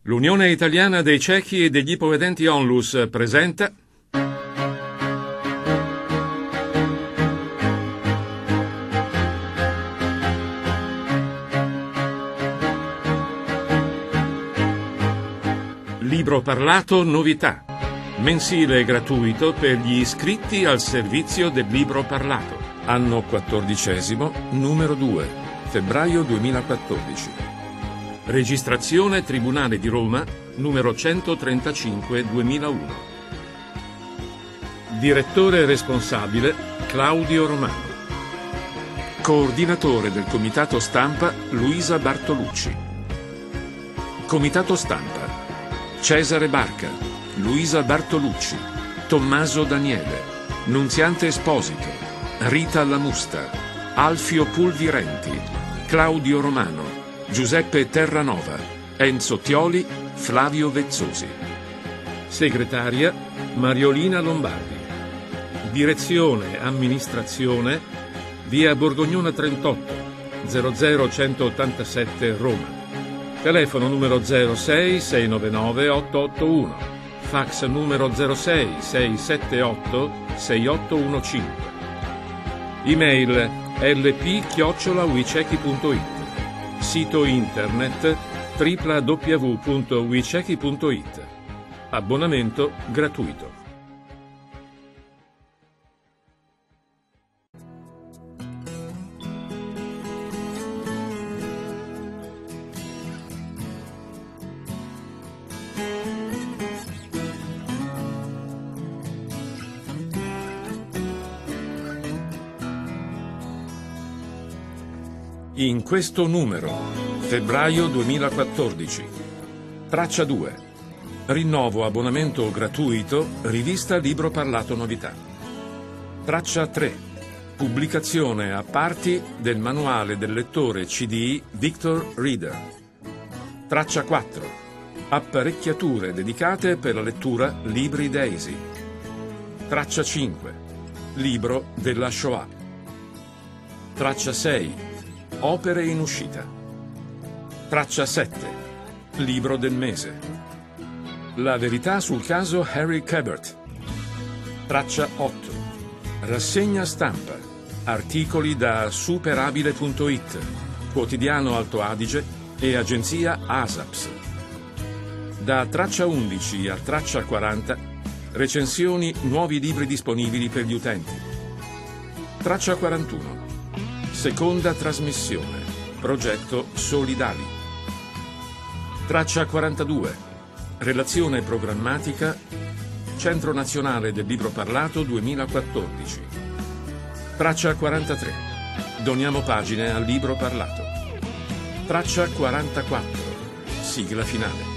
L'Unione Italiana dei Ciechi e degli Ipovedenti Onlus presenta Libro parlato novità, mensile e gratuito per gli iscritti al servizio del libro parlato. Anno 14°, numero 2, febbraio 2014. Registrazione Tribunale di Roma, numero 135/2001. Direttore responsabile Claudio Romano. Coordinatore del Comitato Stampa Luisa Bartolucci. Comitato Stampa Cesare Barca, Luisa Bartolucci, Tommaso Daniele, Nunziante Esposito, Rita Lamusta, Alfio Pulvirenti, Claudio Romano, Giuseppe Terranova, Enzo Tioli, Flavio Vezzosi. Segretaria Mariolina Lombardi. Direzione Amministrazione via Borgognona 38 00187 Roma. Telefono numero 06 699 881. Fax numero 06 678 6815. Email lp@wicechi.it. Sito internet www.wicechi.it. Abbonamento gratuito. In questo numero, febbraio 2014, traccia 2, rinnovo abbonamento gratuito, rivista Libro Parlato Novità. Traccia 3, pubblicazione a parti del manuale del lettore CD Victor Reader. Traccia 4, apparecchiature dedicate per la lettura Libri Daisy. Traccia 5, libro della Shoah. Traccia 6, opere in uscita. Traccia 7, libro del mese. La verità sul caso Harry Cabert. Traccia 8, rassegna stampa, articoli da superabile.it, quotidiano Alto Adige e agenzia ASAPS. Da traccia 11 a traccia 40, recensioni, nuovi libri disponibili per gli utenti. Traccia 41, seconda trasmissione, progetto Solidali. Traccia 42, relazione programmatica, Centro Nazionale del Libro Parlato 2014. Traccia 43, doniamo pagine al libro parlato. Traccia 44, sigla finale.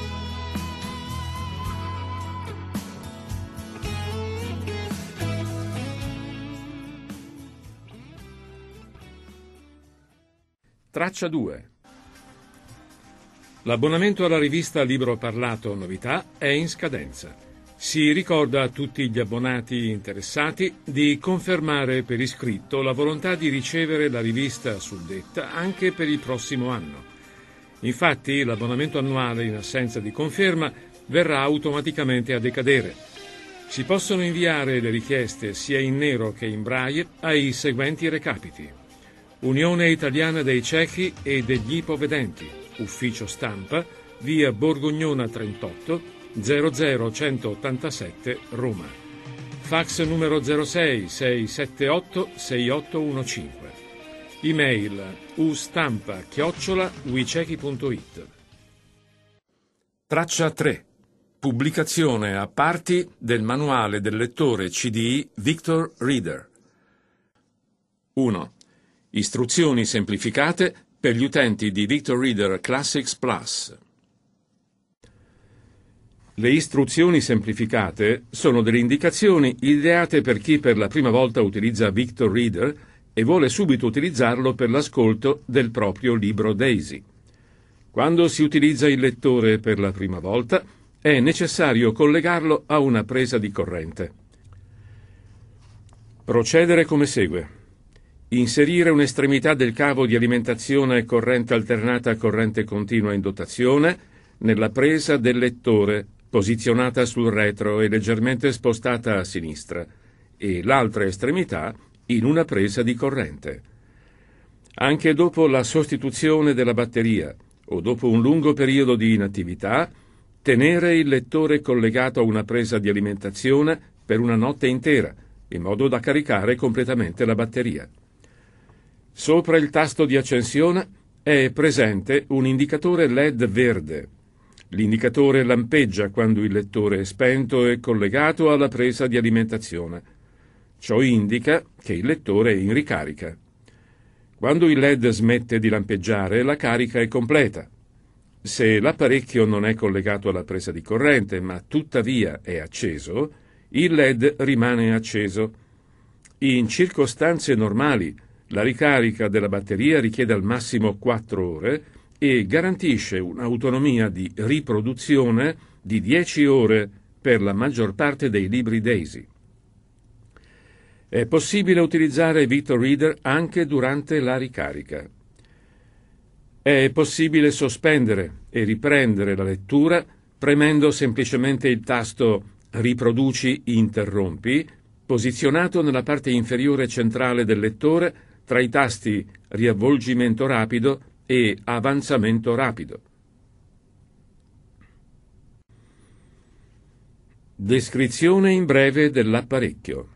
Traccia 2. L'abbonamento alla rivista Libro Parlato Novità è in scadenza. Si ricorda a tutti gli abbonati interessati di confermare per iscritto la volontà di ricevere la rivista suddetta anche per il prossimo anno. Infatti, l'abbonamento annuale in assenza di conferma verrà automaticamente a decadere. Si possono inviare le richieste sia in nero che in braille ai seguenti recapiti: Unione Italiana dei Ciechi e degli Ipovedenti, Ufficio Stampa, via Borgognona 38 00187 Roma. Fax numero 06 678 6815. Email ustampa@wicechi.it. Traccia 3, pubblicazione a parti del manuale del lettore CD Victor Reader. 1. Istruzioni semplificate per gli utenti di Victor Reader Classics Plus. Le istruzioni semplificate sono delle indicazioni ideate per chi per la prima volta utilizza Victor Reader e vuole subito utilizzarlo per l'ascolto del proprio libro Daisy. Quando si utilizza il lettore per la prima volta, è necessario collegarlo a una presa di corrente. Procedere come segue. Inserire un'estremità del cavo di alimentazione corrente alternata a corrente continua in dotazione nella presa del lettore, posizionata sul retro e leggermente spostata a sinistra, e l'altra estremità in una presa di corrente. Anche dopo la sostituzione della batteria o dopo un lungo periodo di inattività, tenere il lettore collegato a una presa di alimentazione per una notte intera, in modo da caricare completamente la batteria. Sopra il tasto di accensione è presente un indicatore LED verde. L'indicatore lampeggia quando il lettore è spento e collegato alla presa di alimentazione. Ciò indica che il lettore è in ricarica. Quando il LED smette di lampeggiare, la carica è completa. Se l'apparecchio non è collegato alla presa di corrente, ma tuttavia è acceso, il LED rimane acceso. In circostanze normali, la ricarica della batteria richiede al massimo 4 ore e garantisce un'autonomia di riproduzione di 10 ore per la maggior parte dei libri Daisy. È possibile utilizzare Victor Reader anche durante la ricarica. È possibile sospendere e riprendere la lettura premendo semplicemente il tasto Riproduci interrompi, posizionato nella parte inferiore centrale del lettore tra i tasti Riavvolgimento rapido e Avanzamento rapido. Descrizione in breve dell'apparecchio.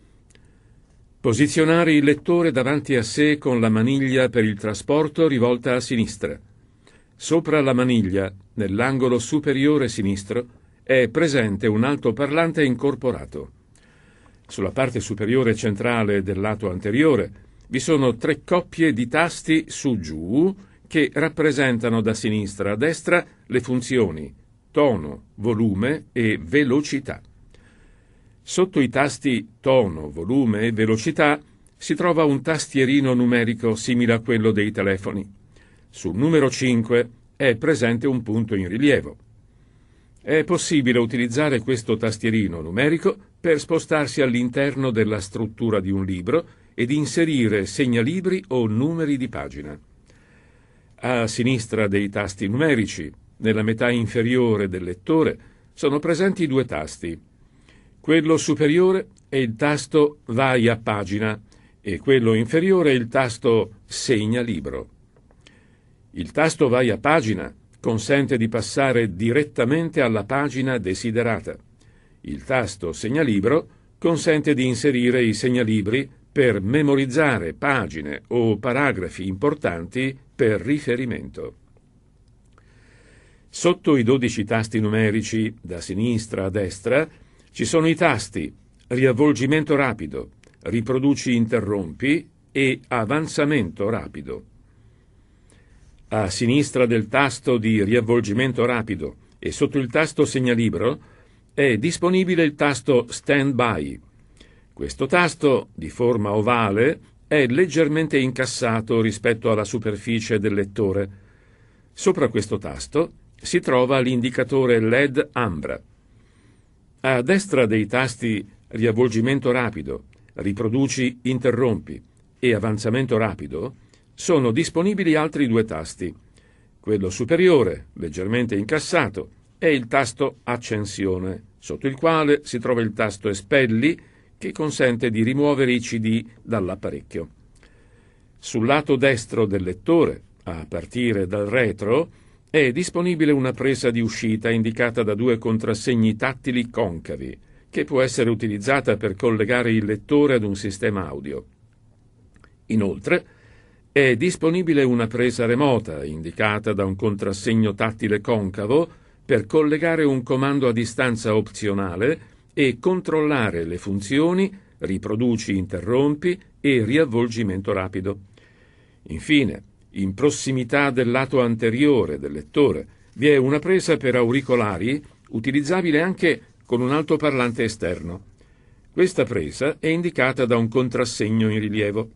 Posizionare il lettore davanti a sé con la maniglia per il trasporto rivolta a sinistra. Sopra la maniglia, nell'angolo superiore sinistro, è presente un altoparlante incorporato. Sulla parte superiore centrale del lato anteriore vi sono 3 coppie di tasti su-giù che rappresentano da sinistra a destra le funzioni tono, volume e velocità. Sotto i tasti tono, volume e velocità si trova un tastierino numerico simile a quello dei telefoni. Sul numero 5 è presente un punto in rilievo. È possibile utilizzare questo tastierino numerico per spostarsi all'interno della struttura di un libro ed inserire segnalibri o numeri di pagina. A sinistra dei tasti numerici, nella metà inferiore del lettore, sono presenti 2 tasti. Quello superiore è il tasto Vai a pagina e quello inferiore è il tasto Segna libro. Il tasto Vai a pagina consente di passare direttamente alla pagina desiderata. Il tasto Segnalibro consente di inserire i segnalibri per memorizzare pagine o paragrafi importanti per riferimento. Sotto i 12 tasti numerici, da sinistra a destra, ci sono i tasti Riavvolgimento rapido, Riproduci interrompi e Avanzamento rapido. A sinistra del tasto di riavvolgimento rapido e sotto il tasto segnalibro è disponibile il tasto Stand By. Questo tasto, di forma ovale, è leggermente incassato rispetto alla superficie del lettore. Sopra questo tasto si trova l'indicatore LED ambra. A destra dei tasti Riavvolgimento rapido, Riproduci interrompi e Avanzamento rapido sono disponibili altri 2 tasti. Quello superiore, leggermente incassato, è il tasto Accensione, sotto il quale si trova il tasto Espelli, che consente di rimuovere i CD dall'apparecchio. Sul lato destro del lettore, a partire dal retro, è disponibile una presa di uscita indicata da 2 contrassegni tattili concavi, che può essere utilizzata per collegare il lettore ad un sistema audio. Inoltre, è disponibile una presa remota, indicata da un contrassegno tattile concavo, per collegare un comando a distanza opzionale e controllare le funzioni Riproduci interrompi e Riavvolgimento rapido. Infine, in prossimità del lato anteriore del lettore, vi è una presa per auricolari utilizzabile anche con un altoparlante esterno. Questa presa è indicata da un contrassegno in rilievo.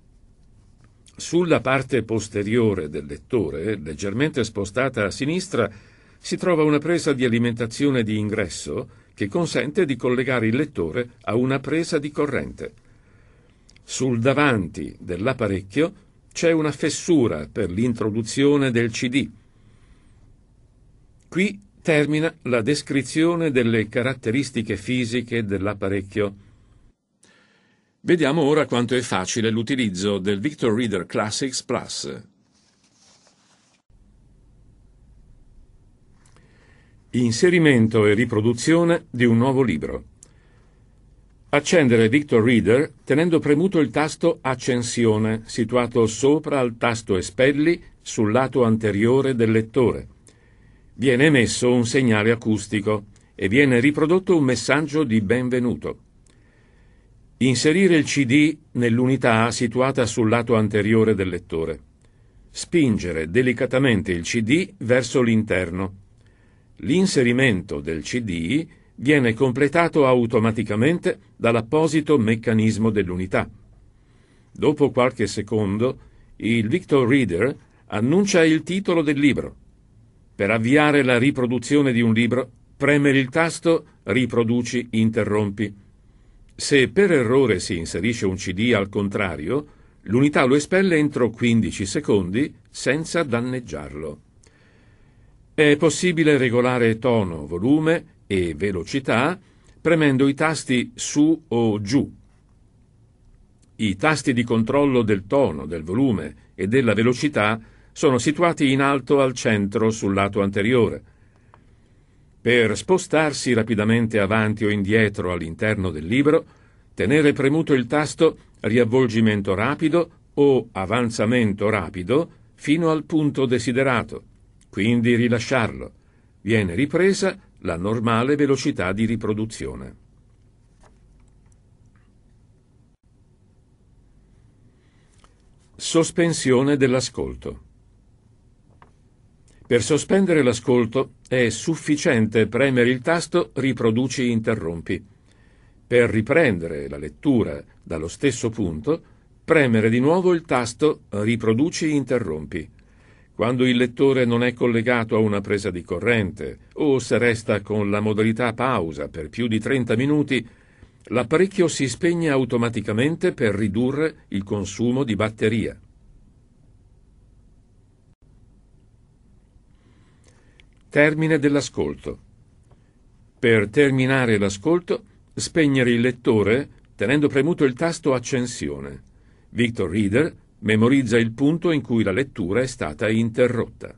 Sulla parte posteriore del lettore, leggermente spostata a sinistra, si trova una presa di alimentazione di ingresso che consente di collegare il lettore a una presa di corrente. Sul davanti dell'apparecchio c'è una fessura per l'introduzione del CD. Qui termina la descrizione delle caratteristiche fisiche dell'apparecchio. Vediamo ora quanto è facile l'utilizzo del Victor Reader Classics Plus. Inserimento e riproduzione di un nuovo libro. Accendere Victor Reader tenendo premuto il tasto Accensione, situato sopra al tasto Espelli sul lato anteriore del lettore. Viene emesso un segnale acustico e viene riprodotto un messaggio di benvenuto. Inserire il CD nell'unità situata sul lato anteriore del lettore. Spingere delicatamente il CD verso l'interno. L'inserimento del CD viene completato automaticamente dall'apposito meccanismo dell'unità. Dopo qualche secondo, il Victor Reader annuncia il titolo del libro. Per avviare la riproduzione di un libro, premere il tasto Riproduci, interrompi. Se per errore si inserisce un CD al contrario, l'unità lo espelle entro 15 secondi senza danneggiarlo. È possibile regolare tono, volume e velocità premendo i tasti su o giù. I tasti di controllo del tono, del volume e della velocità sono situati in alto al centro sul lato anteriore. Per spostarsi rapidamente avanti o indietro all'interno del libro, tenere premuto il tasto riavvolgimento rapido o avanzamento rapido fino al punto desiderato, quindi rilasciarlo. Viene ripresa la normale velocità di riproduzione. Sospensione dell'ascolto. Per sospendere l'ascolto è sufficiente premere il tasto Riproduci, interrompi. Per riprendere la lettura dallo stesso punto, premere di nuovo il tasto Riproduci, interrompi. Quando il lettore non è collegato a una presa di corrente o se resta con la modalità pausa per più di 30 minuti, l'apparecchio si spegne automaticamente per ridurre il consumo di batteria. Termine dell'ascolto. Per terminare l'ascolto, spegnere il lettore tenendo premuto il tasto Accensione. Victor Reader memorizza il punto in cui la lettura è stata interrotta.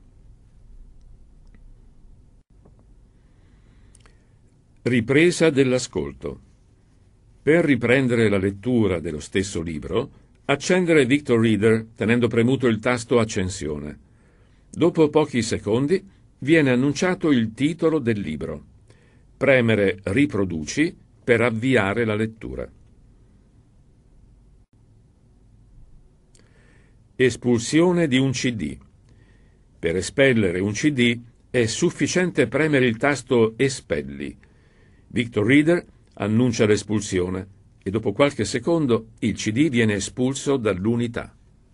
Ripresa dell'ascolto. Per riprendere la lettura dello stesso libro, accendere Victor Reader tenendo premuto il tasto Accensione. Dopo pochi secondi viene annunciato il titolo del libro. Premere Riproduci per avviare la lettura. Espulsione di un CD. Per espellere un CD è sufficiente premere il tasto Espelli. Victor Reader annuncia l'espulsione e dopo qualche secondo il CD viene espulso dall'unità.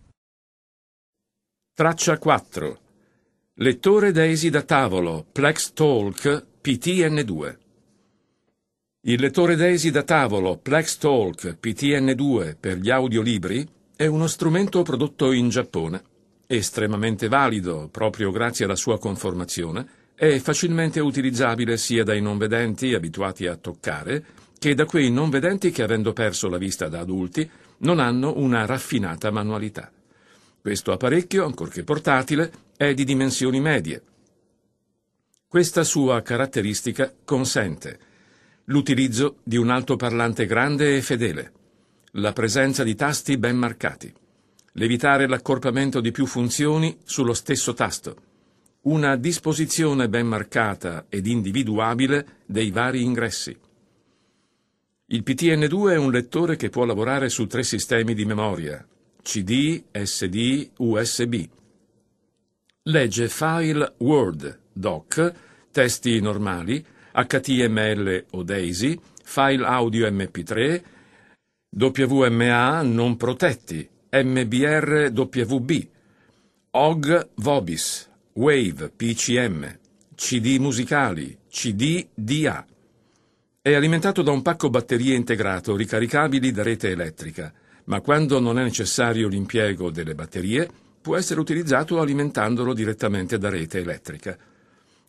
Traccia 4. Lettore Daisy da tavolo Plex Talk PTN2. Il lettore Daisy da tavolo Plex Talk PTN2 per gli audiolibri è uno strumento prodotto in Giappone, estremamente valido proprio grazie alla sua conformazione, è facilmente utilizzabile sia dai non vedenti abituati a toccare che da quei non vedenti che, avendo perso la vista da adulti, non hanno una raffinata manualità. Questo apparecchio, ancorché portatile, è di dimensioni medie. Questa sua caratteristica consente l'utilizzo di un altoparlante grande e fedele, la presenza di tasti ben marcati, l'evitare l'accorpamento di più funzioni sullo stesso tasto, una disposizione ben marcata ed individuabile dei vari ingressi. Il PTN2 è un lettore che può lavorare su 3 sistemi di memoria, CD, SD, USB. Legge file Word, Doc, testi normali, HTML o DAISY, file audio MP3, WMA non protetti, MBR WB, OGG Vobis, Wave PCM, CD musicali, CD DA. È alimentato da un pacco batterie integrato ricaricabili da rete elettrica, ma quando non è necessario l'impiego delle batterie, può essere utilizzato alimentandolo direttamente da rete elettrica.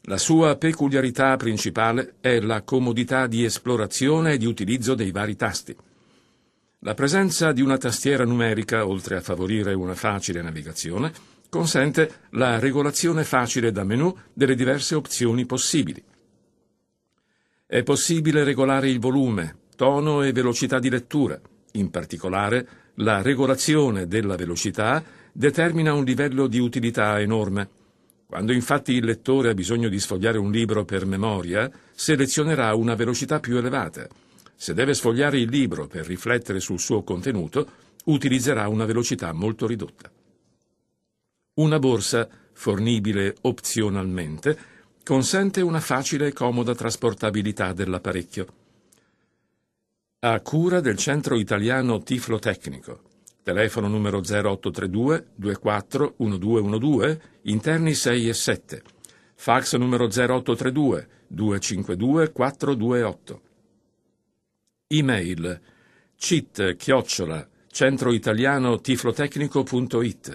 La sua peculiarità principale è la comodità di esplorazione e di utilizzo dei vari tasti. La presenza di una tastiera numerica, oltre a favorire una facile navigazione, consente la regolazione facile da menu delle diverse opzioni possibili. È possibile regolare il volume, tono e velocità di lettura. In particolare, la regolazione della velocità determina un livello di utilità enorme. Quando infatti il lettore ha bisogno di sfogliare un libro per memoria, selezionerà una velocità più elevata. Se deve sfogliare il libro per riflettere sul suo contenuto, utilizzerà una velocità molto ridotta. Una borsa, fornibile opzionalmente, consente una facile e comoda trasportabilità dell'apparecchio. A cura del Centro Italiano Tiflotecnico. Telefono numero 0832 24 1212, interni 6 e 7. Fax numero 0832 252 428. Email cit@centroitalianotiflotecnico.it,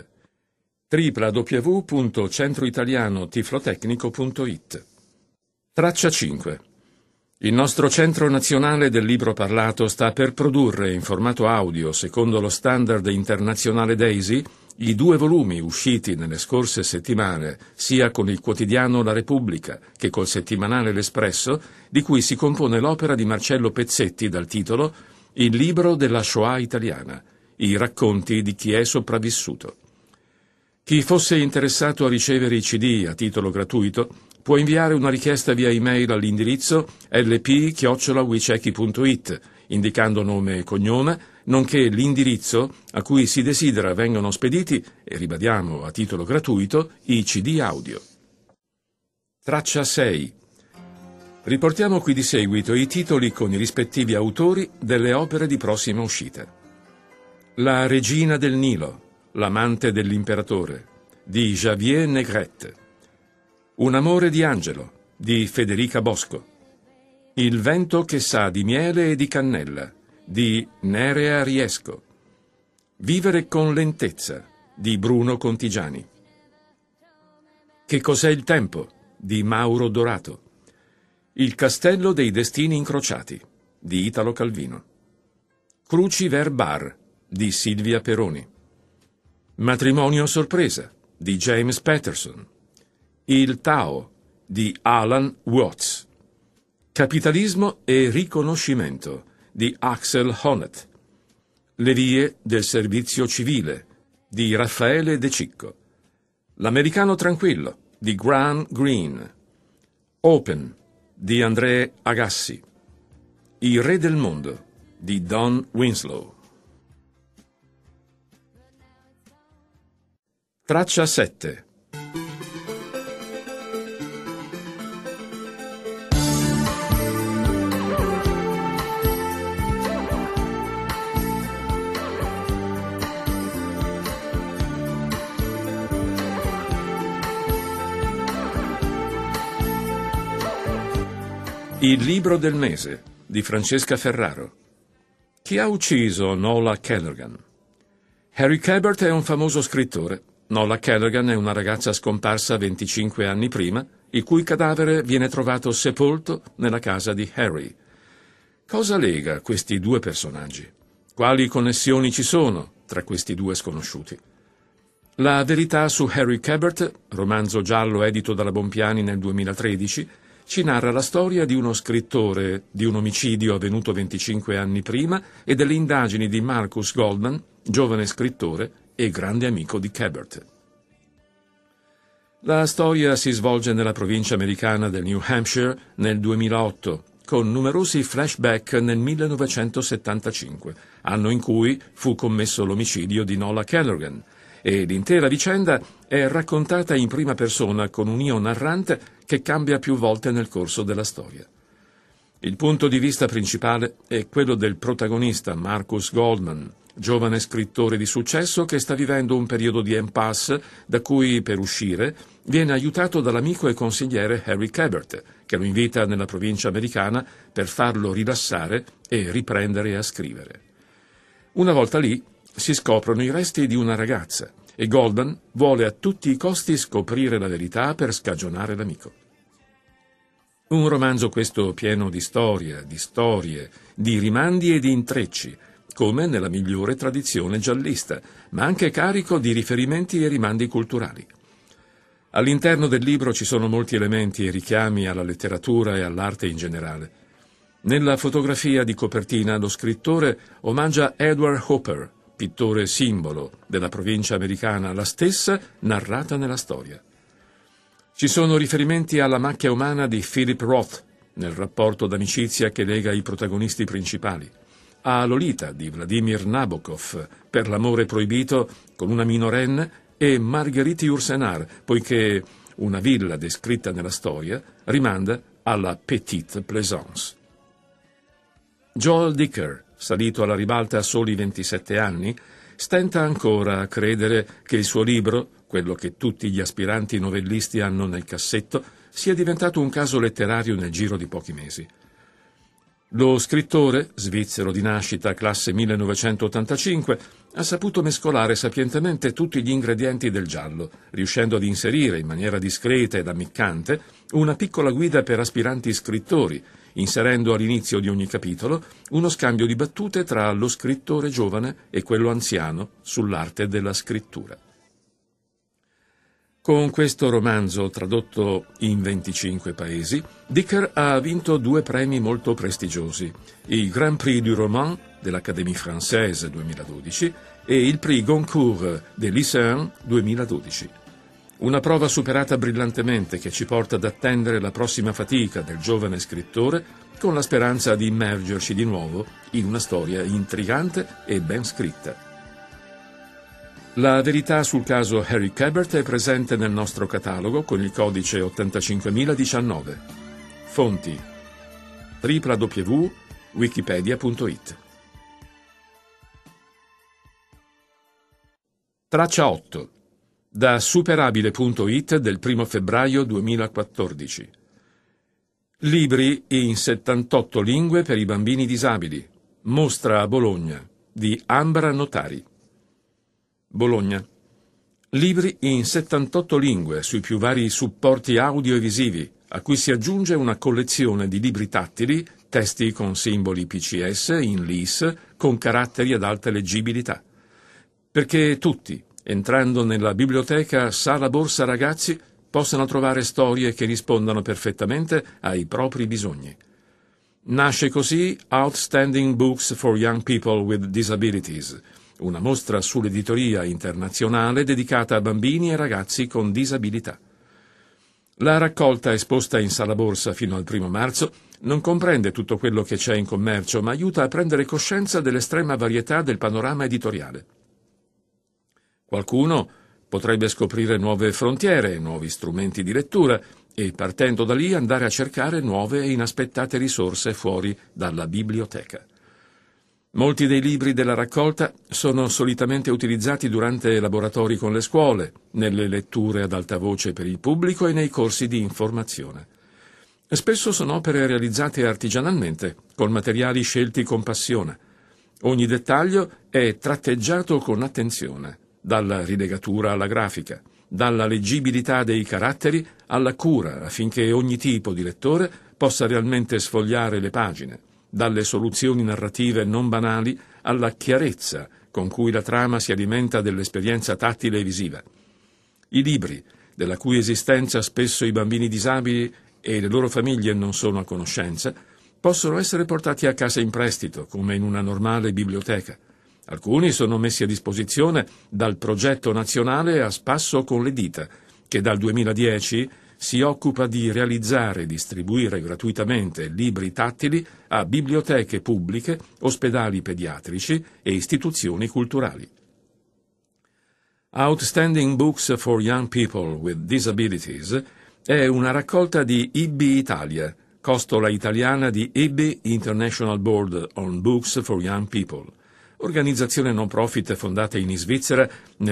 www.centroitalianotiflotecnico.it. Traccia 5. Il nostro Centro Nazionale del Libro Parlato sta per produrre in formato audio, secondo lo standard internazionale DAISY, i 2 volumi usciti nelle scorse settimane, sia con il quotidiano La Repubblica che col settimanale L'Espresso, di cui si compone l'opera di Marcello Pezzetti dal titolo Il libro della Shoah italiana, i racconti di chi è sopravvissuto. Chi fosse interessato a ricevere i CD a titolo gratuito può inviare una richiesta via email all'indirizzo lp@wicheki.it, indicando nome e cognome, nonché l'indirizzo a cui si desidera vengano spediti, e ribadiamo a titolo gratuito, i CD audio. Traccia 6. Riportiamo qui di seguito i titoli con i rispettivi autori delle opere di prossima uscita. La regina del Nilo, l'amante dell'imperatore, di Javier Negrete. Un amore di angelo, di Federica Bosco. Il vento che sa di miele e di cannella, di Nerea Riesco. Vivere con lentezza, di Bruno Contigiani. Che cos'è il tempo, di Mauro Dorato. Il castello dei destini incrociati, di Italo Calvino. Cruci ver bar, di Silvia Peroni. Matrimonio a sorpresa, di James Patterson. Il Tao, di Alan Watts. Capitalismo e riconoscimento, di Axel Honneth. Le vie del servizio civile, di Raffaele De Cicco. L'americano tranquillo, di Graham Greene. Open, di André Agassi. I re del mondo, di Don Winslow. Traccia 7. Il libro del mese, di Francesca Ferraro. Chi ha ucciso Nola Callaghan? Harry Cabert è un famoso scrittore. Nola Callaghan è una ragazza scomparsa 25 anni prima, il cui cadavere viene trovato sepolto nella casa di Harry. Cosa lega questi 2 personaggi? Quali connessioni ci sono tra questi 2 sconosciuti? La verità su Harry Cabert, romanzo giallo edito dalla Bompiani nel 2013, ci narra la storia di uno scrittore, di un omicidio avvenuto 25 anni prima e delle indagini di Marcus Goldman, giovane scrittore e grande amico di Cabert. La storia si svolge nella provincia americana del New Hampshire nel 2008, con numerosi flashback nel 1975, anno in cui fu commesso l'omicidio di Nola Callaghan, e l'intera vicenda è raccontata in prima persona con un io narrante che cambia più volte nel corso della storia. Il punto di vista principale è quello del protagonista Marcus Goldman, giovane scrittore di successo che sta vivendo un periodo di impasse da cui, per uscire, viene aiutato dall'amico e consigliere Harry Cabert, che lo invita nella provincia americana per farlo rilassare e riprendere a scrivere. Una volta lì, si scoprono i resti di una ragazza e Goldman vuole a tutti i costi scoprire la verità per scagionare l'amico. Un romanzo questo pieno di storie, di rimandi e di intrecci, come nella migliore tradizione giallista, ma anche carico di riferimenti e rimandi culturali. All'interno del libro ci sono molti elementi e richiami alla letteratura e all'arte in generale. Nella fotografia di copertina lo scrittore omaggia Edward Hopper, pittore simbolo della provincia americana, la stessa narrata nella storia. Ci sono riferimenti alla macchia umana di Philip Roth, nel rapporto d'amicizia che lega i protagonisti principali, a Lolita di Vladimir Nabokov, per l'amore proibito con una minorenne, e Marguerite Yourcenar, poiché una villa descritta nella storia rimanda alla Petite Plaisance. Joel Dicker, salito alla ribalta a soli 27 anni, stenta ancora a credere che il suo libro, quello che tutti gli aspiranti novellisti hanno nel cassetto, sia diventato un caso letterario nel giro di pochi mesi. Lo scrittore, svizzero di nascita, classe 1985, ha saputo mescolare sapientemente tutti gli ingredienti del giallo, riuscendo ad inserire in maniera discreta ed ammiccante una piccola guida per aspiranti scrittori, inserendo all'inizio di ogni capitolo uno scambio di battute tra lo scrittore giovane e quello anziano sull'arte della scrittura. Con questo romanzo, tradotto in 25 paesi, Dicker ha vinto 2 premi molto prestigiosi, il Grand Prix du Roman dell'Académie Française 2012 e il Prix Goncourt des Lycéens 2012. Una prova superata brillantemente che ci porta ad attendere la prossima fatica del giovane scrittore con la speranza di immergerci di nuovo in una storia intrigante e ben scritta. La verità sul caso Harry Quebert è presente nel nostro catalogo con il codice 85019. Fonti: www.wikipedia.it. Traccia 8. Da superabile.it del 1 febbraio 2014. Libri in 78 lingue per i bambini disabili. Mostra a Bologna di Ambra Notari. Bologna. Libri in 78 lingue sui più vari supporti audio e visivi, a cui si aggiunge una collezione di libri tattili, testi con simboli PCS in LIS con caratteri ad alta leggibilità. Perché tutti, entrando nella biblioteca Sala Borsa Ragazzi, possano trovare storie che rispondano perfettamente ai propri bisogni. Nasce così Outstanding Books for Young People with Disabilities, una mostra sull'editoria internazionale dedicata a bambini e ragazzi con disabilità. La raccolta esposta in Sala Borsa fino al 1 marzo non comprende tutto quello che c'è in commercio, ma aiuta a prendere coscienza dell'estrema varietà del panorama editoriale. Qualcuno potrebbe scoprire nuove frontiere, nuovi strumenti di lettura e, partendo da lì, andare a cercare nuove e inaspettate risorse fuori dalla biblioteca. Molti dei libri della raccolta sono solitamente utilizzati durante laboratori con le scuole, nelle letture ad alta voce per il pubblico e nei corsi di informazione. Spesso sono opere realizzate artigianalmente, con materiali scelti con passione. Ogni dettaglio è tratteggiato con attenzione, dalla rilegatura alla grafica, dalla leggibilità dei caratteri alla cura affinché ogni tipo di lettore possa realmente sfogliare le pagine, dalle soluzioni narrative non banali alla chiarezza con cui la trama si alimenta dell'esperienza tattile e visiva. I libri, della cui esistenza spesso i bambini disabili e le loro famiglie non sono a conoscenza, possono essere portati a casa in prestito, come in una normale biblioteca. Alcuni sono messi a disposizione dal progetto nazionale A Spasso con le Dita, che dal 2010 si occupa di realizzare e distribuire gratuitamente libri tattili a biblioteche pubbliche, ospedali pediatrici e istituzioni culturali. Outstanding Books for Young People with Disabilities è una raccolta di IBBY Italia, costola italiana di IBBY International Board on Books for Young People, organizzazione non profit fondata in Svizzera nel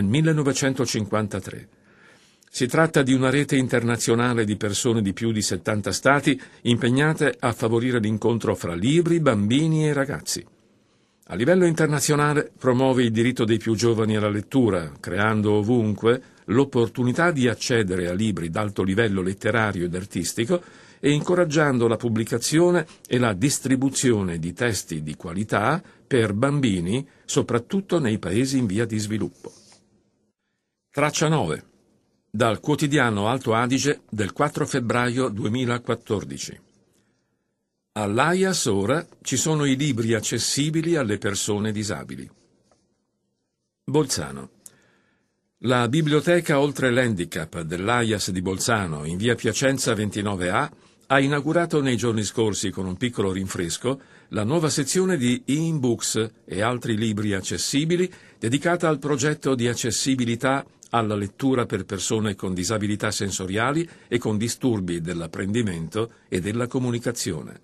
1953. Si tratta di una rete internazionale di persone di più di 70 stati impegnate a favorire l'incontro fra libri, bambini e ragazzi. A livello internazionale promuove il diritto dei più giovani alla lettura, creando ovunque l'opportunità di accedere a libri d'alto livello letterario ed artistico e incoraggiando la pubblicazione e la distribuzione di testi di qualità per bambini, soprattutto nei paesi in via di sviluppo. Traccia 9. Dal quotidiano Alto Adige del 4 febbraio 2014. All'AIAS ora ci sono i libri accessibili alle persone disabili. Bolzano. La biblioteca Oltre l'Handicap dell'AIAS di Bolzano, in via Piacenza 29A, ha inaugurato nei giorni scorsi, con un piccolo rinfresco, la nuova sezione di e-books e altri libri accessibili dedicata al progetto di accessibilità alla lettura per persone con disabilità sensoriali e con disturbi dell'apprendimento e della comunicazione.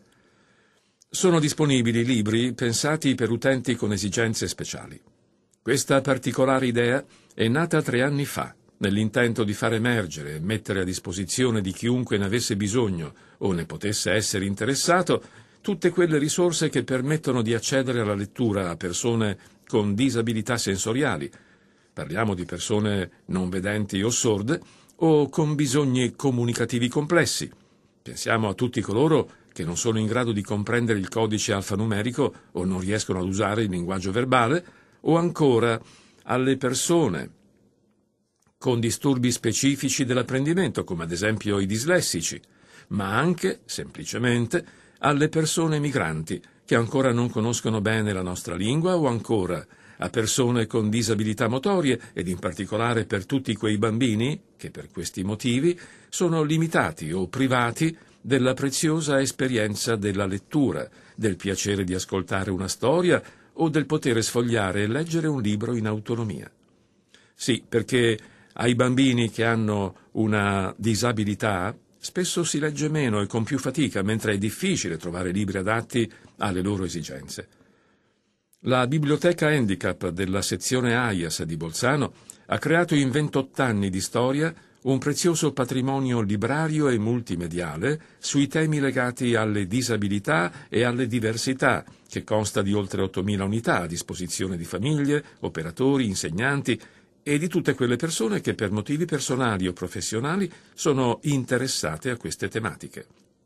Sono disponibili libri pensati per utenti con esigenze speciali. Questa particolare idea è nata 3 anni fa, nell'intento di far emergere e mettere a disposizione di chiunque ne avesse bisogno o ne potesse essere interessato tutte quelle risorse che permettono di accedere alla lettura a persone con disabilità sensoriali. Parliamo di persone non vedenti o sorde o con bisogni comunicativi complessi. Pensiamo a tutti coloro che non sono in grado di comprendere il codice alfanumerico o non riescono ad usare il linguaggio verbale, o ancora alle persone con disturbi specifici dell'apprendimento, come ad esempio i dislessici, ma anche, semplicemente, alle persone migranti che ancora non conoscono bene la nostra lingua, o ancora a persone con disabilità motorie ed in particolare per tutti quei bambini che per questi motivi sono limitati o privati della preziosa esperienza della lettura, del piacere di ascoltare una storia o del poter sfogliare e leggere un libro in autonomia. Sì, perché ai bambini che hanno una disabilità spesso si legge meno e con più fatica, mentre è difficile trovare libri adatti alle loro esigenze. La biblioteca handicap della sezione AIAS di Bolzano ha creato in 28 anni di storia un prezioso patrimonio librario e multimediale sui temi legati alle disabilità e alle diversità, che consta di oltre 8.000 unità a disposizione di famiglie, operatori, insegnanti e di tutte quelle persone che per motivi personali o professionali sono interessate a queste tematiche.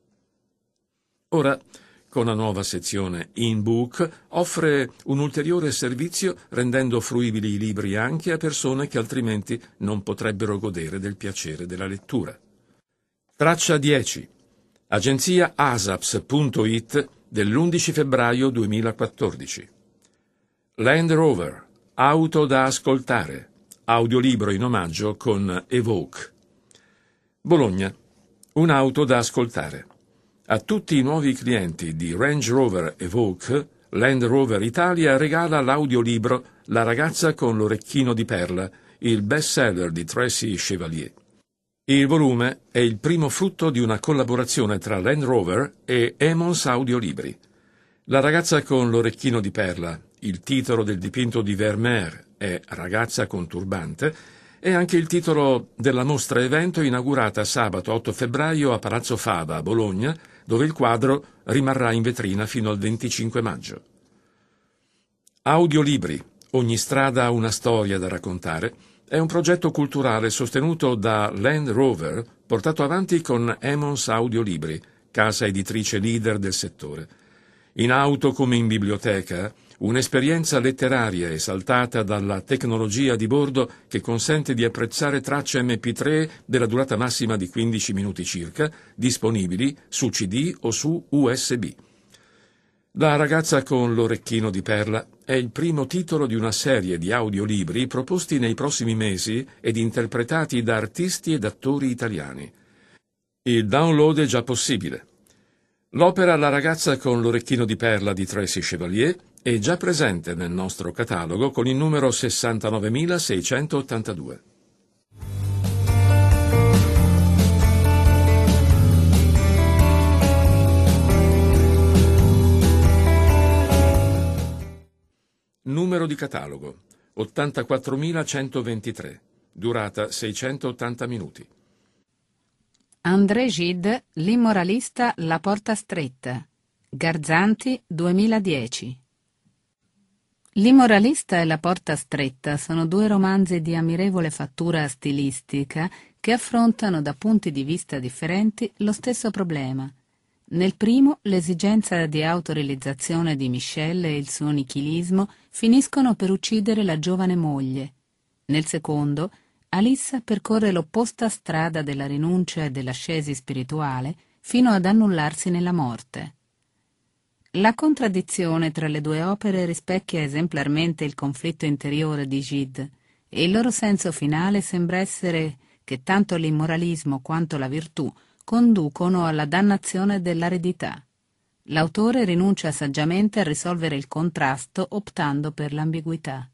Ora, con la nuova sezione in-book, offre un ulteriore servizio rendendo fruibili i libri anche a persone che altrimenti non potrebbero godere del piacere della lettura. Traccia 10. Agenzia asaps.it dell'11 febbraio 2014. Land Rover, auto da ascoltare, audiolibro in omaggio con Evoque. Bologna, un'auto da ascoltare. A tutti i nuovi clienti di Range Rover Evoque, Land Rover Italia regala l'audiolibro La ragazza con l'orecchino di perla, il bestseller di Tracy Chevalier. Il volume è il primo frutto di una collaborazione tra Land Rover e Emons Audiolibri. La ragazza con l'orecchino di perla, il titolo del dipinto di Vermeer è Ragazza con turbante, è anche il titolo della mostra evento inaugurata sabato 8 febbraio a Palazzo Fava a Bologna, dove il quadro rimarrà in vetrina fino al 25 maggio. Audiolibri, ogni strada ha una storia da raccontare, è un progetto culturale sostenuto da Land Rover, portato avanti con Emons Audiolibri, casa editrice leader del settore. In auto come in biblioteca, un'esperienza letteraria esaltata dalla tecnologia di bordo che consente di apprezzare tracce MP3 della durata massima di 15 minuti circa, disponibili su CD o su USB. La ragazza con l'orecchino di perla è il primo titolo di una serie di audiolibri proposti nei prossimi mesi ed interpretati da artisti ed attori italiani. Il download è già possibile. L'opera La ragazza con l'orecchino di perla di Tracy Chevalier è già presente nel nostro catalogo con il numero 69682. Numero di catalogo 84123, durata 680 minuti. André Gide, L'immoralista, La porta stretta. Garzanti, 2010. L'immoralista e La porta stretta sono 2 romanzi di ammirevole fattura stilistica che affrontano da punti di vista differenti lo stesso problema. Nel primo, l'esigenza di autorealizzazione di Michelle e il suo nichilismo finiscono per uccidere la giovane moglie. Nel secondo, Alice percorre l'opposta strada della rinuncia e dell'ascesi spirituale fino ad annullarsi nella morte. La contraddizione tra le due opere rispecchia esemplarmente il conflitto interiore di Gide, e il loro senso finale sembra essere che tanto l'immoralismo quanto la virtù conducono alla dannazione dell'aridità. L'autore rinuncia saggiamente a risolvere il contrasto optando per l'ambiguità.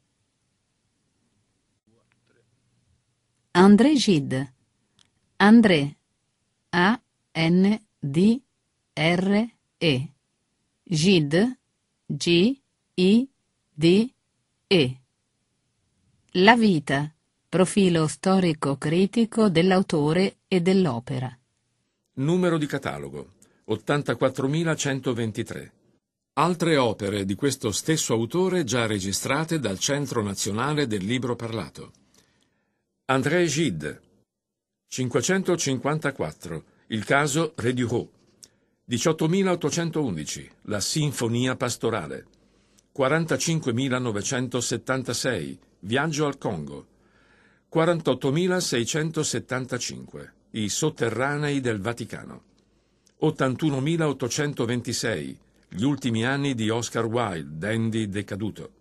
André Gide. André, A-N-D-R-E. Gide, G-I-D-E. La vita, profilo storico-critico dell'autore e dell'opera. Numero di catalogo 84.123. Altre opere di questo stesso autore già registrate dal Centro Nazionale del Libro Parlato. André Gide, 554, il caso Reduraud. 18.811, la Sinfonia pastorale. 45.976, Viaggio al Congo. 48.675, I sotterranei del Vaticano. 81.826, Gli ultimi anni di Oscar Wilde, dandy decaduto.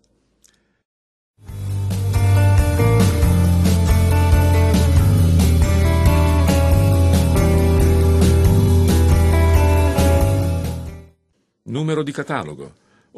Numero di catalogo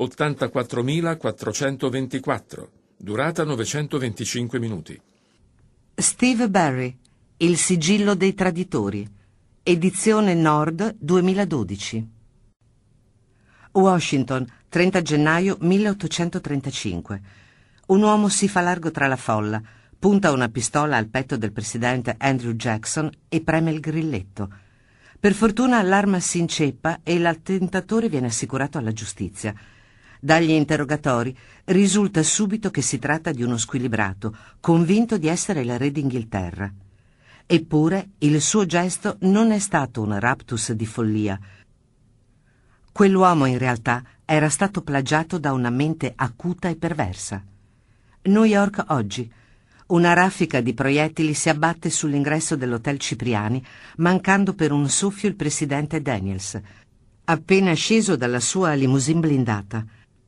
84.424, durata 925 minuti. Steve Barry, Il sigillo dei traditori, edizione Nord 2012. Washington, 30 gennaio 1835. Un uomo si fa largo tra la folla, punta una pistola al petto del presidente Andrew Jackson e preme il grilletto. Per fortuna l'arma si inceppa e l'attentatore viene assicurato alla giustizia. Dagli interrogatori risulta subito che si tratta di uno squilibrato, convinto di essere il re d'Inghilterra. Eppure il suo gesto non è stato un raptus di follia. Quell'uomo in realtà era stato plagiato da una mente acuta e perversa. New York oggi. Una raffica di proiettili si abbatte sull'ingresso dell'Hotel Cipriani, mancando per un soffio il presidente Daniels, appena sceso dalla sua limousine blindata.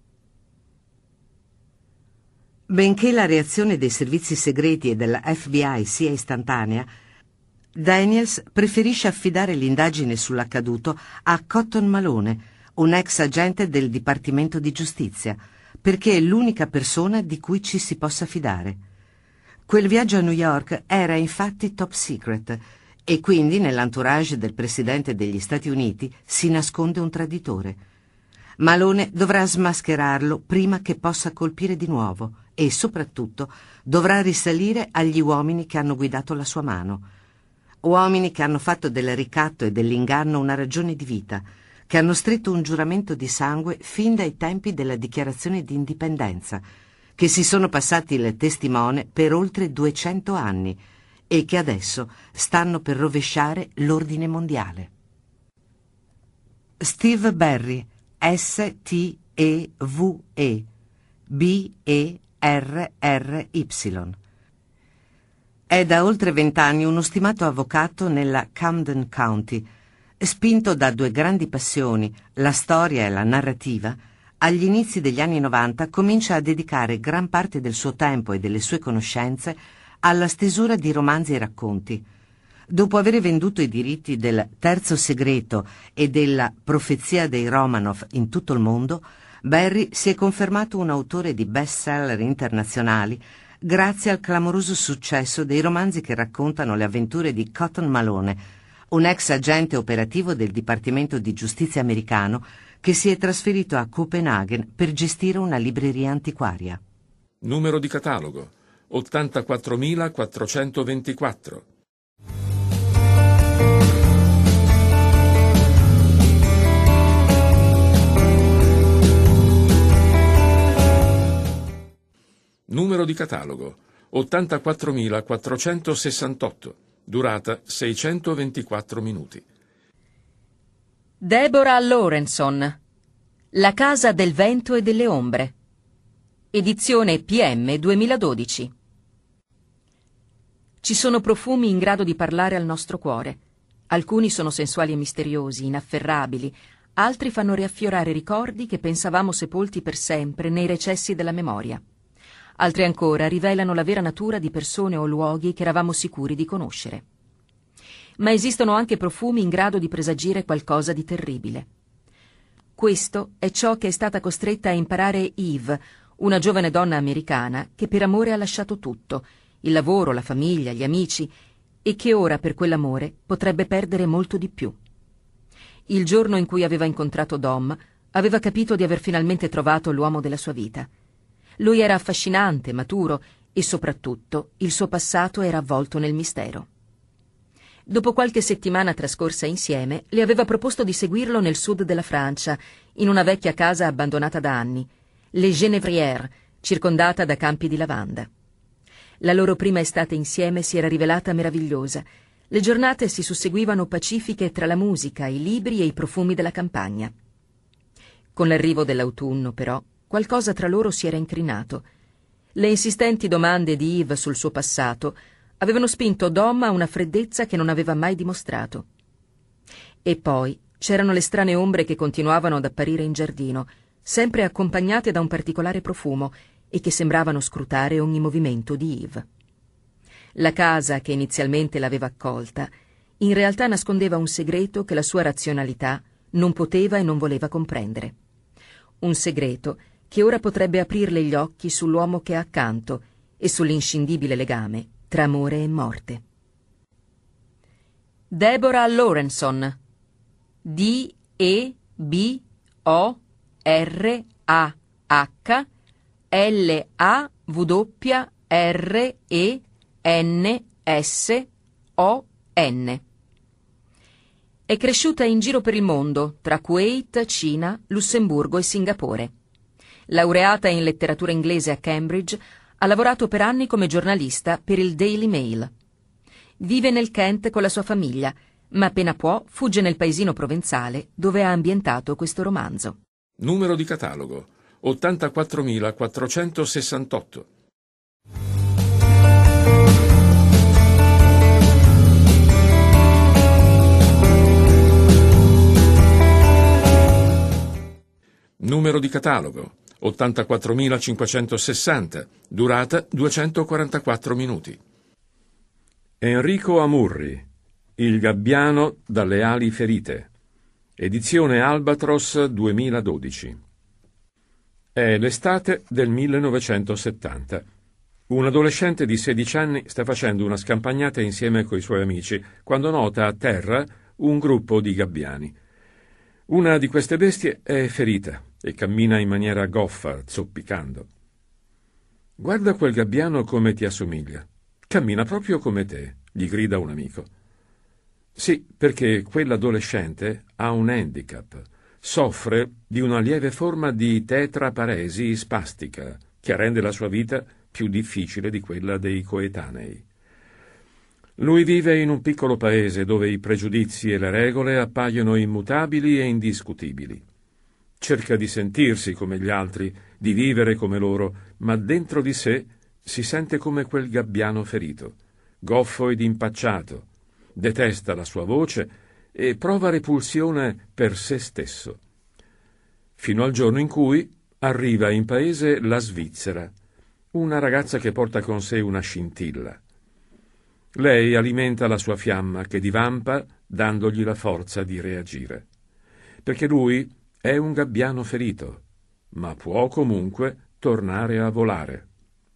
Benché la reazione dei servizi segreti e della FBI sia istantanea, Daniels preferisce affidare l'indagine sull'accaduto a Cotton Malone, un ex agente del Dipartimento di Giustizia, perché è l'unica persona di cui ci si possa fidare. Quel viaggio a New York era infatti top secret e quindi nell'entourage del Presidente degli Stati Uniti si nasconde un traditore. Malone dovrà smascherarlo prima che possa colpire di nuovo e soprattutto dovrà risalire agli uomini che hanno guidato la sua mano. Uomini che hanno fatto del ricatto e dell'inganno una ragione di vita, che hanno stretto un giuramento di sangue fin dai tempi della dichiarazione di indipendenza, che si sono passati il testimone per oltre 200 anni e che adesso stanno per rovesciare l'ordine mondiale. Steve Barry, S-T-E-V-E, B-E-R-R-Y. È da oltre 20 anni uno stimato avvocato nella Camden County. Spinto da due grandi passioni, la storia e la narrativa, agli inizi degli anni 90 comincia a dedicare gran parte del suo tempo e delle sue conoscenze alla stesura di romanzi e racconti. Dopo aver venduto i diritti del Terzo Segreto e della Profezia dei Romanov in tutto il mondo, Barry si è confermato un autore di bestseller internazionali grazie al clamoroso successo dei romanzi che raccontano le avventure di Cotton Malone, un ex agente operativo del Dipartimento di Giustizia americano che si è trasferito a Copenaghen per gestire una libreria antiquaria. Numero di catalogo 84.424. Numero di catalogo 84.468, durata 624 minuti. Deborah Lawrenson, La casa del vento e delle ombre. Edizione PM 2012. Ci sono profumi in grado di parlare al nostro cuore. Alcuni sono sensuali e misteriosi, inafferrabili, altri fanno riaffiorare ricordi che pensavamo sepolti per sempre nei recessi della memoria. Altri ancora rivelano la vera natura di persone o luoghi che eravamo sicuri di conoscere. Ma esistono anche profumi in grado di presagire qualcosa di terribile. Questo è ciò che è stata costretta a imparare Eve, una giovane donna americana che per amore ha lasciato tutto, il lavoro, la famiglia, gli amici, e che ora per quell'amore potrebbe perdere molto di più. Il giorno in cui aveva incontrato Dom, aveva capito di aver finalmente trovato l'uomo della sua vita. Lui era affascinante, maturo e soprattutto il suo passato era avvolto nel mistero. Dopo qualche settimana trascorsa insieme, le aveva proposto di seguirlo nel sud della Francia, in una vecchia casa abbandonata da anni, Les Genévrières, circondata da campi di lavanda. La loro prima estate insieme si era rivelata meravigliosa. Le giornate si susseguivano pacifiche tra la musica, i libri e i profumi della campagna. Con l'arrivo dell'autunno, però, qualcosa tra loro si era incrinato. Le insistenti domande di Eve sul suo passato avevano spinto Dom a una freddezza che non aveva mai dimostrato. E poi c'erano le strane ombre che continuavano ad apparire in giardino, sempre accompagnate da un particolare profumo, e che sembravano scrutare ogni movimento di Eve. La casa che inizialmente l'aveva accolta, in realtà nascondeva un segreto che la sua razionalità non poteva e non voleva comprendere. Un segreto che ora potrebbe aprirle gli occhi sull'uomo che ha accanto e sull'inscindibile legame tra amore e morte. Deborah Lawrenson. DeborahLawrenson. È cresciuta in giro per il mondo, tra Kuwait, Cina, Lussemburgo e Singapore. Laureata in letteratura inglese a Cambridge, ha lavorato per anni come giornalista per il Daily Mail. Vive nel Kent con la sua famiglia, ma appena può fugge nel paesino provenzale dove ha ambientato questo romanzo. Numero di catalogo 84.468. Numero di catalogo 84.560, durata 244 minuti. Enrico Amurri, Il gabbiano dalle ali ferite, edizione Albatros 2012. È l'estate del 1970. Un adolescente di 16 anni sta facendo una scampagnata insieme coi suoi amici quando nota a terra un gruppo di gabbiani. Una di queste bestie è ferita e cammina in maniera goffa, zoppicando. «Guarda quel gabbiano come ti assomiglia. Cammina proprio come te», gli grida un amico. Sì, perché quell'adolescente ha un handicap. Soffre di una lieve forma di tetraparesi spastica che rende la sua vita più difficile di quella dei coetanei. Lui vive in un piccolo paese dove i pregiudizi e le regole appaiono immutabili e indiscutibili. Cerca di sentirsi come gli altri, di vivere come loro, ma dentro di sé si sente come quel gabbiano ferito, goffo ed impacciato, detesta la sua voce e prova repulsione per se stesso. Fino al giorno in cui arriva in paese la Svizzera, una ragazza che porta con sé una scintilla. Lei alimenta la sua fiamma che divampa dandogli la forza di reagire. Perché lui è un gabbiano ferito, ma può comunque tornare a volare.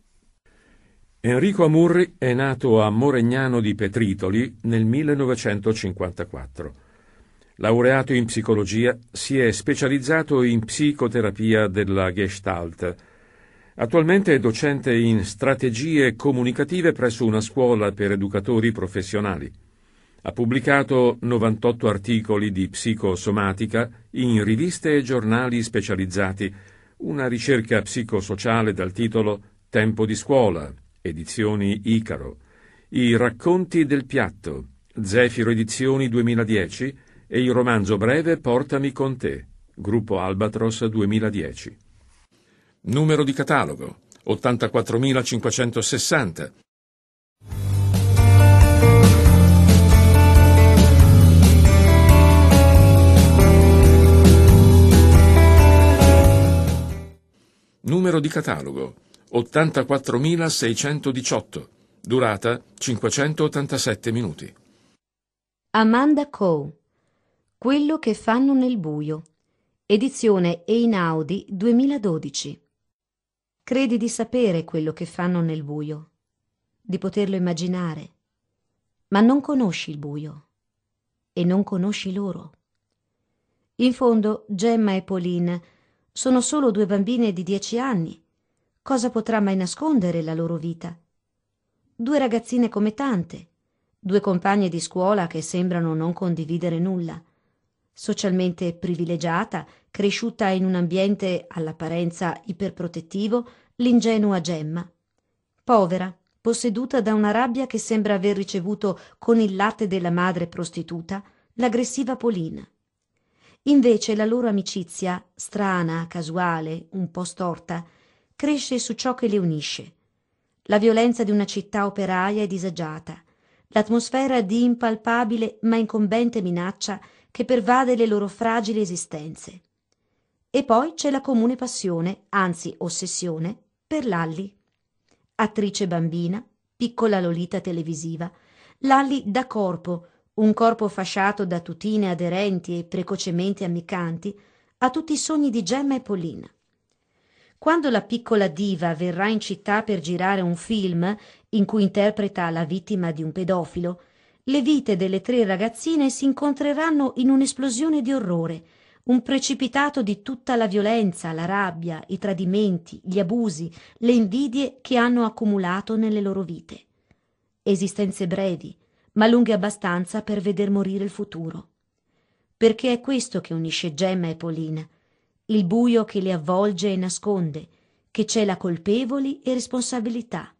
Enrico Amurri è nato a Moregnano di Petritoli nel 1954. Laureato in psicologia, si è specializzato in psicoterapia della Gestalt. Attualmente è docente in strategie comunicative presso una scuola per educatori professionali. Ha pubblicato 98 articoli di psicosomatica in riviste e giornali specializzati, una ricerca psicosociale dal titolo Tempo di scuola, edizioni Icaro, I racconti del piatto, Zefiro Edizioni 2010 e il romanzo breve Portami con te, Gruppo Albatros 2010. Numero di catalogo 84.560. Numero di catalogo 84.618. Durata 587 minuti. Amanda Coe, Quello che fanno nel buio. Edizione Einaudi 2012. Credi di sapere quello che fanno nel buio, di poterlo immaginare, ma non conosci il buio e non conosci loro. In fondo, Gemma e Pauline sono solo due bambine di 10 anni. Cosa potrà mai nascondere la loro vita? Due ragazzine come tante, due compagne di scuola che sembrano non condividere nulla. Socialmente privilegiata, cresciuta in un ambiente all'apparenza iperprotettivo, l'ingenua Gemma. Povera, posseduta da una rabbia che sembra aver ricevuto con il latte della madre prostituta, l'aggressiva Pauline. Invece la loro amicizia, strana, casuale, un po' storta, cresce su ciò che le unisce. La violenza di una città operaia e disagiata, l'atmosfera di impalpabile ma incombente minaccia che pervade le loro fragili esistenze. E poi c'è la comune passione, anzi ossessione, per Lally. Attrice bambina, piccola Lolita televisiva, Lally dà corpo, un corpo fasciato da tutine aderenti e precocemente ammiccanti, a tutti i sogni di Gemma e Pauline. Quando la piccola diva verrà in città per girare un film in cui interpreta la vittima di un pedofilo, le vite delle tre ragazzine si incontreranno in un'esplosione di orrore, un precipitato di tutta la violenza, la rabbia, i tradimenti, gli abusi, le invidie che hanno accumulato nelle loro vite. Esistenze brevi, ma lunghe abbastanza per veder morire il futuro. Perché è questo che unisce Gemma e Pauline, il buio che le avvolge e nasconde, che cela colpevoli e responsabilità,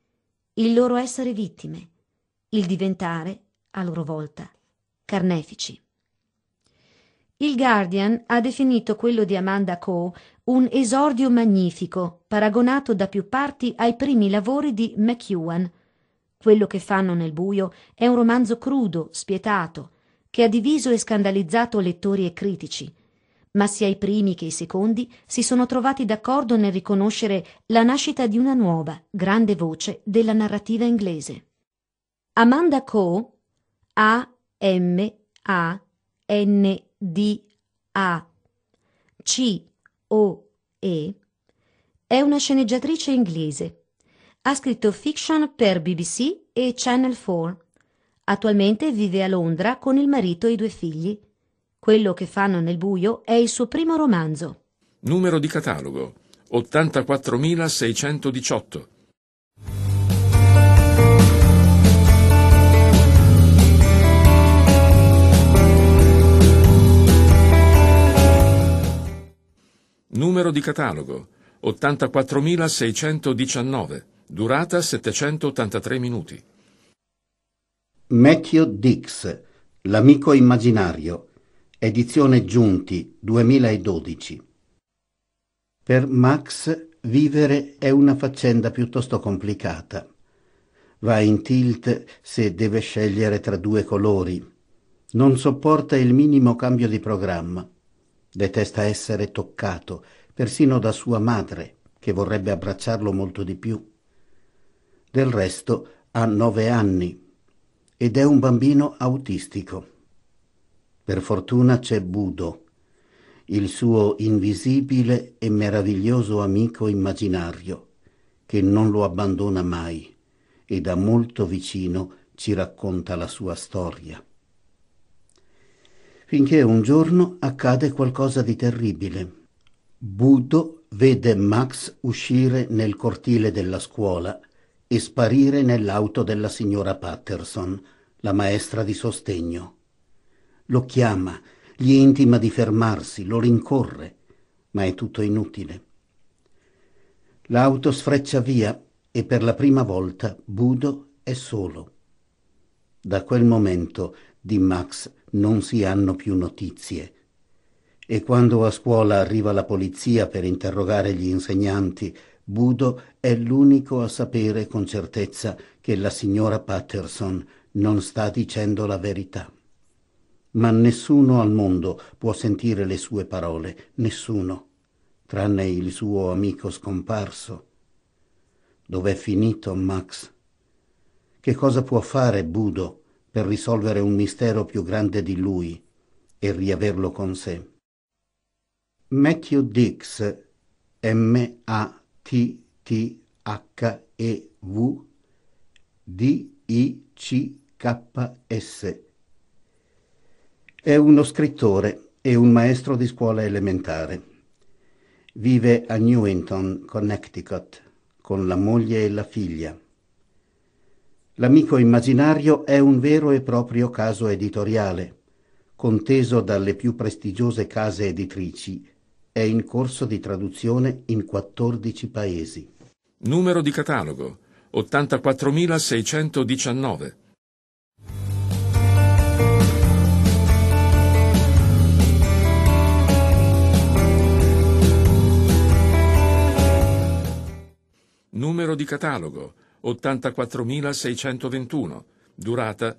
il loro essere vittime, il diventare, a loro volta, carnefici. Il Guardian ha definito quello di Amanda Coe un esordio magnifico, paragonato da più parti ai primi lavori di McEwan. Quello che fanno nel buio è un romanzo crudo, spietato, che ha diviso e scandalizzato lettori e critici, ma sia i primi che i secondi si sono trovati d'accordo nel riconoscere la nascita di una nuova, grande voce della narrativa inglese. Amanda Coe, A-M-A-N-D-A-C-O-E, è una sceneggiatrice inglese. Ha scritto fiction per BBC e Channel 4. Attualmente vive a Londra con il marito e i 2 figli. Quello che fanno nel buio è il suo primo romanzo. Numero di catalogo 84.618. Numero di catalogo 84.619. Durata 783 minuti. Matthew Dix, L'amico immaginario. Edizione Giunti 2012. Per Max vivere è una faccenda piuttosto complicata. Va in tilt se deve scegliere tra 2 colori. Non sopporta il minimo cambio di programma. Detesta essere toccato, persino da sua madre, che vorrebbe abbracciarlo molto di più. Del resto ha 9 anni ed è un bambino autistico. Per fortuna c'è Budo, il suo invisibile e meraviglioso amico immaginario, che non lo abbandona mai e da molto vicino ci racconta la sua storia. Finché un giorno accade qualcosa di terribile. Budo vede Max uscire nel cortile della scuola e sparire nell'auto della signora Patterson, la maestra di sostegno. Lo chiama, gli intima di fermarsi, lo rincorre, ma è tutto inutile. L'auto sfreccia via e per la prima volta Budo è solo. Da quel momento di Max non si hanno più notizie. E quando a scuola arriva la polizia per interrogare gli insegnanti, Budo è l'unico a sapere con certezza che la signora Patterson non sta dicendo la verità. Ma nessuno al mondo può sentire le sue parole, nessuno, tranne il suo amico scomparso. Dov'è finito Max? Che cosa può fare Budo per risolvere un mistero più grande di lui e riaverlo con sé? Matthew Dicks, Matthew Dicks, è uno scrittore e un maestro di scuola elementare. Vive a Newington, Connecticut, con la moglie e la figlia. L'amico immaginario è un vero e proprio caso editoriale, conteso dalle più prestigiose case editrici. È in corso di traduzione in 14 paesi. Numero di catalogo 84.619. Numero di catalogo 84.621. Durata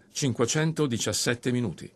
517 minuti.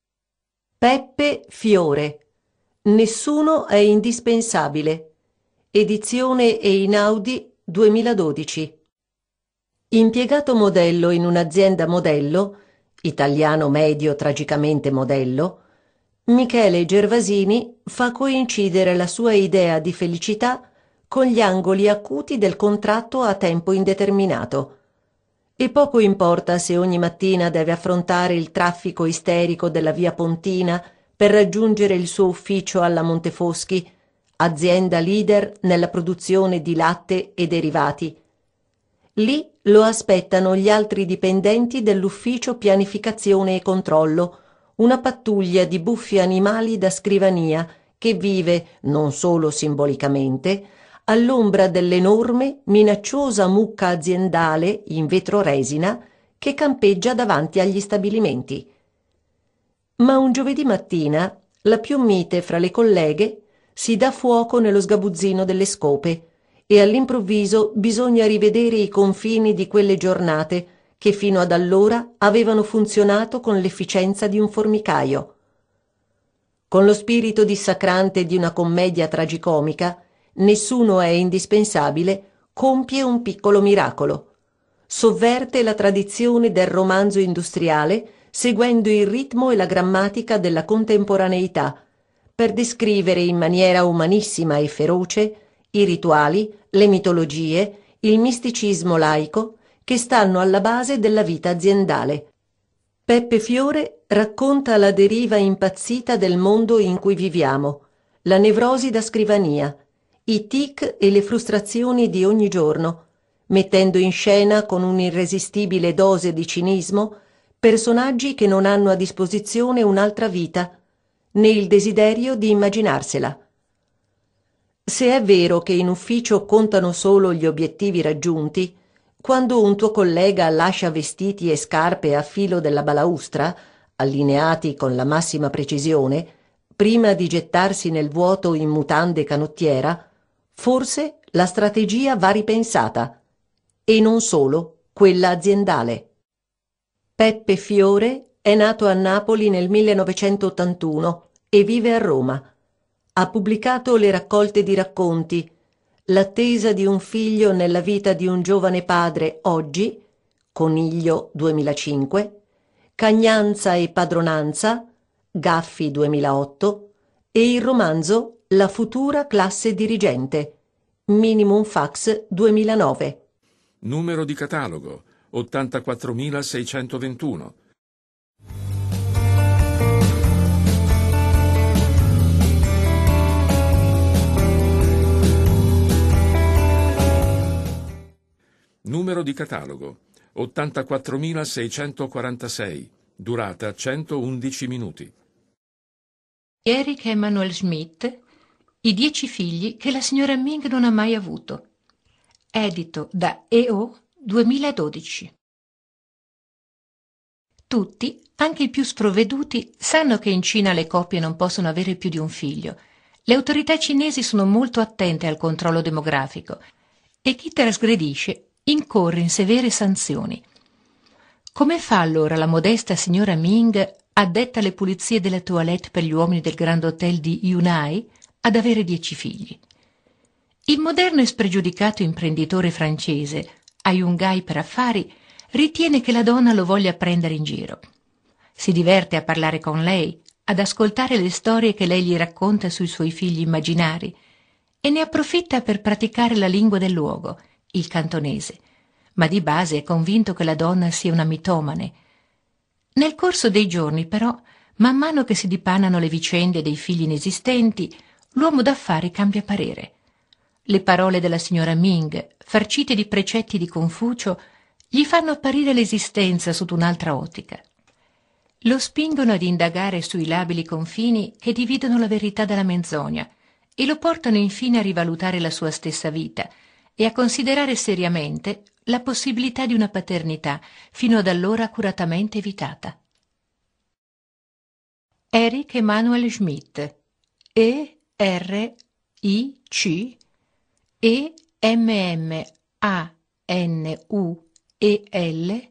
Peppe Fiore. Nessuno è indispensabile. Edizione Einaudi 2012. Impiegato modello in un'azienda modello, italiano medio tragicamente modello, Michele Gervasini fa coincidere la sua idea di felicità con gli angoli acuti del contratto a tempo indeterminato. E poco importa se ogni mattina deve affrontare il traffico isterico della via Pontina per raggiungere il suo ufficio alla Montefoschi, azienda leader nella produzione di latte e derivati. Lì lo aspettano gli altri dipendenti dell'ufficio pianificazione e controllo, una pattuglia di buffi animali da scrivania che vive, non solo simbolicamente, all'ombra dell'enorme, minacciosa mucca aziendale in vetroresina che campeggia davanti agli stabilimenti. Ma un giovedì mattina la più mite fra le colleghe si dà fuoco nello sgabuzzino delle scope e all'improvviso bisogna rivedere i confini di quelle giornate che fino ad allora avevano funzionato con l'efficienza di un formicaio. Con lo spirito dissacrante di una commedia tragicomica, Nessuno è indispensabile compie un piccolo miracolo. Sovverte la tradizione del romanzo industriale seguendo il ritmo e la grammatica della contemporaneità, per descrivere in maniera umanissima e feroce i rituali, le mitologie, il misticismo laico che stanno alla base della vita aziendale. Peppe Fiore racconta la deriva impazzita del mondo in cui viviamo, la nevrosi da scrivania, i tic e le frustrazioni di ogni giorno, mettendo in scena con un'irresistibile dose di cinismo personaggi che non hanno a disposizione un'altra vita, né il desiderio di immaginarsela. Se è vero che in ufficio contano solo gli obiettivi raggiunti, quando un tuo collega lascia vestiti e scarpe a filo della balaustra, allineati con la massima precisione, prima di gettarsi nel vuoto in mutande canottiera, forse la strategia va ripensata, e non solo quella aziendale. Peppe Fiore è nato a Napoli nel 1981 e vive a Roma. Ha pubblicato le raccolte di racconti L'attesa di un figlio nella vita di un giovane padre oggi, Coniglio 2005, Cagnanza e padronanza, Gaffi 2008, e il romanzo La futura classe dirigente, Minimum Fax 2009. Numero di catalogo 84.621. Numero di catalogo 84.646. Durata 111 minuti. Erich Emanuel Schmidt, I 10 figli che la signora Ming non ha mai avuto. Edito da EO 2012. Tutti, anche i più sprovveduti, sanno che in Cina le coppie non possono avere più di un figlio. Le autorità cinesi sono molto attente al controllo demografico e chi trasgredisce incorre in severe sanzioni. Come fa allora la modesta signora Ming, addetta alle pulizie delle toilette per gli uomini del Grand Hotel di Yunai, ad avere 10 figli? Il moderno e spregiudicato imprenditore francese, Ayungai per affari, ritiene che la donna lo voglia prendere in giro. Si diverte a parlare con lei, ad ascoltare le storie che lei gli racconta sui suoi figli immaginari, e ne approfitta per praticare la lingua del luogo, il cantonese, ma di base è convinto che la donna sia una mitomane. Nel corso dei giorni, però, man mano che si dipanano le vicende dei figli inesistenti, l'uomo d'affari cambia parere. Le parole della signora Ming, farcite di precetti di Confucio, gli fanno apparire l'esistenza sotto un'altra ottica. Lo spingono ad indagare sui labili confini che dividono la verità dalla menzogna e lo portano infine a rivalutare la sua stessa vita e a considerare seriamente la possibilità di una paternità fino ad allora accuratamente evitata. Erich Emanuel Schmidt, ERICHEMMANUEL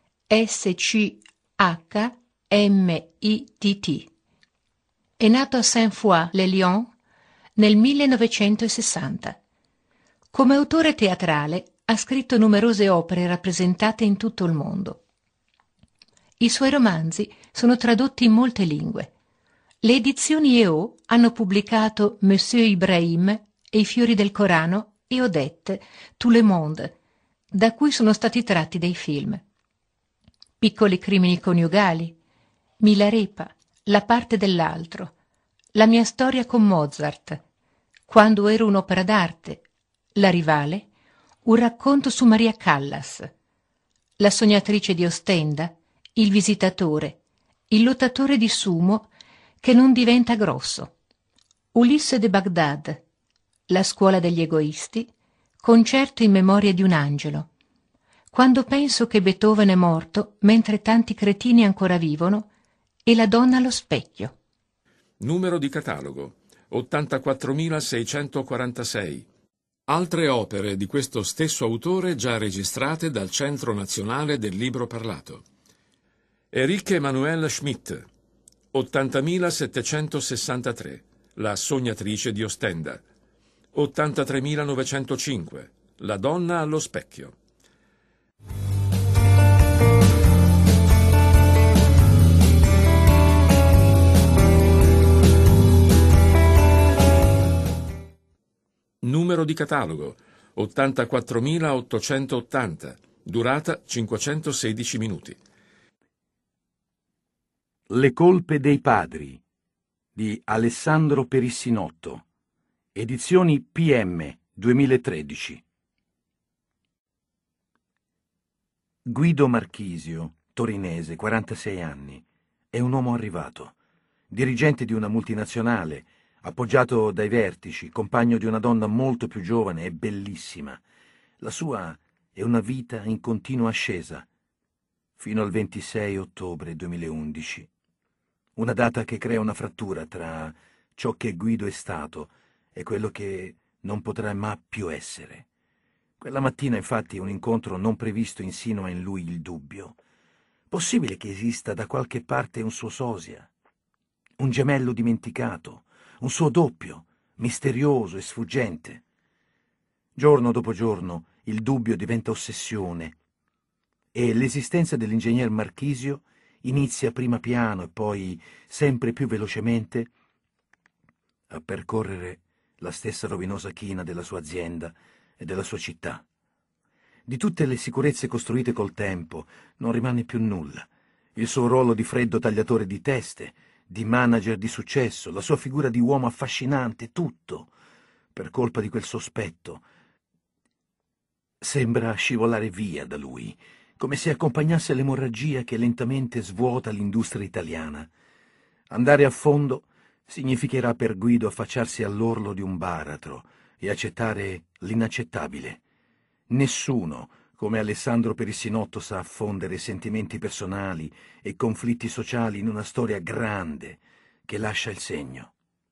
SCHMITT. È nato a Saint-Foy-les-Lyon nel 1960. Come autore teatrale ha scritto numerose opere rappresentate in tutto il mondo. I suoi romanzi sono tradotti in molte lingue. Le edizioni EO hanno pubblicato Monsieur Ibrahim e i fiori del Corano e Odette, Tout le monde, da cui sono stati tratti dei film. Piccoli crimini coniugali, Milarepa, La parte dell'altro, La mia storia con Mozart, Quando ero un'opera d'arte, La rivale, un racconto su Maria Callas, La sognatrice di Ostenda, Il visitatore, Il lottatore di sumo che non diventa grosso, Ulisse de Bagdad, La scuola degli egoisti, Concerto in memoria di un angelo, Quando penso che Beethoven è morto mentre tanti cretini ancora vivono, e La donna allo specchio. Numero di catalogo 84.646. Altre opere di questo stesso autore già registrate dal Centro Nazionale del Libro Parlato. Erich Emanuel Schmidt, 80.763, La sognatrice di Ostenda. 83.905, La donna allo specchio. Numero di catalogo 84.880, durata 516 minuti. Le colpe dei padri di Alessandro Perissinotto, edizioni PM 2013. Guido Marchisio, torinese, 46 anni, è un uomo arrivato, dirigente di una multinazionale, appoggiato dai vertici, compagno di una donna molto più giovane e bellissima. La sua è una vita in continua ascesa, fino al 26 ottobre 2011. Una data che crea una frattura tra ciò che Guido è stato e quello che non potrà mai più essere. Quella mattina, infatti, un incontro non previsto insinua in lui il dubbio. Possibile che esista da qualche parte un suo sosia? Un gemello dimenticato? Un suo doppio, misterioso e sfuggente? Giorno dopo giorno il dubbio diventa ossessione e l'esistenza dell'ingegner Marchisio inizia prima piano e poi sempre più velocemente a percorrere la stessa rovinosa china della sua azienda e della sua città. Di tutte le sicurezze costruite col tempo non rimane più nulla. Il suo ruolo di freddo tagliatore di teste, di manager di successo, la sua figura di uomo affascinante, tutto, per colpa di quel sospetto, sembra scivolare via da lui, come se accompagnasse l'emorragia che lentamente svuota l'industria italiana. Andare a fondo significherà per Guido affacciarsi all'orlo di un baratro e accettare l'inaccettabile. Nessuno come Alessandro Perissinotto sa affondere sentimenti personali e conflitti sociali in una storia grande che lascia il segno.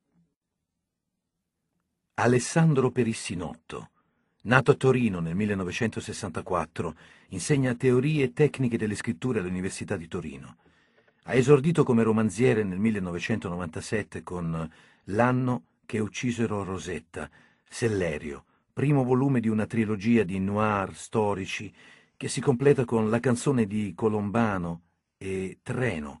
Alessandro Perissinotto, nato a Torino nel 1964, insegna teorie e tecniche delle scritture all'Università di Torino. Ha esordito come romanziere nel 1997 con L'anno che uccisero Rosetta, Sellerio, primo volume di una trilogia di noir storici che si completa con La canzone di Colombano e Treno,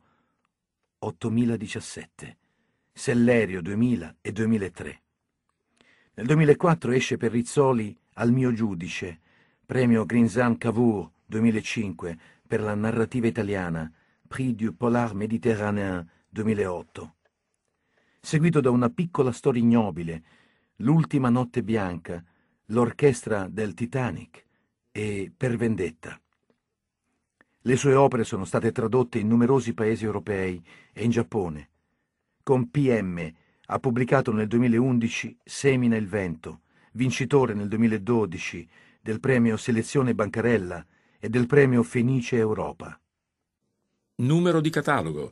8017, Sellerio 2000 e 2003. Nel 2004 esce per Rizzoli Al mio giudice, premio Grinzan Cavour 2005 per la narrativa italiana, Prix du Polar Méditerranéen 2008. Seguito da Una piccola storia ignobile, L'ultima notte bianca, L'orchestra del Titanic e Per vendetta. Le sue opere sono state tradotte in numerosi paesi europei e in Giappone. Con PM ha pubblicato nel 2011 Semina il vento, vincitore nel 2012 del premio Selezione Bancarella e del premio Fenice Europa. Numero di catalogo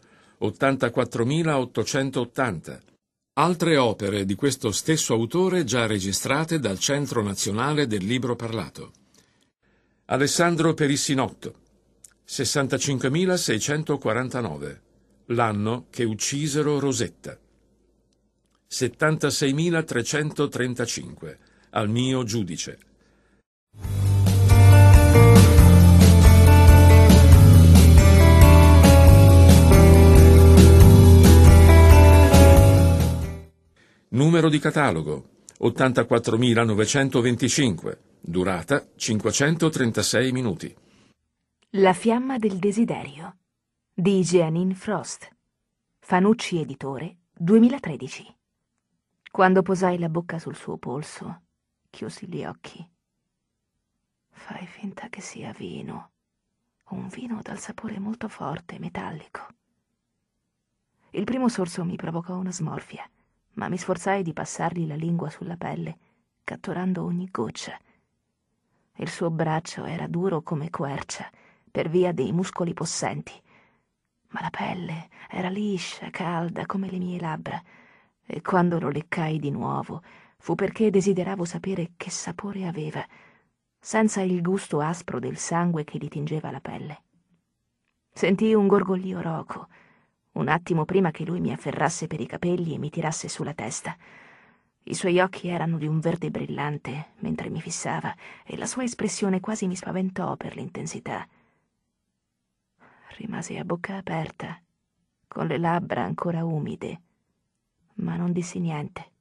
84.880. Altre opere di questo stesso autore già registrate dal Centro Nazionale del Libro Parlato. Alessandro Perissinotto, 65.649. L'anno che uccisero Rosetta. 76.335. Al mio giudice. Numero di catalogo 84.925. Durata 536 minuti. La fiamma del desiderio di Jeanine Frost. Fanucci Editore, 2013. Quando posai la bocca sul suo polso, chiusi gli occhi. Fai finta che sia vino, un vino dal sapore molto forte, metallico. Il primo sorso mi provocò una smorfia, ma mi sforzai di passargli la lingua sulla pelle, catturando ogni goccia. Il suo braccio era duro come quercia, per via dei muscoli possenti, ma la pelle era liscia, calda come le mie labbra, e quando lo leccai di nuovo fu perché desideravo sapere che sapore aveva, senza il gusto aspro del sangue che gli tingeva la pelle. Sentii un gorgoglio roco, un attimo prima che lui mi afferrasse per i capelli e mi tirasse sulla testa. I suoi occhi erano di un verde brillante mentre mi fissava e la sua espressione quasi mi spaventò per l'intensità. Rimasi a bocca aperta, con le labbra ancora umide, ma non dissi niente.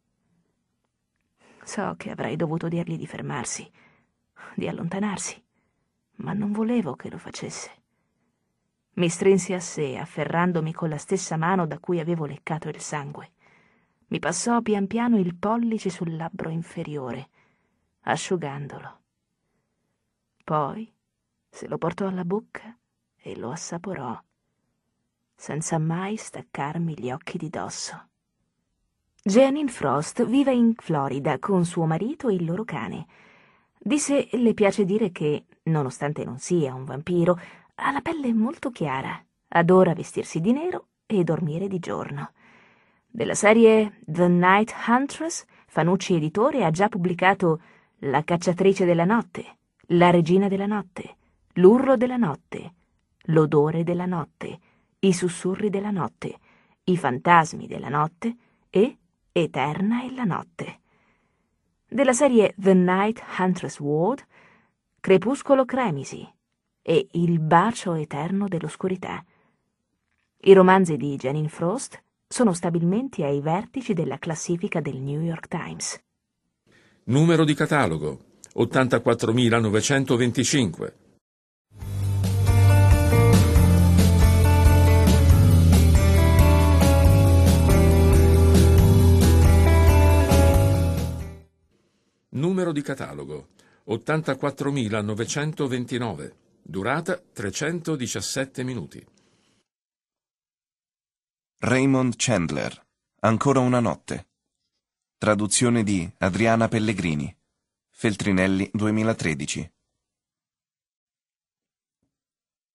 So che avrei dovuto dirgli di fermarsi, di allontanarsi, ma non volevo che lo facesse. Mi strinsi a sé, afferrandomi con la stessa mano da cui avevo leccato il sangue. Mi passò pian piano il pollice sul labbro inferiore, asciugandolo. Poi se lo portò alla bocca e lo assaporò, senza mai staccarmi gli occhi di dosso. Jeanine Frost vive in Florida con suo marito e il loro cane. Di sé le piace dire che, nonostante non sia un vampiro, ha la pelle molto chiara, adora vestirsi di nero e dormire di giorno. Della serie The Night Huntress, Fanucci Editore ha già pubblicato La cacciatrice della notte, La regina della notte, L'urlo della notte, L'odore della notte, I sussurri della notte, I fantasmi della notte e Eterna è la notte. Della serie The Night Huntress World, Crepuscolo Cremisi e Il bacio eterno dell'oscurità. I romanzi di Jeanine Frost sono stabilmente ai vertici della classifica del New York Times. Numero di catalogo 84.925. Numero di catalogo 84.929. Durata 317 minuti. Raymond Chandler, Ancora una notte. Traduzione di Adriana Pellegrini. Feltrinelli 2013.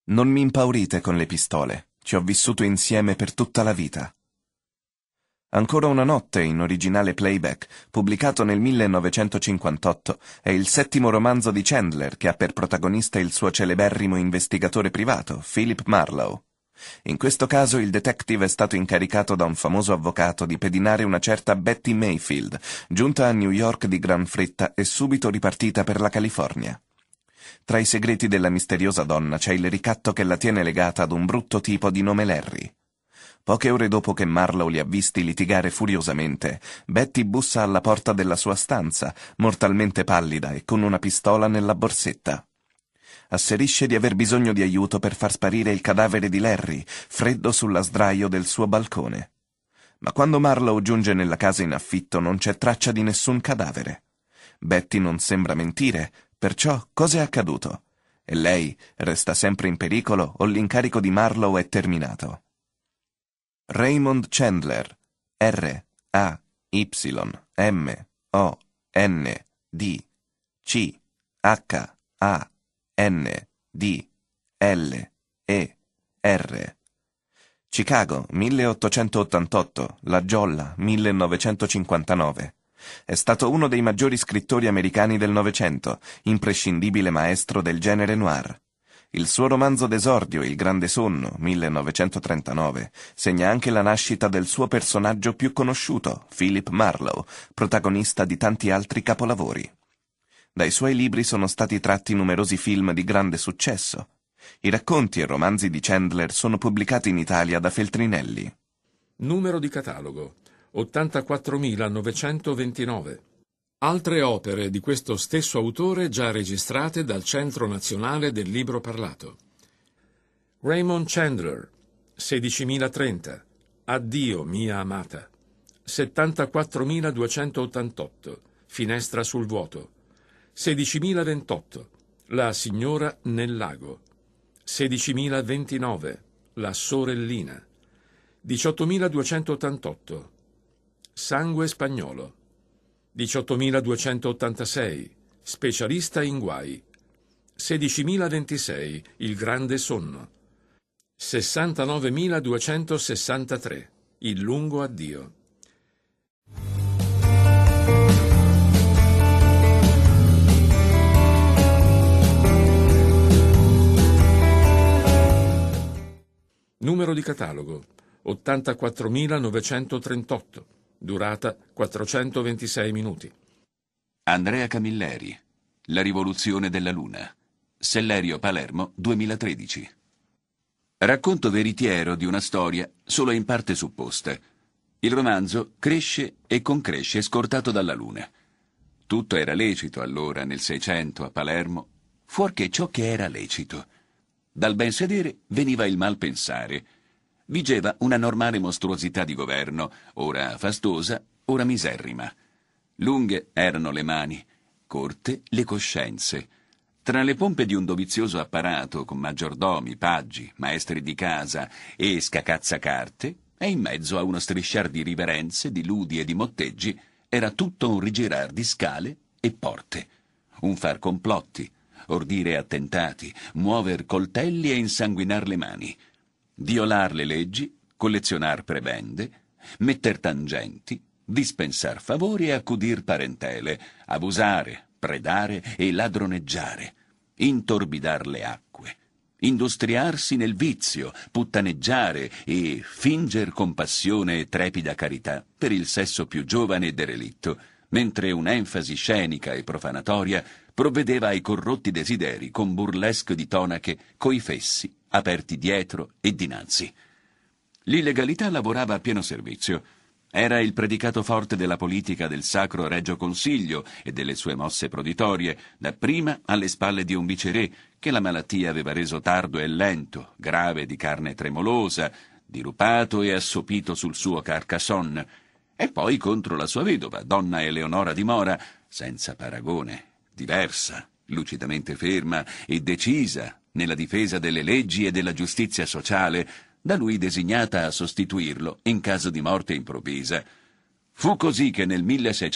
Non mi impaurite con le pistole, ci ho vissuto insieme per tutta la vita. Ancora una notte, in originale playback, pubblicato nel 1958, è il 7° romanzo di Chandler che ha per protagonista il suo celeberrimo investigatore privato, Philip Marlowe. In questo caso il detective è stato incaricato da un famoso avvocato di pedinare una certa Betty Mayfield, giunta a New York di gran fretta e subito ripartita per la California. Tra i segreti della misteriosa donna c'è il ricatto che la tiene legata ad un brutto tipo di nome Larry. Poche ore dopo che Marlowe li ha visti litigare furiosamente, Betty bussa alla porta della sua stanza, mortalmente pallida e con una pistola nella borsetta. Asserisce di aver bisogno di aiuto per far sparire il cadavere di Larry, freddo sulla sdraio del suo balcone. Ma quando Marlowe giunge nella casa in affitto non c'è traccia di nessun cadavere. Betty non sembra mentire, perciò cosa è accaduto? E lei resta sempre in pericolo o l'incarico di Marlowe è terminato? Raymond Chandler, R-A-Y-M-O-N-D-C-H-A-N-D-L-E-R. Chicago, 1888, La Giolla, 1959. È stato uno dei maggiori scrittori americani del Novecento, imprescindibile maestro del genere noir. Il suo romanzo d'esordio, Il Grande Sonno, 1939, segna anche la nascita del suo personaggio più conosciuto, Philip Marlowe, protagonista di tanti altri capolavori. Dai suoi libri sono stati tratti numerosi film di grande successo. I racconti e romanzi di Chandler sono pubblicati in Italia da Feltrinelli. Numero di catalogo 84.929. Altre opere di questo stesso autore già registrate dal Centro Nazionale del Libro Parlato. Raymond Chandler, 16.030. Addio, mia amata. 74.288. Finestra sul vuoto. 16.028. La signora nel lago. 16.029. La sorellina. 18.288. Sangue spagnolo. 18.286. Specialista in guai. 16.026. Il grande sonno. 69.263. Il lungo addio. Numero di catalogo 84.938. Durata 426 minuti. Andrea Camilleri. La rivoluzione della luna. Sellerio, Palermo, 2013. Racconto veritiero di una storia solo in parte supposta. Il romanzo cresce e concresce scortato dalla luna. Tutto era lecito allora, nel Seicento, a Palermo, fuorché ciò che era lecito. Dal ben sedere veniva il mal pensare. Vigeva una normale mostruosità di governo, ora fastosa, ora miserrima. Lunghe erano le mani, corte le coscienze. Tra le pompe di un dovizioso apparato, con maggiordomi, paggi, maestri di casa e scacazzacarte, e in mezzo a uno strisciar di riverenze, di ludi e di motteggi, era tutto un rigirar di scale e porte. Un far complotti, ordire attentati, muover coltelli e insanguinar le mani. Violar le leggi, collezionar prebende, metter tangenti, dispensar favori e accudir parentele, abusare, predare e ladroneggiare, intorbidar le acque, industriarsi nel vizio, puttaneggiare e finger compassione e trepida carità per il sesso più giovane e derelitto, mentre un'enfasi scenica e profanatoria provvedeva ai corrotti desideri con burlesque di tonache coi fessi aperti dietro e dinanzi. L'illegalità lavorava a pieno servizio. Era il predicato forte della politica del Sacro Regio Consiglio e delle sue mosse proditorie, dapprima alle spalle di un viceré che la malattia aveva reso tardo e lento, grave di carne tremolosa, dirupato e assopito sul suo Carcassonne, e poi contro la sua vedova, donna Eleonora di Mora, senza paragone, diversa, lucidamente ferma e decisa nella difesa delle leggi e della giustizia sociale, da lui designata a sostituirlo in caso di morte improvvisa. Fu così che nel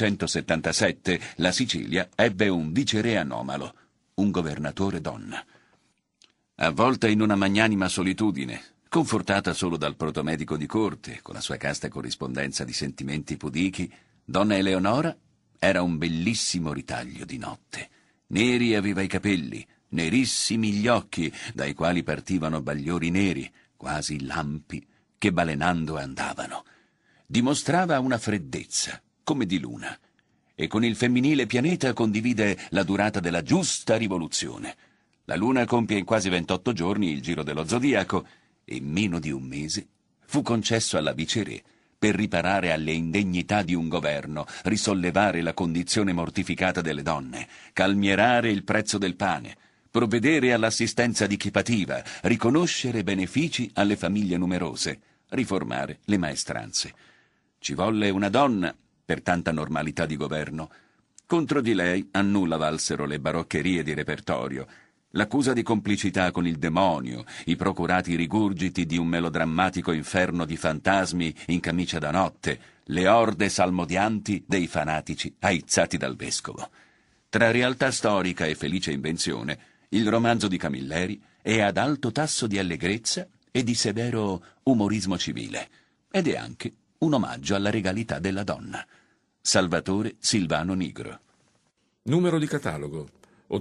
1677 la Sicilia ebbe un viceré anomalo, un governatore donna. avvolta in una magnanima solitudine, confortata solo dal protomedico di corte, con la sua casta corrispondenza di sentimenti pudichi, donna Eleonora era un bellissimo ritaglio di notte. Neri aveva i capelli, nerissimi gli occhi, dai quali partivano bagliori neri, quasi lampi, che balenando andavano. Dimostrava una freddezza, come di luna, e con il femminile pianeta condivide la durata della giusta rivoluzione. La luna compie in quasi 28 giorni il giro dello zodiaco, e in meno di un mese fu concesso alla viceré per riparare alle indegnità di un governo, risollevare la condizione mortificata delle donne, calmierare il prezzo del pane, provvedere all'assistenza di chi pativa, riconoscere benefici alle famiglie numerose, riformare le maestranze. Ci volle una donna per tanta normalità di governo. Contro di lei a nulla valsero le baroccherie di repertorio, l'accusa di complicità con il demonio, i procurati rigurgiti di un melodrammatico inferno di fantasmi in camicia da notte, le orde salmodianti dei fanatici aizzati dal vescovo. Tra realtà storica e felice invenzione, il romanzo di Camilleri è ad alto tasso di allegrezza e di severo umorismo civile, ed è anche un omaggio alla regalità della donna. Salvatore Silvano Nigro. Numero di catalogo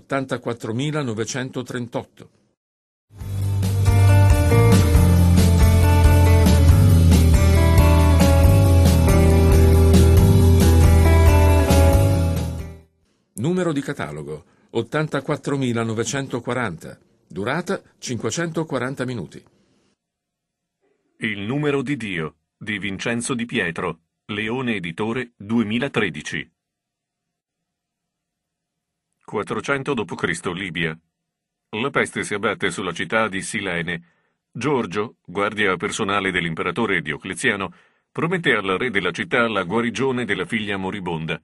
84.938. Numero di catalogo 84.940. Durata 540 minuti. Il numero di Dio di Vincenzo Di Pietro, Leone Editore, 2013. 400 d.C. Libia. La peste si abbatte sulla città di Silene. Giorgio, guardia personale dell'imperatore Diocleziano, promette al re della città la guarigione della figlia moribonda.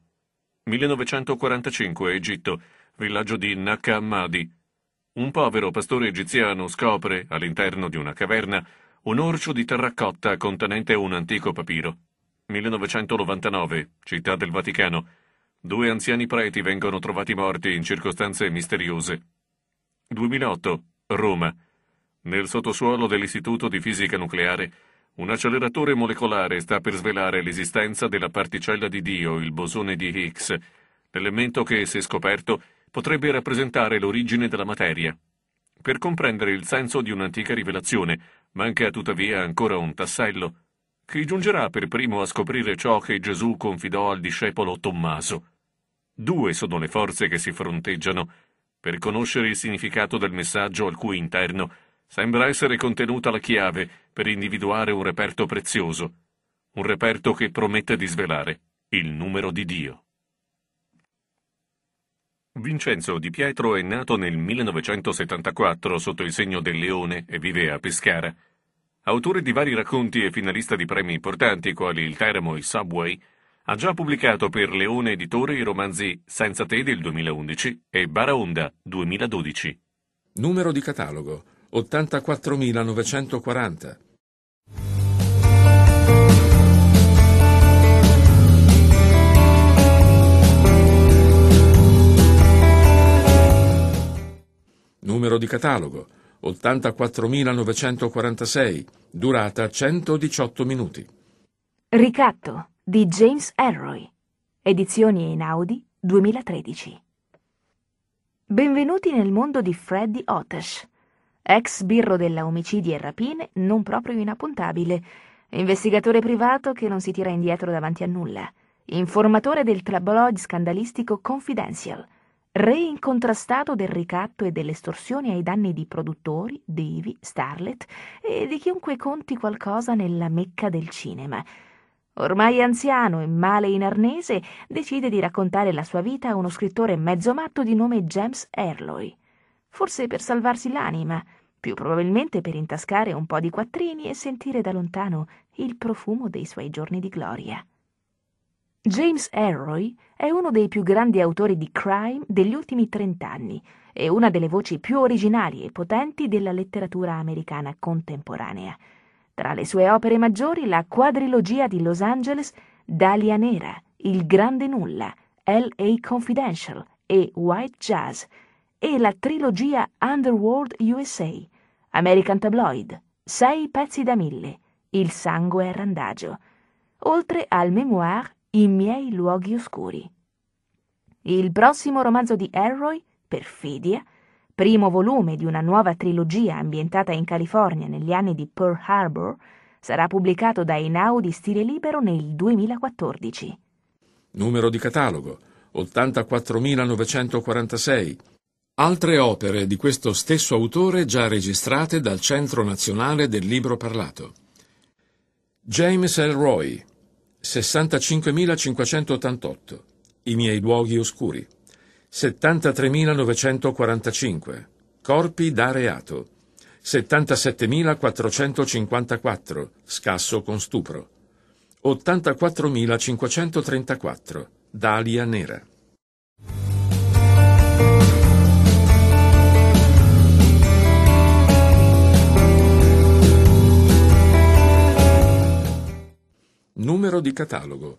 1945 Egitto, villaggio di Naqqa Hammadi. Un povero pastore egiziano scopre, all'interno di una caverna, un orcio di terracotta contenente un antico papiro. 1999 Città del Vaticano. 2 anziani preti vengono trovati morti in circostanze misteriose. 2008 Roma. Nel sottosuolo dell'Istituto di Fisica Nucleare, un acceleratore molecolare sta per svelare l'esistenza della particella di Dio, il bosone di Higgs, l'elemento che, se scoperto, potrebbe rappresentare l'origine della materia. Per comprendere il senso di un'antica rivelazione, manca tuttavia ancora un tassello. Chi giungerà per primo a scoprire ciò che Gesù confidò al discepolo Tommaso? 2 sono le forze che si fronteggiano per conoscere il significato del messaggio al cui interno sembra essere contenuta la chiave per individuare un reperto prezioso, un reperto che promette di svelare il numero di Dio. Vincenzo Di Pietro è nato nel 1974 sotto il segno del leone e vive a Pescara. Autore di vari racconti e finalista di premi importanti quali il Teramo e Subway, ha già pubblicato per Leone Editore i romanzi Senza te del 2011 e Baraonda 2012. Numero di catalogo 84.940. Numero di catalogo 84.946. Durata 118 minuti. Ricatto di James Ellroy. Edizioni Einaudi 2013. Benvenuti nel mondo di Freddy Otesh, ex sbirro della omicidi e rapine non proprio inappuntabile, investigatore privato che non si tira indietro davanti a nulla, informatore del tabloid scandalistico Confidential, re incontrastato del ricatto e delle estorsioni ai danni di produttori, divi, starlet e di chiunque conti qualcosa nella Mecca del cinema. Ormai anziano e male in arnese, decide di raccontare la sua vita a uno scrittore mezzo matto di nome James Ellroy. Forse per salvarsi l'anima, più probabilmente per intascare un po' di quattrini e sentire da lontano il profumo dei suoi giorni di gloria. James Ellroy è uno dei più grandi autori di crime degli ultimi 30 anni e una delle voci più originali e potenti della letteratura americana contemporanea. Tra le sue opere maggiori la quadrilogia di Los Angeles, Dahlia Nera, Il Grande Nulla, L.A. Confidential e White Jazz, e la trilogia Underworld USA, American Tabloid, 6 pezzi da 1000, Il sangue è randagio, oltre al memoir I miei luoghi oscuri. Il prossimo romanzo di Elroy, Perfidia, primo volume di una nuova trilogia ambientata in California negli anni di Pearl Harbor, sarà pubblicato da Einaudi Stile Libero nel 2014. Numero di catalogo 84.946. Altre opere di questo stesso autore già registrate dal Centro Nazionale del Libro Parlato. James Elroy, 65.588. I miei luoghi oscuri. 73.945. Corpi da reato. 77.454. Scasso con stupro. 84.534. Dalia nera. Numero di catalogo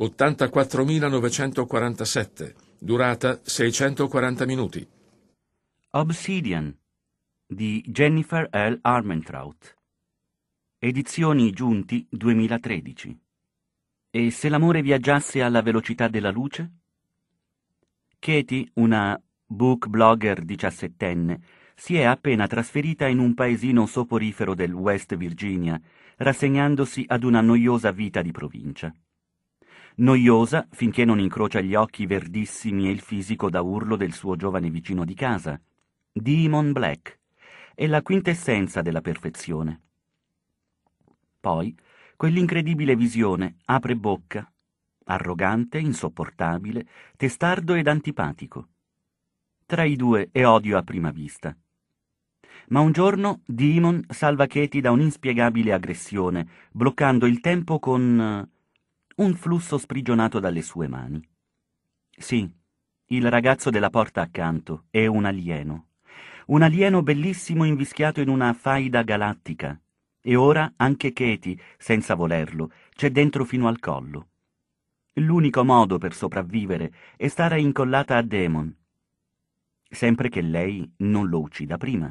84.947. Durata 640 minuti. Obsidian di Jennifer L. Armentrout. Edizioni Giunti 2013. E se l'amore viaggiasse alla velocità della luce? Katie, una book blogger 17enne, si è appena trasferita in un paesino soporifero del West Virginia, rassegnandosi ad una noiosa vita di provincia. Noiosa finché non incrocia gli occhi verdissimi e il fisico da urlo del suo giovane vicino di casa, Demon Black, è la quintessenza della perfezione. Poi quell'incredibile visione apre bocca, arrogante, insopportabile, testardo ed antipatico. Tra i due è odio a prima vista. Ma un giorno Demon salva Katie da un'inspiegabile aggressione, bloccando il tempo con un flusso sprigionato dalle sue mani. Sì, il ragazzo della porta accanto è un alieno bellissimo invischiato in una faida galattica, e ora anche Katie, senza volerlo, c'è dentro fino al collo. L'unico modo per sopravvivere è stare incollata a Demon, sempre che lei non lo uccida prima.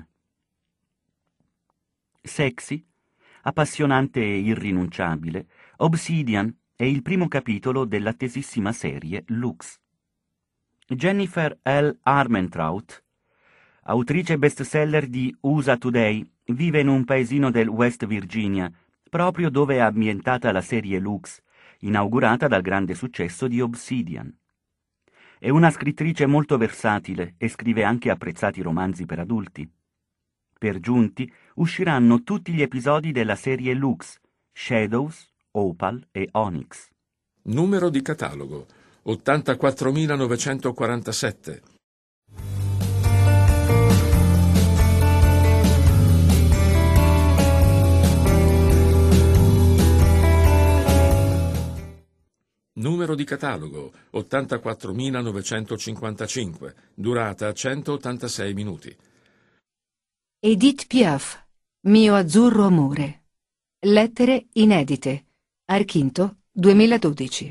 Sexy, appassionante e irrinunciabile, Obsidian è il primo capitolo dell'attesissima serie Lux. Jennifer L. Armentrout, autrice bestseller di USA Today, vive in un paesino del West Virginia, proprio dove è ambientata la serie Lux, inaugurata dal grande successo di Obsidian. È una scrittrice molto versatile e scrive anche apprezzati romanzi per adulti. Per Giunti usciranno tutti gli episodi della serie Lux, Shadows, Opal e Onyx. Numero di catalogo 84.947. Numero di catalogo 84.955. Durata 186 minuti. Edith Piaf, Mio azzurro amore. Lettere inedite. Archinto, 2012.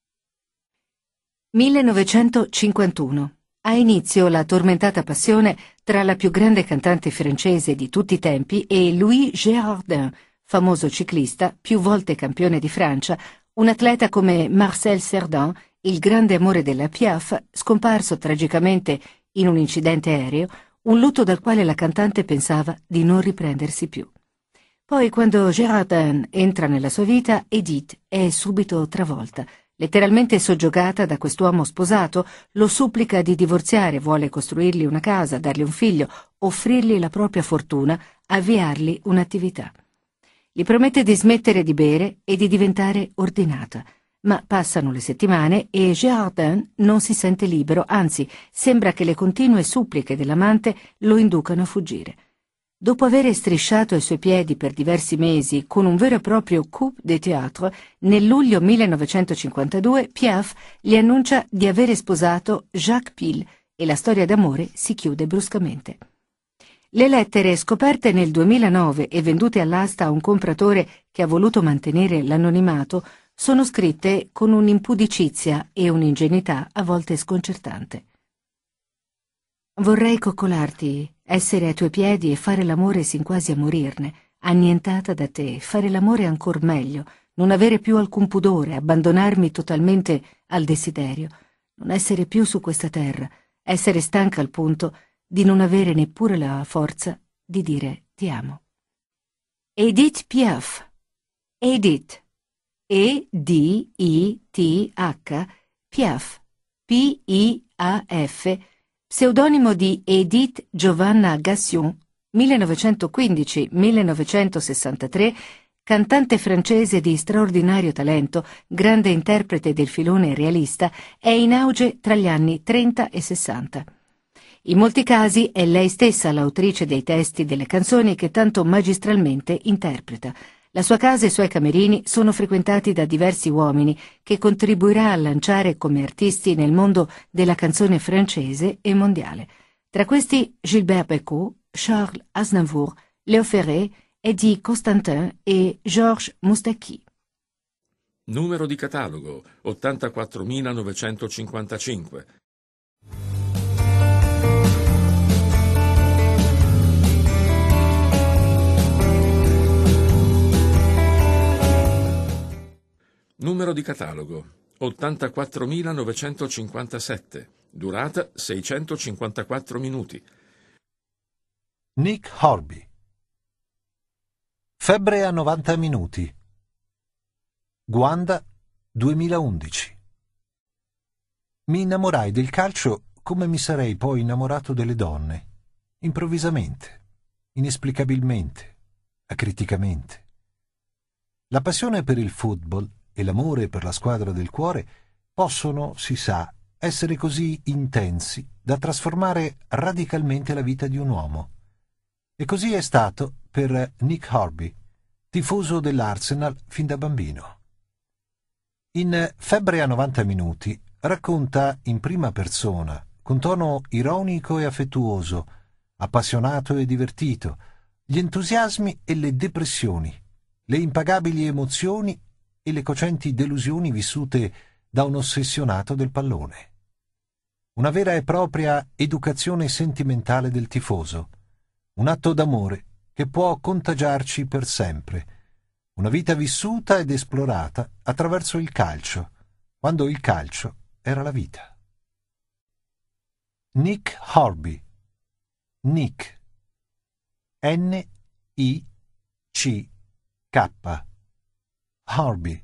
1951. Ha inizio la tormentata passione tra la più grande cantante francese di tutti i tempi e Louis Gérardin, famoso ciclista, più volte campione di Francia, un atleta come Marcel Cerdan, il grande amore della Piaf, scomparso tragicamente in un incidente aereo, un lutto dal quale la cantante pensava di non riprendersi più. Poi, quando Gérardin entra nella sua vita, Edith è subito travolta. Letteralmente soggiogata da quest'uomo sposato, lo supplica di divorziare, vuole costruirgli una casa, dargli un figlio, offrirgli la propria fortuna, avviargli un'attività. Gli promette di smettere di bere e di diventare ordinata. Ma passano le settimane e Gérardin non si sente libero, anzi, sembra che le continue suppliche dell'amante lo inducano a fuggire. Dopo aver strisciato ai suoi piedi per diversi mesi con un vero e proprio coup de théâtre, nel luglio 1952 Piaf gli annuncia di avere sposato Jacques Pil e la storia d'amore si chiude bruscamente. Le lettere scoperte nel 2009 e vendute all'asta a un compratore che ha voluto mantenere l'anonimato sono scritte con un'impudicizia e un'ingenuità a volte sconcertante. Vorrei coccolarti, essere ai tuoi piedi e fare l'amore sin quasi a morirne, annientata da te, fare l'amore ancor meglio, non avere più alcun pudore, abbandonarmi totalmente al desiderio, non essere più su questa terra, essere stanca al punto di non avere neppure la forza di dire ti amo. Edith Piaf. Edith. E-D-I-T-H. Piaf. P-I-A-F. Pseudonimo di Edith Giovanna Gassion, 1915-1963, cantante francese di straordinario talento, grande interprete del filone realista, è in auge tra gli anni 30 e 60. In molti casi è lei stessa l'autrice dei testi delle canzoni che tanto magistralmente interpreta. La sua casa e i suoi camerini sono frequentati da diversi uomini che contribuirà a lanciare come artisti nel mondo della canzone francese e mondiale. Tra questi Gilbert Bécaud, Charles Aznavour, Léo Ferré, Eddie Constantin e Georges Moustaki. Numero di catalogo 84.955. Numero di catalogo 84.957. Durata 654 minuti. Nick Horby. Febbre a 90 minuti. Guanda, 2011. Mi innamorai del calcio come mi sarei poi innamorato delle donne, improvvisamente, inesplicabilmente, acriticamente. La passione per il football e l'amore per la squadra del cuore possono, si sa, essere così intensi da trasformare radicalmente la vita di un uomo. E così è stato per Nick Horby, tifoso dell'Arsenal fin da bambino. In Febbre a 90 minuti racconta in prima persona, con tono ironico e affettuoso, appassionato e divertito, gli entusiasmi e le depressioni, le impagabili emozioni e le cocenti delusioni vissute da un ossessionato del pallone. Una vera e propria educazione sentimentale del tifoso, un atto d'amore che può contagiarci per sempre, una vita vissuta ed esplorata attraverso il calcio, quando il calcio era la vita. Nick Horby. Nick. N-I-C-K. Horby.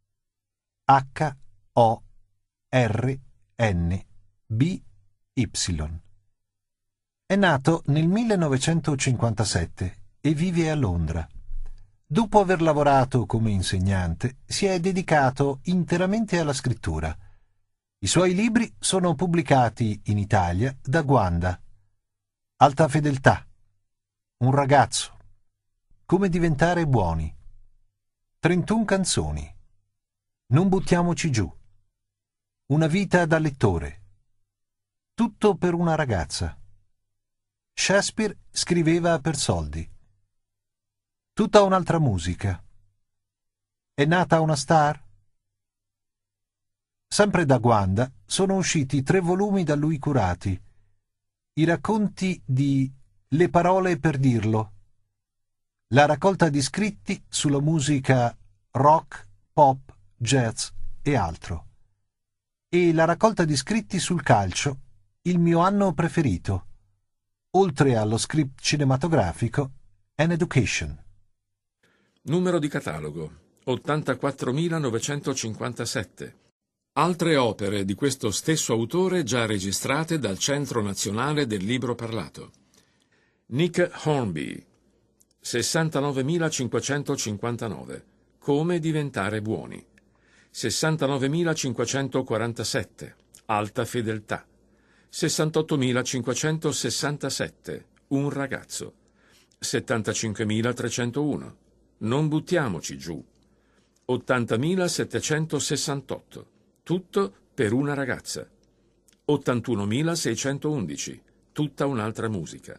H-O-R-N-B-Y. È nato nel 1957 e vive a Londra. Dopo aver lavorato come insegnante, si è dedicato interamente alla scrittura. I suoi libri sono pubblicati in Italia da Guanda. Alta fedeltà. Un ragazzo. Come diventare buoni. 31 canzoni. Non buttiamoci giù. Una vita da lettore. Tutto per una ragazza. Shakespeare scriveva per soldi. Tutta un'altra musica. È nata una star? Sempre da Guanda sono usciti 3 volumi da lui curati. I racconti di Le parole per dirlo, la raccolta di scritti sulla musica rock, pop, jazz e altro, e la raccolta di scritti sul calcio, Il mio anno preferito, oltre allo script cinematografico An Education. Numero di catalogo 84.957. Altre opere di questo stesso autore già registrate dal Centro Nazionale del Libro Parlato. Nick Hornby, 69.559. Come diventare buoni. 69.547. Alta fedeltà. 68.567. Un ragazzo. 75.301. Non buttiamoci giù. 80.768. Tutto per una ragazza. 81.611. Tutta un'altra musica.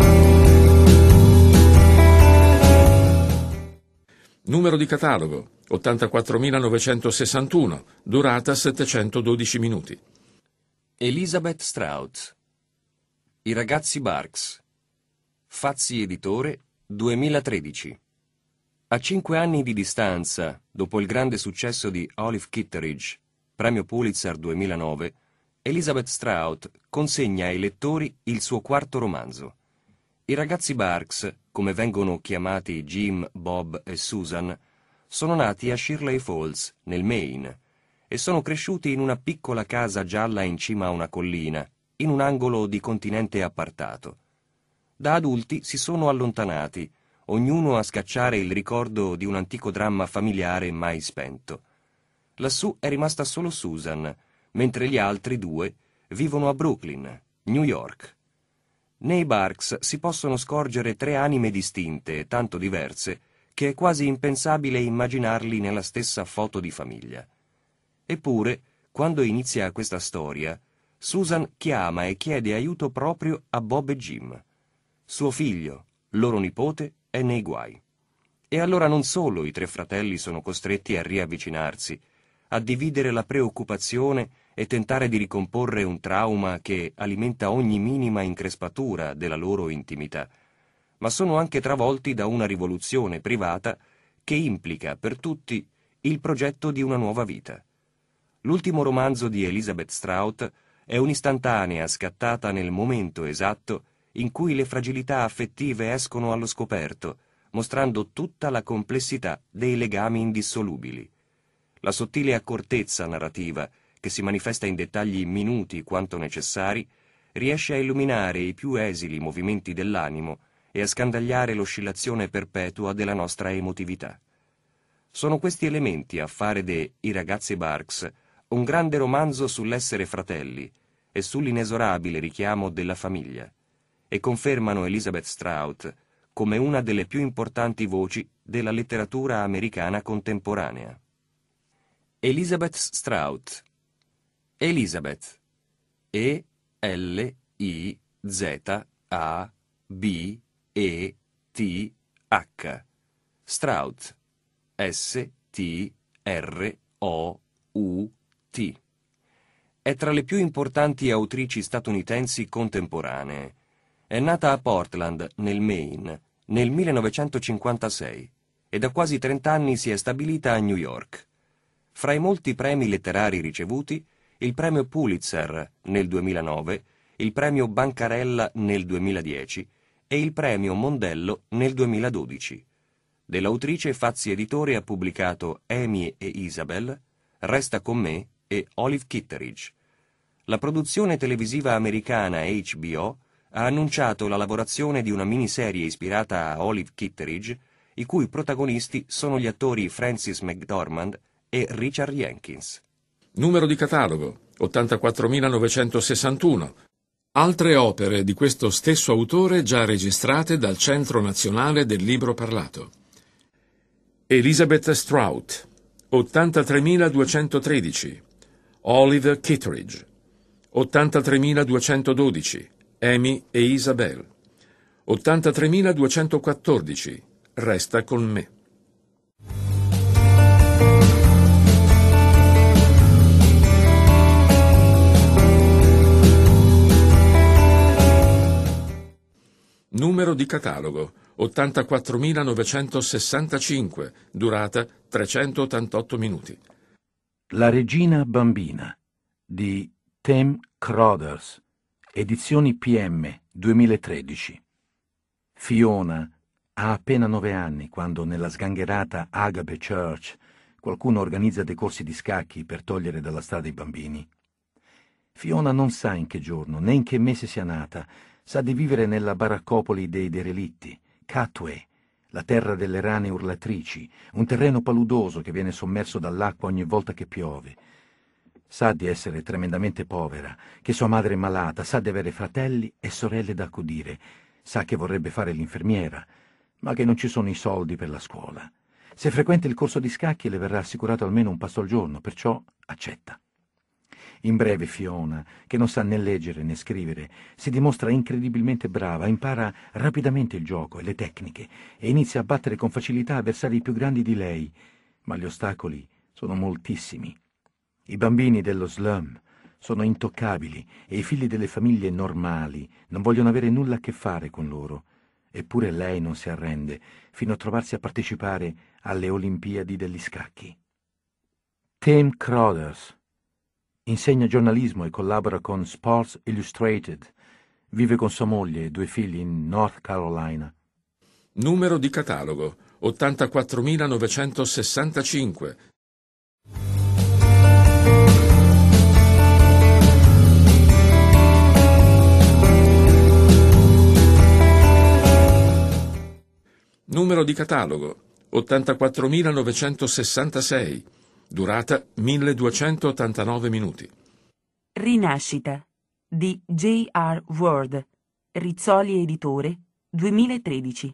Numero di catalogo 84.961, durata 712 minuti. Elizabeth Strout. I ragazzi Barks. Fazzi Editore, 2013. A 5 anni di distanza, dopo il grande successo di Olive Kitteridge, premio Pulitzer 2009, Elizabeth Strout consegna ai lettori il suo quarto romanzo. I ragazzi Barks, come vengono chiamati Jim, Bob e Susan, sono nati a Shirley Falls, nel Maine, e sono cresciuti in una piccola casa gialla in cima a una collina, in un angolo di continente appartato. Da adulti si sono allontanati, ognuno a scacciare il ricordo di un antico dramma familiare mai spento. Lassù è rimasta solo Susan, mentre gli altri due vivono a Brooklyn, New York. Nei Barks si possono scorgere 3 anime distinte e tanto diverse che è quasi impensabile immaginarli nella stessa foto di famiglia. Eppure, quando inizia questa storia, Susan chiama e chiede aiuto proprio a Bob e Jim. Suo figlio, loro nipote, è nei guai. E allora non solo i 3 fratelli sono costretti a riavvicinarsi, a dividere la preoccupazione e tentare di ricomporre un trauma che alimenta ogni minima increspatura della loro intimità, ma sono anche travolti da una rivoluzione privata che implica per tutti il progetto di una nuova vita. L'ultimo romanzo di Elizabeth Strout è un'istantanea scattata nel momento esatto in cui le fragilità affettive escono allo scoperto, mostrando tutta la complessità dei legami indissolubili. La sottile accortezza narrativa, che si manifesta in dettagli minuti quanto necessari, riesce a illuminare i più esili movimenti dell'animo e a scandagliare l'oscillazione perpetua della nostra emotività. Sono questi elementi a fare de I ragazzi Barks un grande romanzo sull'essere fratelli e sull'inesorabile richiamo della famiglia, e confermano Elizabeth Strout come una delle più importanti voci della letteratura americana contemporanea. Elizabeth Strout. Elizabeth. E-L-I-Z-A-B-E-T-H. Strout. S-T-R-O-U-T. È tra le più importanti autrici statunitensi contemporanee. È nata a Portland, nel Maine, nel 1956 e da quasi 30 anni si è stabilita a New York. Fra i molti premi letterari ricevuti, il premio Pulitzer nel 2009, il premio Bancarella nel 2010 e il premio Mondello nel 2012. Dell'autrice Fazzi Editore ha pubblicato Amy e Isabel, Resta con me e Olive Kitteridge. La produzione televisiva americana HBO ha annunciato la lavorazione di una miniserie ispirata a Olive Kitteridge, i cui protagonisti sono gli attori Frances McDormand e Richard Jenkins. Numero di catalogo 84.961. Altre opere di questo stesso autore già registrate dal Centro Nazionale del Libro Parlato. Elizabeth Strout, 83.213. Olive Kitteridge, 83.212. Amy e Isabel, 83.214. Resta con me. Numero di catalogo 84.965, durata 388 minuti. La regina bambina di Tim Crothers, edizioni PM 2013. Fiona ha appena 9 anni quando nella sgangherata Agape Church qualcuno organizza dei corsi di scacchi per togliere dalla strada i bambini. Fiona non sa in che giorno né in che mese sia nata, sa di vivere nella baraccopoli dei derelitti, Catway, la terra delle rane urlatrici, un terreno paludoso che viene sommerso dall'acqua ogni volta che piove. Sa di essere tremendamente povera, che sua madre è malata, sa di avere fratelli e sorelle da accudire, sa che vorrebbe fare l'infermiera, ma che non ci sono i soldi per la scuola. Se frequenta il corso di scacchi le verrà assicurato almeno un pasto al giorno, perciò accetta. In breve Fiona, che non sa né leggere né scrivere, si dimostra incredibilmente brava, impara rapidamente il gioco e le tecniche e inizia a battere con facilità avversari più grandi di lei, ma gli ostacoli sono moltissimi. I bambini dello slum sono intoccabili e i figli delle famiglie normali non vogliono avere nulla a che fare con loro. Eppure lei non si arrende fino a trovarsi a partecipare alle Olimpiadi degli scacchi. Tim Crothers insegna giornalismo e collabora con Sports Illustrated. Vive con sua moglie e 2 figli in North Carolina. Numero di catalogo 84.965. Numero di catalogo 84.966. Durata 1289 minuti. Rinascita di J.R. Ward, Rizzoli Editore, 2013.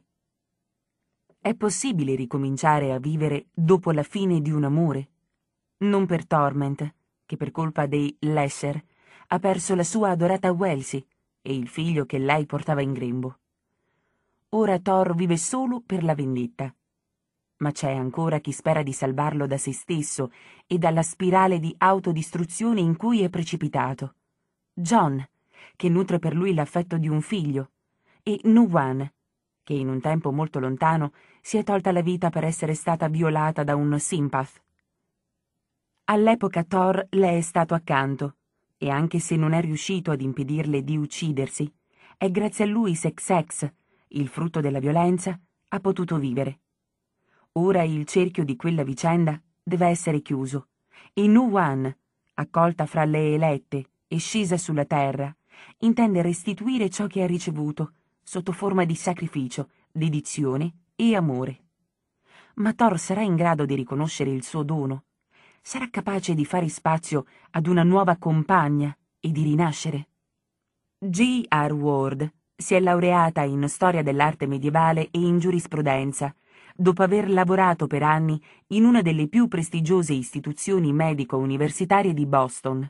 È possibile ricominciare a vivere dopo la fine di un amore? Non per Torment, che per colpa dei Lesser ha perso la sua adorata Welsie e il figlio che lei portava in grembo. Ora Thor vive solo per la vendetta. Ma c'è ancora chi spera di salvarlo da se stesso e dalla spirale di autodistruzione in cui è precipitato. John, che nutre per lui l'affetto di un figlio, e Nu-Wan, che in un tempo molto lontano si è tolta la vita per essere stata violata da un Sympath. All'epoca Thor le è stato accanto, e anche se non è riuscito ad impedirle di uccidersi, è grazie a lui se Xex, il frutto della violenza, ha potuto vivere. Ora il cerchio di quella vicenda deve essere chiuso, e Nu-Wan, accolta fra le elette e scesa sulla terra, intende restituire ciò che ha ricevuto, sotto forma di sacrificio, dedizione e amore. Ma Thor sarà in grado di riconoscere il suo dono? Sarà capace di fare spazio ad una nuova compagna e di rinascere? J.R. Ward si è laureata in storia dell'arte medievale e in giurisprudenza, dopo aver lavorato per anni in una delle più prestigiose istituzioni medico-universitarie di Boston.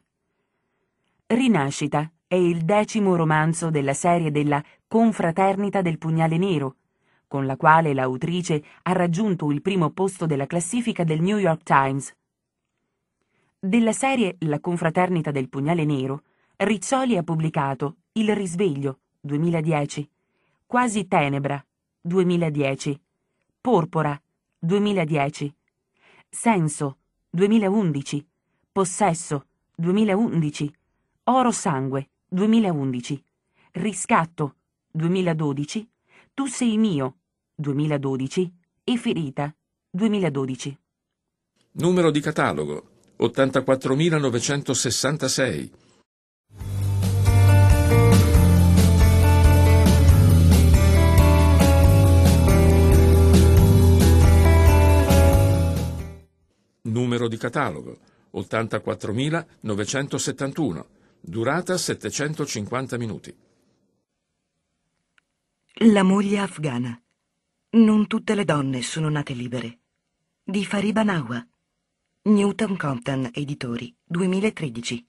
Rinascita è il 10° romanzo della serie della Confraternita del Pugnale Nero, con la quale l'autrice ha raggiunto il primo posto della classifica del New York Times. Della serie La Confraternita del Pugnale Nero, Rizzoli ha pubblicato Il risveglio, 2010, Quasi tenebra, 2010, Porpora, 2010, Senso, 2011, Possesso, 2011, Oro Sangue, 2011, Riscatto, 2012, Tu sei mio, 2012 e Ferita, 2012. Numero di catalogo 84.966. Numero di catalogo 84.971. Durata 750 minuti. La moglie afghana. Non tutte le donne sono nate libere. Di Fariba Nawa. Newton Compton Editori, 2013.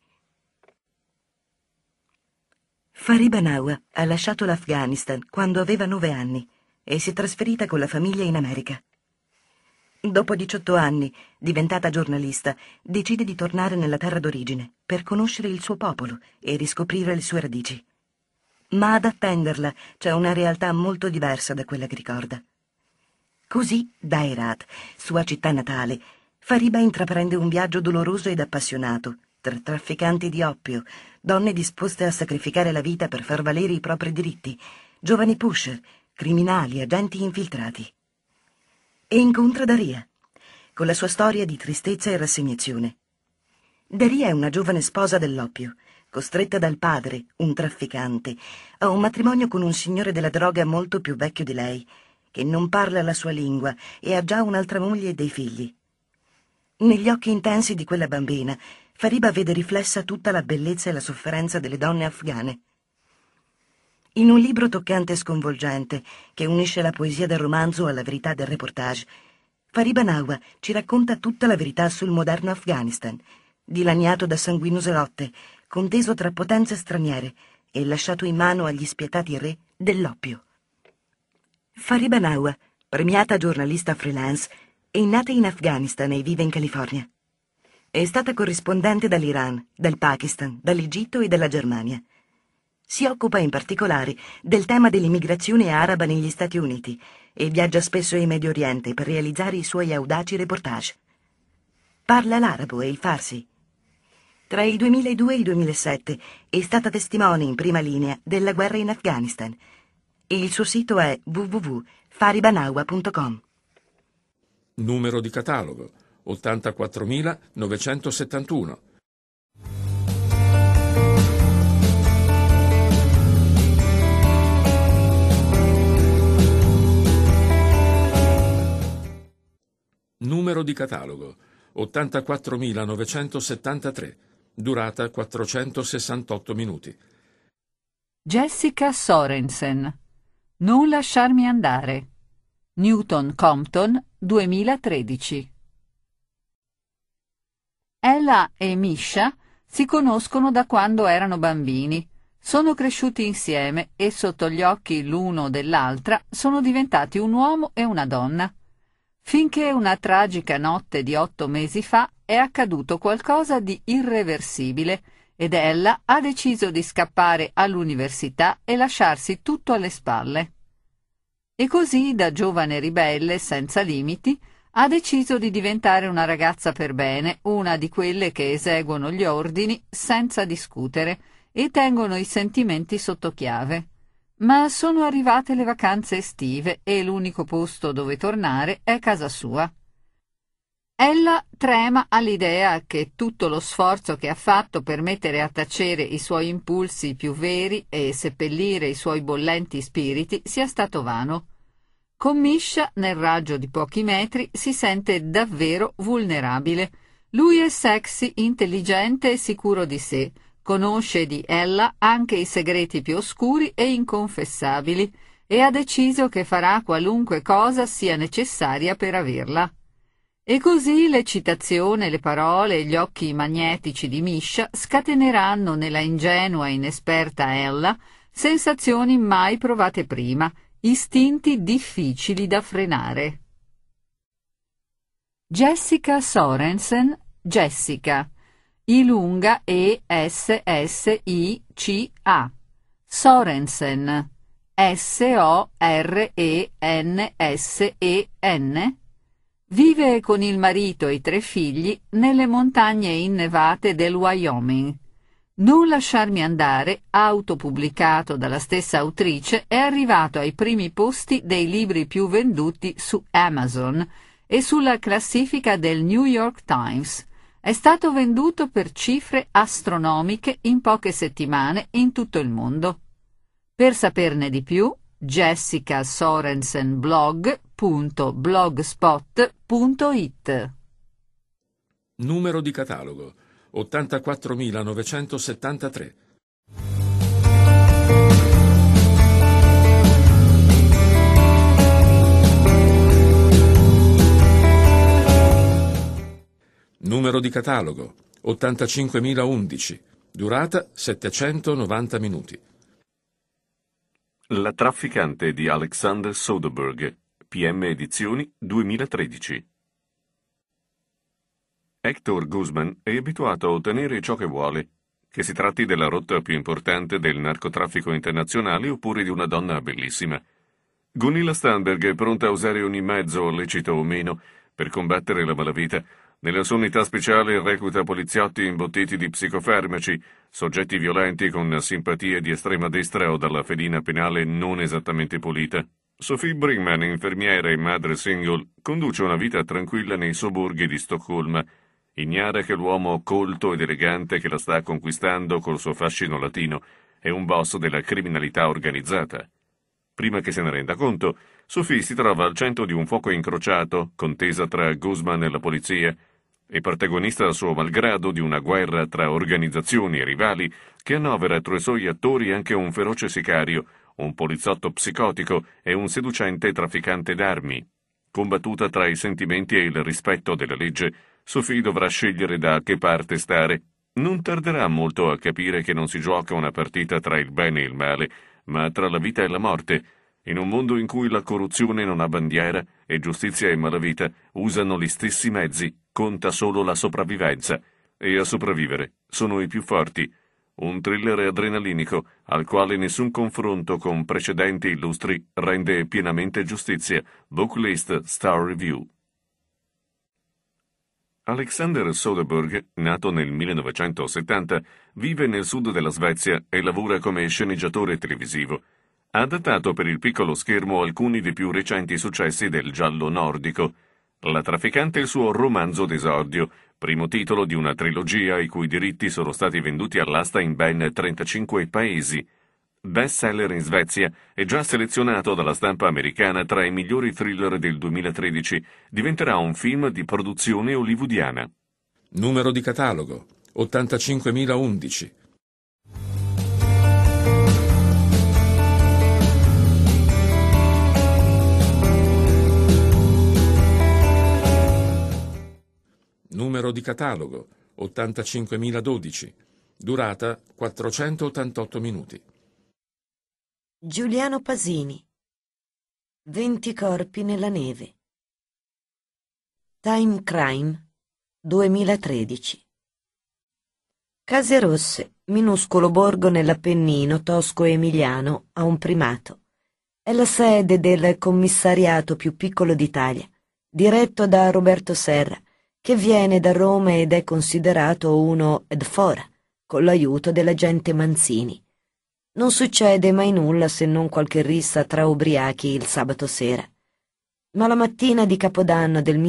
Fariba Nawa ha lasciato l'Afghanistan quando aveva 9 anni e si è trasferita con la famiglia in America. Dopo 18 anni, diventata giornalista, decide di tornare nella terra d'origine per conoscere il suo popolo e riscoprire le sue radici. Ma ad attenderla c'è una realtà molto diversa da quella che ricorda. Così, da Herat, sua città natale, Fariba intraprende un viaggio doloroso ed appassionato tra trafficanti di oppio, donne disposte a sacrificare la vita per far valere i propri diritti, giovani pusher, criminali, agenti infiltrati. E incontra Daria, con la sua storia di tristezza e rassegnazione. Daria è una giovane sposa dell'oppio, costretta dal padre, un trafficante, a un matrimonio con un signore della droga molto più vecchio di lei, che non parla la sua lingua e ha già un'altra moglie e dei figli. Negli occhi intensi di quella bambina, Fariba vede riflessa tutta la bellezza e la sofferenza delle donne afghane. In un libro toccante e sconvolgente, che unisce la poesia del romanzo alla verità del reportage, Fariba Nawa ci racconta tutta la verità sul moderno Afghanistan, dilaniato da sanguinose lotte, conteso tra potenze straniere e lasciato in mano agli spietati re dell'oppio. Fariba Nawa, premiata giornalista freelance, È nata in Afghanistan e vive in California. È stata corrispondente dall'Iran, dal Pakistan, dall'Egitto e dalla Germania. Si occupa in particolare del tema dell'immigrazione araba negli Stati Uniti e viaggia spesso in Medio Oriente per realizzare i suoi audaci reportage. Parla l'arabo e il farsi. Tra il 2002 e il 2007 è stata testimone in prima linea della guerra in Afghanistan e il suo sito è www.faribanawa.com. Numero di catalogo 84.971. Numero di catalogo 84.973. Durata 468 minuti. Jessica Sorensen. Non lasciarmi andare. Newton Compton, 2013. Ella e Misha si conoscono da quando erano bambini. Sono cresciuti insieme e sotto gli occhi l'uno dell'altra sono diventati un uomo e una donna. Finché una tragica notte di 8 mesi fa è accaduto qualcosa di irreversibile ed ella ha deciso di scappare all'università e lasciarsi tutto alle spalle. E così, da giovane ribelle senza limiti, ha deciso di diventare una ragazza per bene, una di quelle che eseguono gli ordini senza discutere e tengono i sentimenti sotto chiave. Ma sono arrivate le vacanze estive e l'unico posto dove tornare è casa sua. Ella trema all'idea che tutto lo sforzo che ha fatto per mettere a tacere i suoi impulsi più veri e seppellire i suoi bollenti spiriti sia stato vano. Con Misha, nel raggio di pochi metri, si sente davvero vulnerabile. Lui è sexy, intelligente e sicuro di sé. Conosce di ella anche i segreti più oscuri e inconfessabili e ha deciso che farà qualunque cosa sia necessaria per averla. E così l'eccitazione, le parole e gli occhi magnetici di Misha scateneranno nella ingenua e inesperta ella sensazioni mai provate prima, istinti difficili da frenare. Jessica Sorensen, Jessica. Ilunga E-S-S-I-C-A. Sorensen. S-O-R-E-N-S-E-N. Vive con il marito e i 3 figli nelle montagne innevate del Wyoming. Non lasciarmi andare, autopubblicato dalla stessa autrice, è arrivato ai primi posti dei libri più venduti su Amazon e sulla classifica del New York Times. È stato venduto per cifre astronomiche in poche settimane in tutto il mondo. Per saperne di più, jessicasorensenblog.blogspot.it. Numero di catalogo 84.973. Numero di catalogo 85.011. Durata 790 minuti. La trafficante di Alexander Soderbergh, PM Edizioni 2013. Hector Guzman è abituato a ottenere ciò che vuole, che si tratti della rotta più importante del narcotraffico internazionale oppure di una donna bellissima. Gunilla Sternberg è pronta a usare ogni mezzo, lecito o meno, per combattere la malavita. Nella sua unità speciale recluta poliziotti imbottiti di psicofarmaci, soggetti violenti con simpatie di estrema destra o dalla fedina penale non esattamente pulita. Sophie Brinkman, infermiera e madre single, conduce una vita tranquilla nei sobborghi di Stoccolma. Ignara che l'uomo colto ed elegante che la sta conquistando col suo fascino latino è un boss della criminalità organizzata. Prima che se ne renda conto, Sophie si trova al centro di un fuoco incrociato, contesa tra Guzman e la polizia, e protagonista a suo malgrado di una guerra tra organizzazioni e rivali che annovera tra i suoi attori anche un feroce sicario, un poliziotto psicotico e un seducente trafficante d'armi. Combattuta tra i sentimenti e il rispetto della legge, Sophie dovrà scegliere da che parte stare. Non tarderà molto a capire che non si gioca una partita tra il bene e il male, ma tra la vita e la morte, in un mondo in cui la corruzione non ha bandiera e giustizia e malavita usano gli stessi mezzi, conta solo la sopravvivenza, e a sopravvivere sono i più forti. Un thriller adrenalinico al quale nessun confronto con precedenti illustri rende pienamente giustizia. Booklist Star Review. Alexander Soderbergh, nato nel 1970, vive nel sud della Svezia e lavora come sceneggiatore televisivo. Ha adattato per il piccolo schermo alcuni dei più recenti successi del giallo nordico. La trafficante è il suo romanzo d'esordio, primo titolo di una trilogia i cui diritti sono stati venduti all'asta in ben 35 paesi. Bestseller in Svezia, è già selezionato dalla stampa americana tra i migliori thriller del 2013, diventerà un film di produzione hollywoodiana. Numero di catalogo 85.011. Numero di catalogo 85.012. Durata 488 minuti. Giuliano Pasini. 20 corpi nella neve. Time Crime 2013. Case Rosse, minuscolo borgo nell'Appennino tosco-emiliano, a un primato. È la sede del commissariato più piccolo d'Italia, diretto da Roberto Serra, che viene da Roma ed è considerato uno ed fora, con l'aiuto dell'agente Manzini. Non succede mai nulla se non qualche rissa tra ubriachi il sabato sera. Ma la mattina di Capodanno del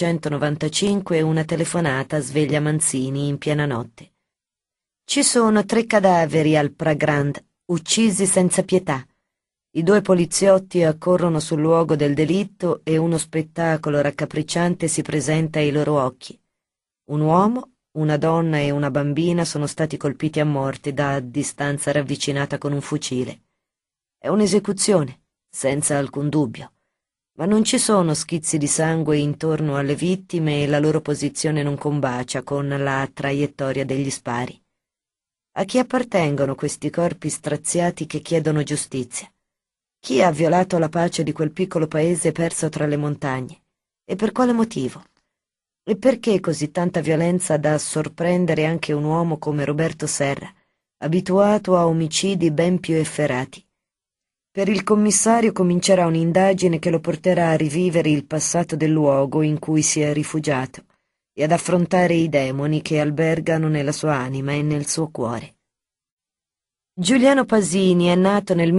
1995 una telefonata sveglia Manzini in piena notte. Ci sono 3 cadaveri al Pragrand, uccisi senza pietà. I 2 poliziotti accorrono sul luogo del delitto e uno spettacolo raccapricciante si presenta ai loro occhi. Un uomo, una donna e una bambina sono stati colpiti a morte da distanza ravvicinata con un fucile. È un'esecuzione, senza alcun dubbio, ma non ci sono schizzi di sangue intorno alle vittime e la loro posizione non combacia con la traiettoria degli spari. A chi appartengono questi corpi straziati che chiedono giustizia? Chi ha violato la pace di quel piccolo paese perso tra le montagne? E per quale motivo? E perché così tanta violenza da sorprendere anche un uomo come Roberto Serra, abituato a omicidi ben più efferati? Per il commissario comincerà un'indagine che lo porterà a rivivere il passato del luogo in cui si è rifugiato e ad affrontare i demoni che albergano nella sua anima e nel suo cuore. Giuliano Pasini è nato nel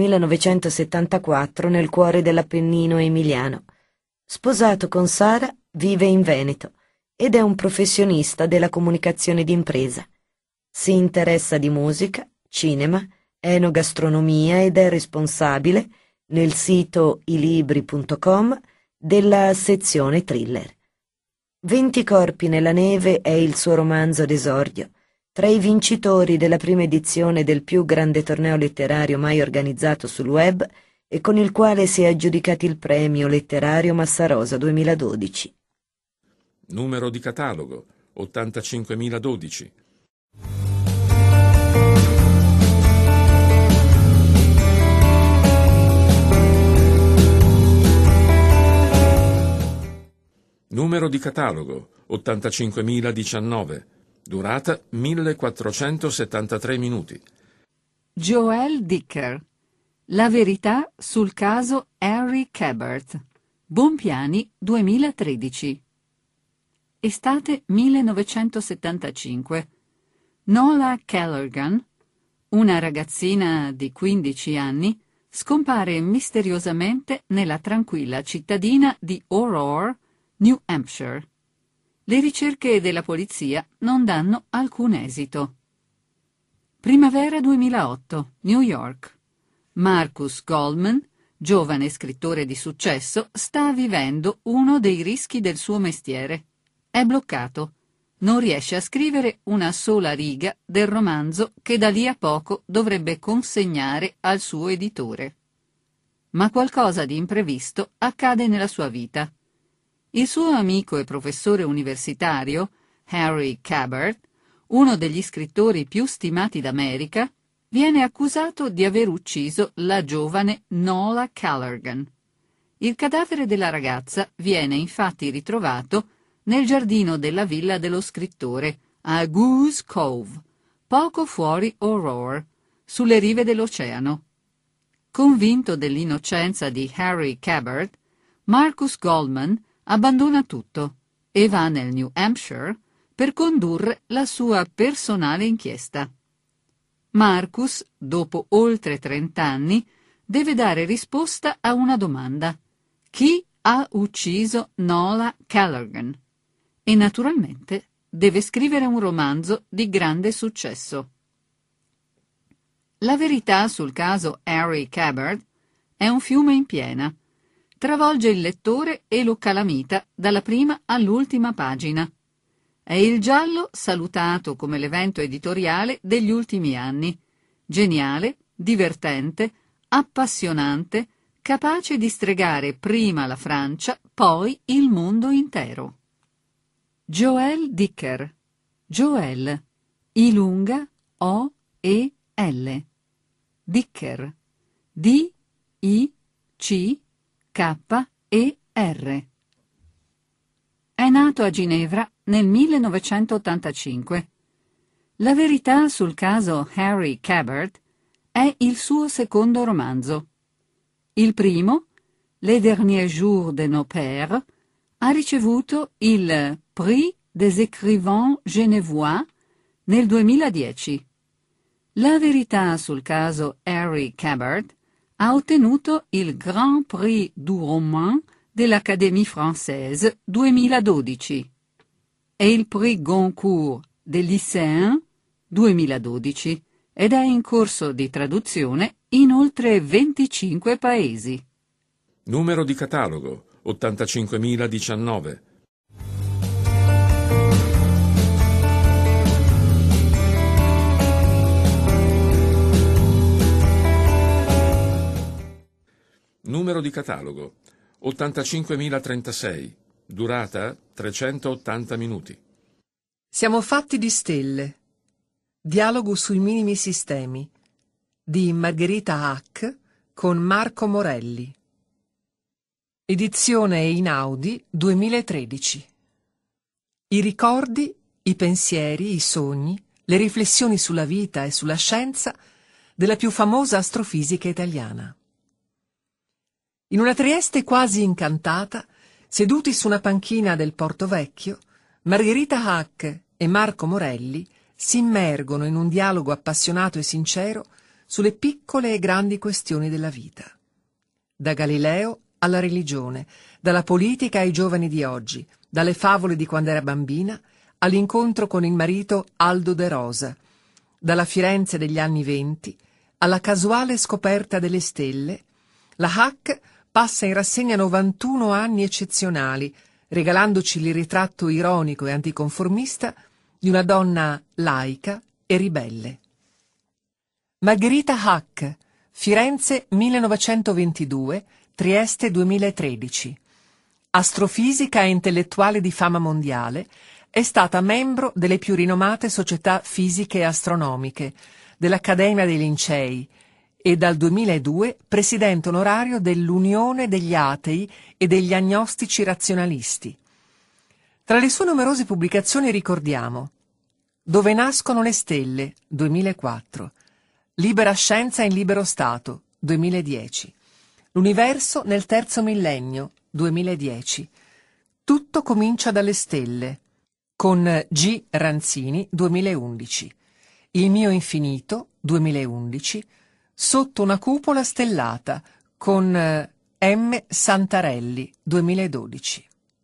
1974 nel cuore dell'Appennino emiliano. Sposato con Sara, vive in Veneto ed è un professionista della comunicazione d'impresa. Si interessa di musica, cinema, enogastronomia ed è responsabile, nel sito ilibri.com, della sezione thriller. 20 corpi nella neve è il suo romanzo d'esordio, tra i vincitori della prima edizione del più grande torneo letterario mai organizzato sul web e con il quale si è aggiudicati il premio letterario Massarosa 2012. Numero di catalogo 85.012. Numero di catalogo 85.019. Durata 1473 minuti. Joel Dicker. La verità sul caso Harry Cabert. Bompiani 2013. Estate 1975. Nola Callaghan, una ragazzina di 15 anni, scompare misteriosamente nella tranquilla cittadina di Aurora, New Hampshire. Le ricerche della polizia non danno alcun esito. Primavera 2008, New York. Marcus Goldman, giovane scrittore di successo, sta vivendo uno dei rischi del suo mestiere. È bloccato. Non riesce a scrivere una sola riga del romanzo che da lì a poco dovrebbe consegnare al suo editore. Ma qualcosa di imprevisto accade nella sua vita. Il suo amico e professore universitario, Harry Cabert, uno degli scrittori più stimati d'America, viene accusato di aver ucciso la giovane Nola Callaghan. Il cadavere della ragazza viene infatti ritrovato nel giardino della villa dello scrittore a Goose Cove, poco fuori Aurora, sulle rive dell'oceano. Convinto dell'innocenza di Harry Cabard, Marcus Goldman abbandona tutto e va nel New Hampshire per condurre la sua personale inchiesta. Marcus, dopo oltre 30 anni, deve dare risposta a una domanda: chi ha ucciso Nola Callaghan? E naturalmente deve scrivere un romanzo di grande successo. La verità sul caso Harry Cabard è un fiume in piena. Travolge il lettore e lo calamita dalla prima all'ultima pagina. È il giallo salutato come l'evento editoriale degli ultimi anni. Geniale, divertente, appassionante, capace di stregare prima la Francia, poi il mondo intero. Joel Dicker. Joel. I lunga O-E-L. Dicker. D-I-C-K-E-R. È nato a Ginevra nel 1985. La verità sul caso Harry Cabard è il suo secondo romanzo. Il primo, Les derniers jours de nos pères, ha ricevuto il Prix des écrivains genevois nel 2010. La verità sul caso Harry Cabard ha ottenuto il Grand Prix du Roman dell'Académie Française 2012 e il Prix Goncourt des lycéens 2012 ed è in corso di traduzione in oltre 25 paesi. Numero di catalogo 85.019. Numero di catalogo 85.036. Durata 380 minuti. Siamo fatti di stelle. Dialogo sui minimi sistemi di Margherita Hack con Marco Morelli. Edizione Einaudi 2013. I ricordi, i pensieri, i sogni, le riflessioni sulla vita e sulla scienza della più famosa astrofisica italiana. In una Trieste quasi incantata, seduti su una panchina del Porto Vecchio, Margherita Hack e Marco Morelli si immergono in un dialogo appassionato e sincero sulle piccole e grandi questioni della vita. Da Galileo alla religione, dalla politica ai giovani di oggi, dalle favole di quando era bambina all'incontro con il marito Aldo De Rosa, dalla Firenze degli anni '20 alla casuale scoperta delle stelle, la Hack passa in rassegna 91 anni eccezionali, regalandoci il ritratto ironico e anticonformista di una donna laica e ribelle. Margherita Hack, Firenze 1922, Trieste 2013. Astrofisica e intellettuale di fama mondiale, è stata membro delle più rinomate società fisiche e astronomiche, dell'Accademia dei Lincei e dal 2002 presidente onorario dell'Unione degli Atei e degli Agnostici Razionalisti. Tra le sue numerose pubblicazioni ricordiamo Dove nascono le stelle, 2004, Libera scienza in libero stato, 2010, L'universo nel terzo millennio, 2010, Tutto comincia dalle stelle, con G. Ranzini, 2011, Il mio infinito, 2011, Sotto una cupola stellata, con M. Santarelli, 2012.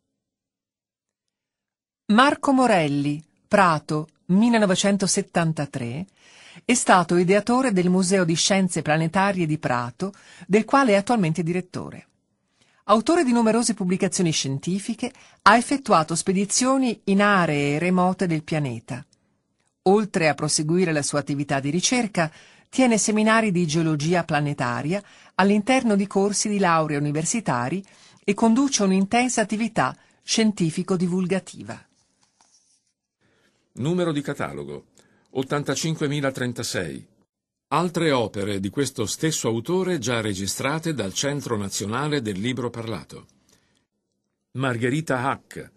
Marco Morelli, Prato, 1973, è stato ideatore del Museo di Scienze Planetarie di Prato, del quale è attualmente direttore. Autore di numerose pubblicazioni scientifiche, ha effettuato spedizioni in aree remote del pianeta. Oltre a proseguire la sua attività di ricerca, tiene seminari di geologia planetaria all'interno di corsi di laurea universitari e conduce un'intensa attività scientifico-divulgativa. Numero di catalogo 85.036. Altre opere di questo stesso autore già registrate dal Centro Nazionale del Libro Parlato. Margherita Hack,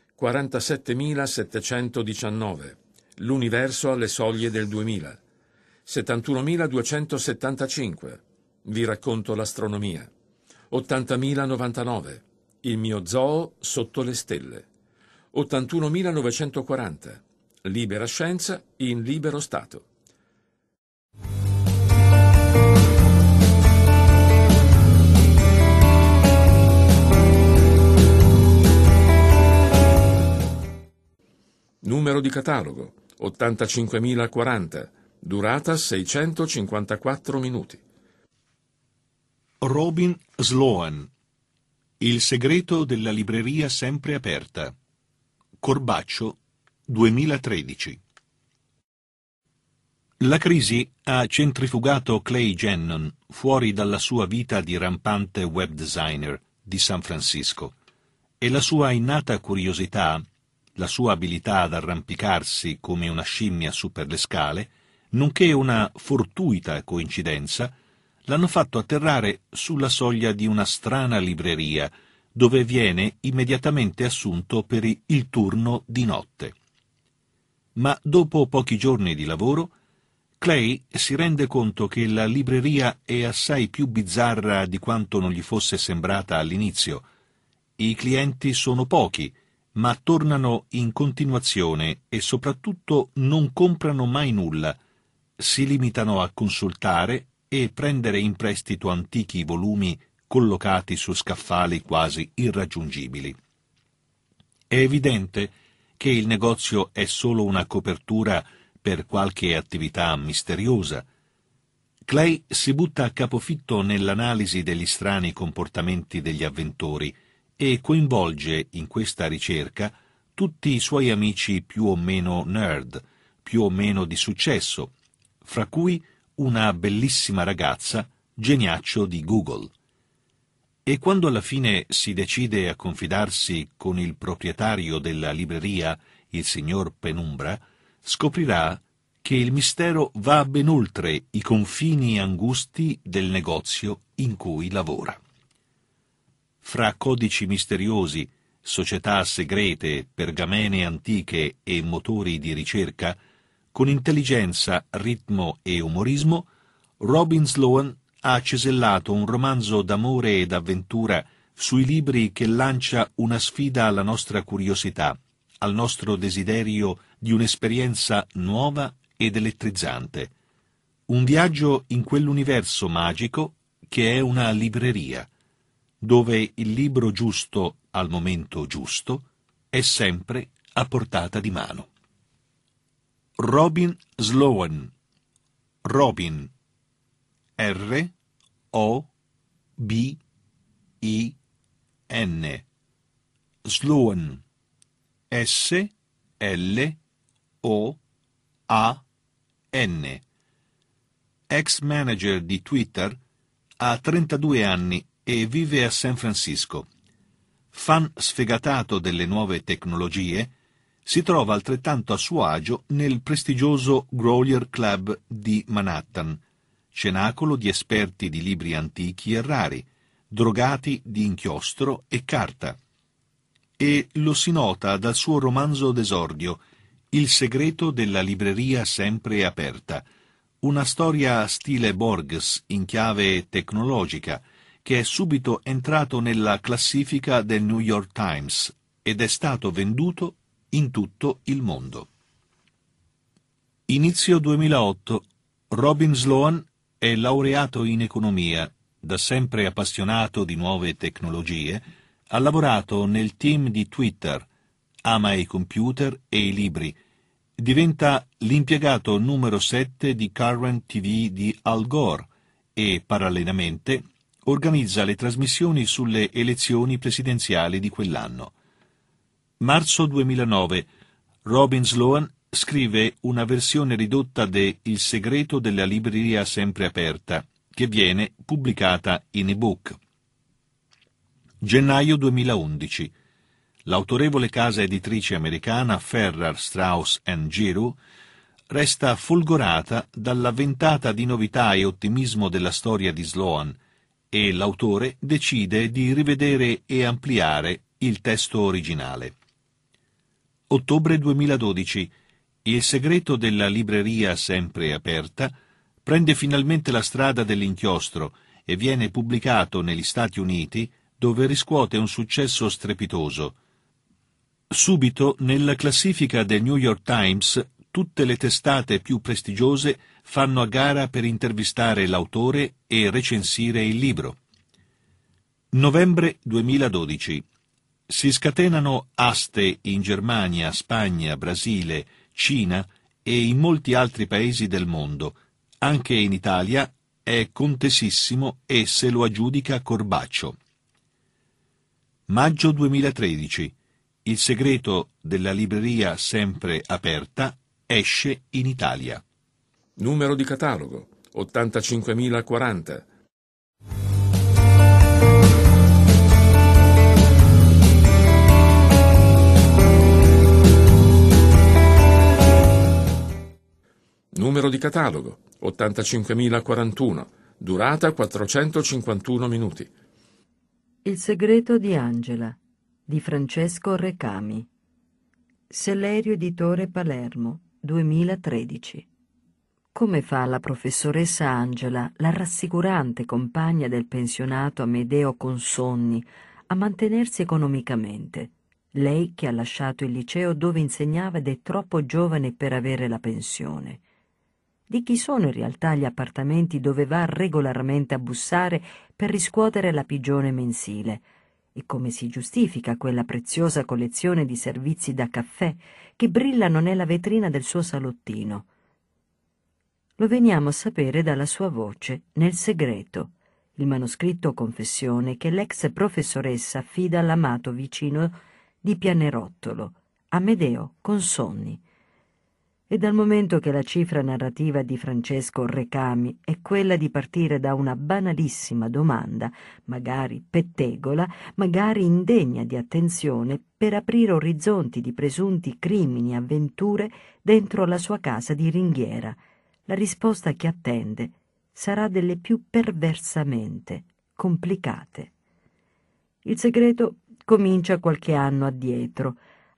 47.719, L'universo alle soglie del 2000, 71.275, Vi racconto l'astronomia, 80.099, Il mio zoo sotto le stelle, 81.940, Libera scienza in libero stato. Numero di catalogo 85.040, durata 654 minuti. Robin Sloan, Il segreto della libreria sempre aperta. Corbaccio, 2013. La crisi ha centrifugato Clay Gennon fuori dalla sua vita di rampante web designer di San Francisco e la sua innata curiosità, la sua abilità ad arrampicarsi come una scimmia su per le scale, nonché una fortuita coincidenza, l'hanno fatto atterrare sulla soglia di una strana libreria, dove viene immediatamente assunto per il turno di notte. Ma dopo pochi giorni di lavoro, Clay si rende conto che la libreria è assai più bizzarra di quanto non gli fosse sembrata all'inizio. I clienti sono pochi, ma tornano in continuazione e soprattutto non comprano mai nulla, si limitano a consultare e prendere in prestito antichi volumi collocati su scaffali quasi irraggiungibili. È evidente che il negozio è solo una copertura per qualche attività misteriosa. Clay si butta a capofitto nell'analisi degli strani comportamenti degli avventori e coinvolge in questa ricerca tutti i suoi amici più o meno nerd, più o meno di successo, fra cui una bellissima ragazza, geniaccio di Google. E quando alla fine si decide a confidarsi con il proprietario della libreria, il signor Penumbra, scoprirà che il mistero va ben oltre i confini angusti del negozio in cui lavora. Fra codici misteriosi, società segrete, pergamene antiche e motori di ricerca, con intelligenza, ritmo e umorismo, Robin Sloan ha cesellato un romanzo d'amore e d'avventura sui libri che lancia una sfida alla nostra curiosità, al nostro desiderio di un'esperienza nuova ed elettrizzante. Un viaggio in quell'universo magico che è una libreria, dove il libro giusto al momento giusto è sempre a portata di mano. Robin Sloan. Robin. R-O-B-I-N. Sloan. S-L-O-A-N. Ex manager di Twitter, ha 32 anni e vive a San Francisco. Fan sfegatato delle nuove tecnologie, si trova altrettanto a suo agio nel prestigioso Grolier Club di Manhattan, cenacolo di esperti di libri antichi e rari, drogati di inchiostro e carta. E lo si nota dal suo romanzo d'esordio, Il segreto della libreria sempre aperta, una storia stile Borges in chiave tecnologica, che è subito entrato nella classifica del New York Times ed è stato venduto in tutto il mondo. Inizio 2008. Robin Sloan è laureato in economia, da sempre appassionato di nuove tecnologie, ha lavorato nel team di Twitter, ama i computer e i libri, diventa l'impiegato numero 7 di Current TV di Al Gore e, parallelamente, organizza le trasmissioni sulle elezioni presidenziali di quell'anno. Marzo 2009. Robin Sloan scrive una versione ridotta de Il segreto della libreria sempre aperta, che viene pubblicata in ebook. Gennaio 2011. L'autorevole casa editrice americana Farrar, Straus & Giroux resta folgorata dalla ventata di novità e ottimismo della storia di Sloan e l'autore decide di rivedere e ampliare il testo originale. Ottobre 2012. Il segreto della libreria sempre aperta prende finalmente la strada dell'inchiostro e viene pubblicato negli Stati Uniti, dove riscuote un successo strepitoso. Subito, nella classifica del New York Times, tutte le testate più prestigiose fanno a gara per intervistare l'autore e recensire il libro. Novembre 2012. Si scatenano aste in Germania, Spagna, Brasile, Cina e in molti altri paesi del mondo. Anche in Italia è contesissimo e se lo aggiudica Corbaccio. Maggio 2013. Il segreto della libreria sempre aperta esce in Italia. Numero di catalogo 85.040. Numero di catalogo 85.041. Durata 451 minuti. Il segreto di Angela di Francesco Recami. Sellerio Editore Palermo, 2013. Come fa la professoressa Angela, la rassicurante compagna del pensionato Amedeo Consonni, a mantenersi economicamente? Lei che ha lasciato il liceo dove insegnava ed è troppo giovane per avere la pensione. Di chi sono in realtà gli appartamenti dove va regolarmente a bussare per riscuotere la pigione mensile? E come si giustifica quella preziosa collezione di servizi da caffè che brillano nella vetrina del suo salottino? Lo veniamo a sapere dalla sua voce, nel segreto, il manoscritto confessione che l'ex professoressa affida all'amato vicino di Pianerottolo, Amedeo Consonni. E dal momento che la cifra narrativa di Francesco Recami è quella di partire da una banalissima domanda, magari pettegola, magari indegna di attenzione, per aprire orizzonti di presunti crimini e avventure dentro la sua casa di ringhiera, la risposta che attende sarà delle più perversamente complicate. Il segreto comincia qualche anno addietro.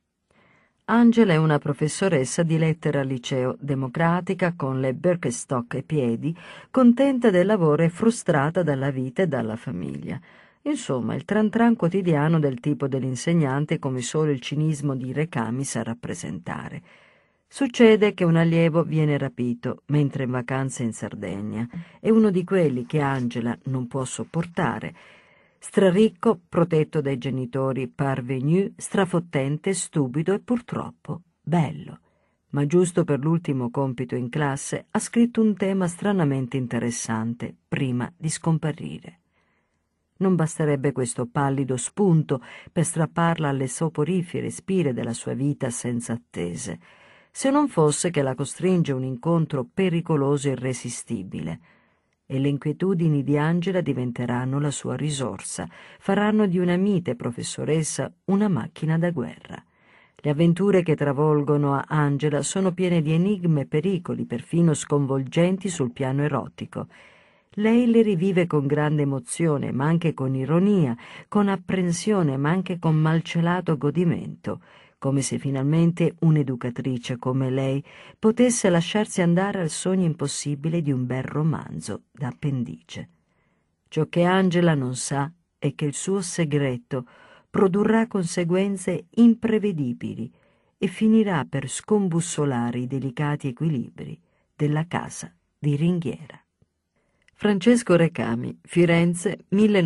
Angela è una professoressa di lettere al liceo, democratica, con le Birkenstock ai piedi, contenta del lavoro e frustrata dalla vita e dalla famiglia. Insomma, il tran tran quotidiano del tipo dell'insegnante come solo il cinismo di Recami sa rappresentare. Succede che un allievo viene rapito mentre in vacanza in Sardegna. È uno di quelli che Angela non può sopportare. Straricco, protetto dai genitori parvenu, strafottente, stupido e purtroppo bello. Ma giusto per l'ultimo compito in classe ha scritto un tema stranamente interessante prima di scomparire. Non basterebbe questo pallido spunto per strapparla alle soporifere spire della sua vita senza attese, se non fosse che la costringe un incontro pericoloso e irresistibile. E le inquietudini di Angela diventeranno la sua risorsa, faranno di una mite professoressa una macchina da guerra. Le avventure che travolgono a Angela sono piene di enigmi e pericoli, perfino sconvolgenti sul piano erotico. Lei le rivive con grande emozione, ma anche con ironia, con apprensione, ma anche con malcelato godimento, come se finalmente un'educatrice come lei potesse lasciarsi andare al sogno impossibile di un bel romanzo da appendice. Ciò che Angela non sa è che il suo segreto produrrà conseguenze imprevedibili e finirà per scombussolare i delicati equilibri della casa di ringhiera. Francesco Recami, Firenze,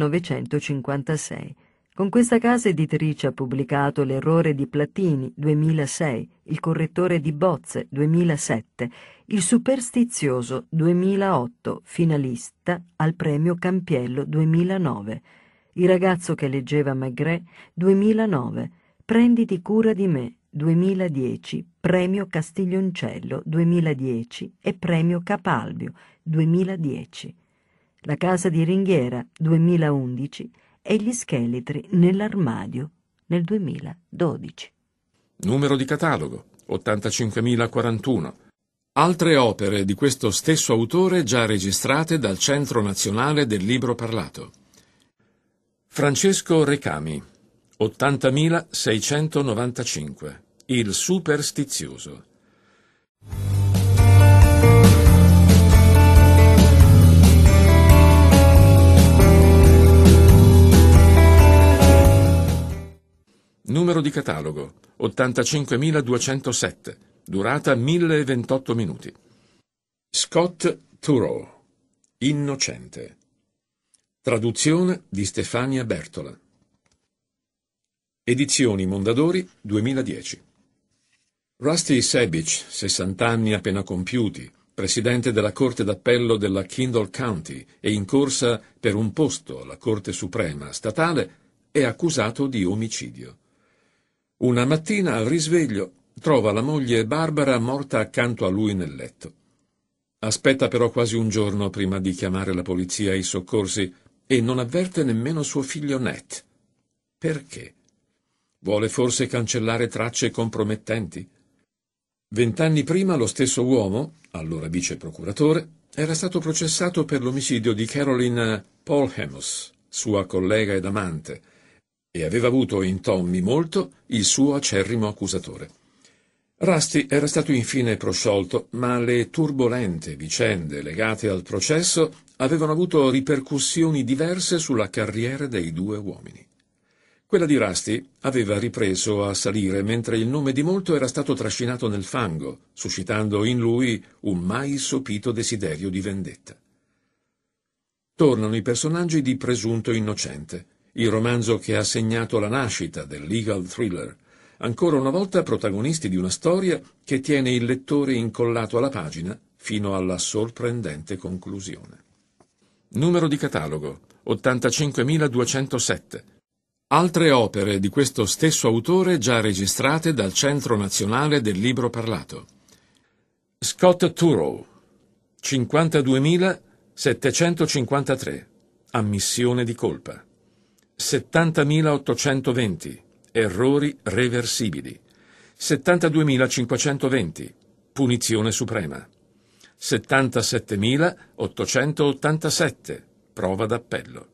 1956. Con questa casa editrice ha pubblicato L'errore di Platini, 2006, Il correttore di bozze, 2007, Il superstizioso, 2008, finalista al premio Campiello, 2009, Il ragazzo che leggeva Maigret, 2009, Prenditi cura di me, 2010, premio Castiglioncello, 2010 e premio Capalbio, 2010. La casa di ringhiera, 2011, e Gli scheletri nell'armadio nel 2012. Numero di catalogo 85.041. Altre opere di questo stesso autore già registrate dal Centro Nazionale del Libro Parlato. Francesco Recami, 80.695, Il superstizioso. Numero di catalogo 85.207, durata 1028 minuti. Scott Turow, Innocente. Traduzione di Stefania Bertola. Edizioni Mondadori 2010. Rusty Sabich, 60 anni appena compiuti, presidente della Corte d'Appello della Kendall County e in corsa per un posto alla Corte Suprema statale, è accusato di omicidio. Una mattina al risveglio trova la moglie Barbara morta accanto a lui nel letto. Aspetta però quasi un giorno prima di chiamare la polizia e i soccorsi e non avverte nemmeno suo figlio Nat. Perché? Vuole forse cancellare tracce compromettenti? 20 anni prima lo stesso uomo, allora vice procuratore, era stato processato per l'omicidio di Carolyn Polhemus, sua collega ed amante, e aveva avuto in Tommy molto il suo acerrimo accusatore. Rusty era stato infine prosciolto, ma le turbolente vicende legate al processo avevano avuto ripercussioni diverse sulla carriera dei due uomini. Quella di Rusty aveva ripreso a salire mentre il nome di molto era stato trascinato nel fango, suscitando in lui un mai sopito desiderio di vendetta. Tornano i personaggi di Presunto Innocente, il romanzo che ha segnato la nascita del legal thriller, ancora una volta protagonisti di una storia che tiene il lettore incollato alla pagina fino alla sorprendente conclusione. Numero di catalogo 85.207. Altre opere di questo stesso autore già registrate dal Centro Nazionale del Libro Parlato. Scott Turow, 52.753, Ammissione di colpa. 70.820, Errori reversibili. 72.520, Punizione suprema. 77.887, Prova d'appello.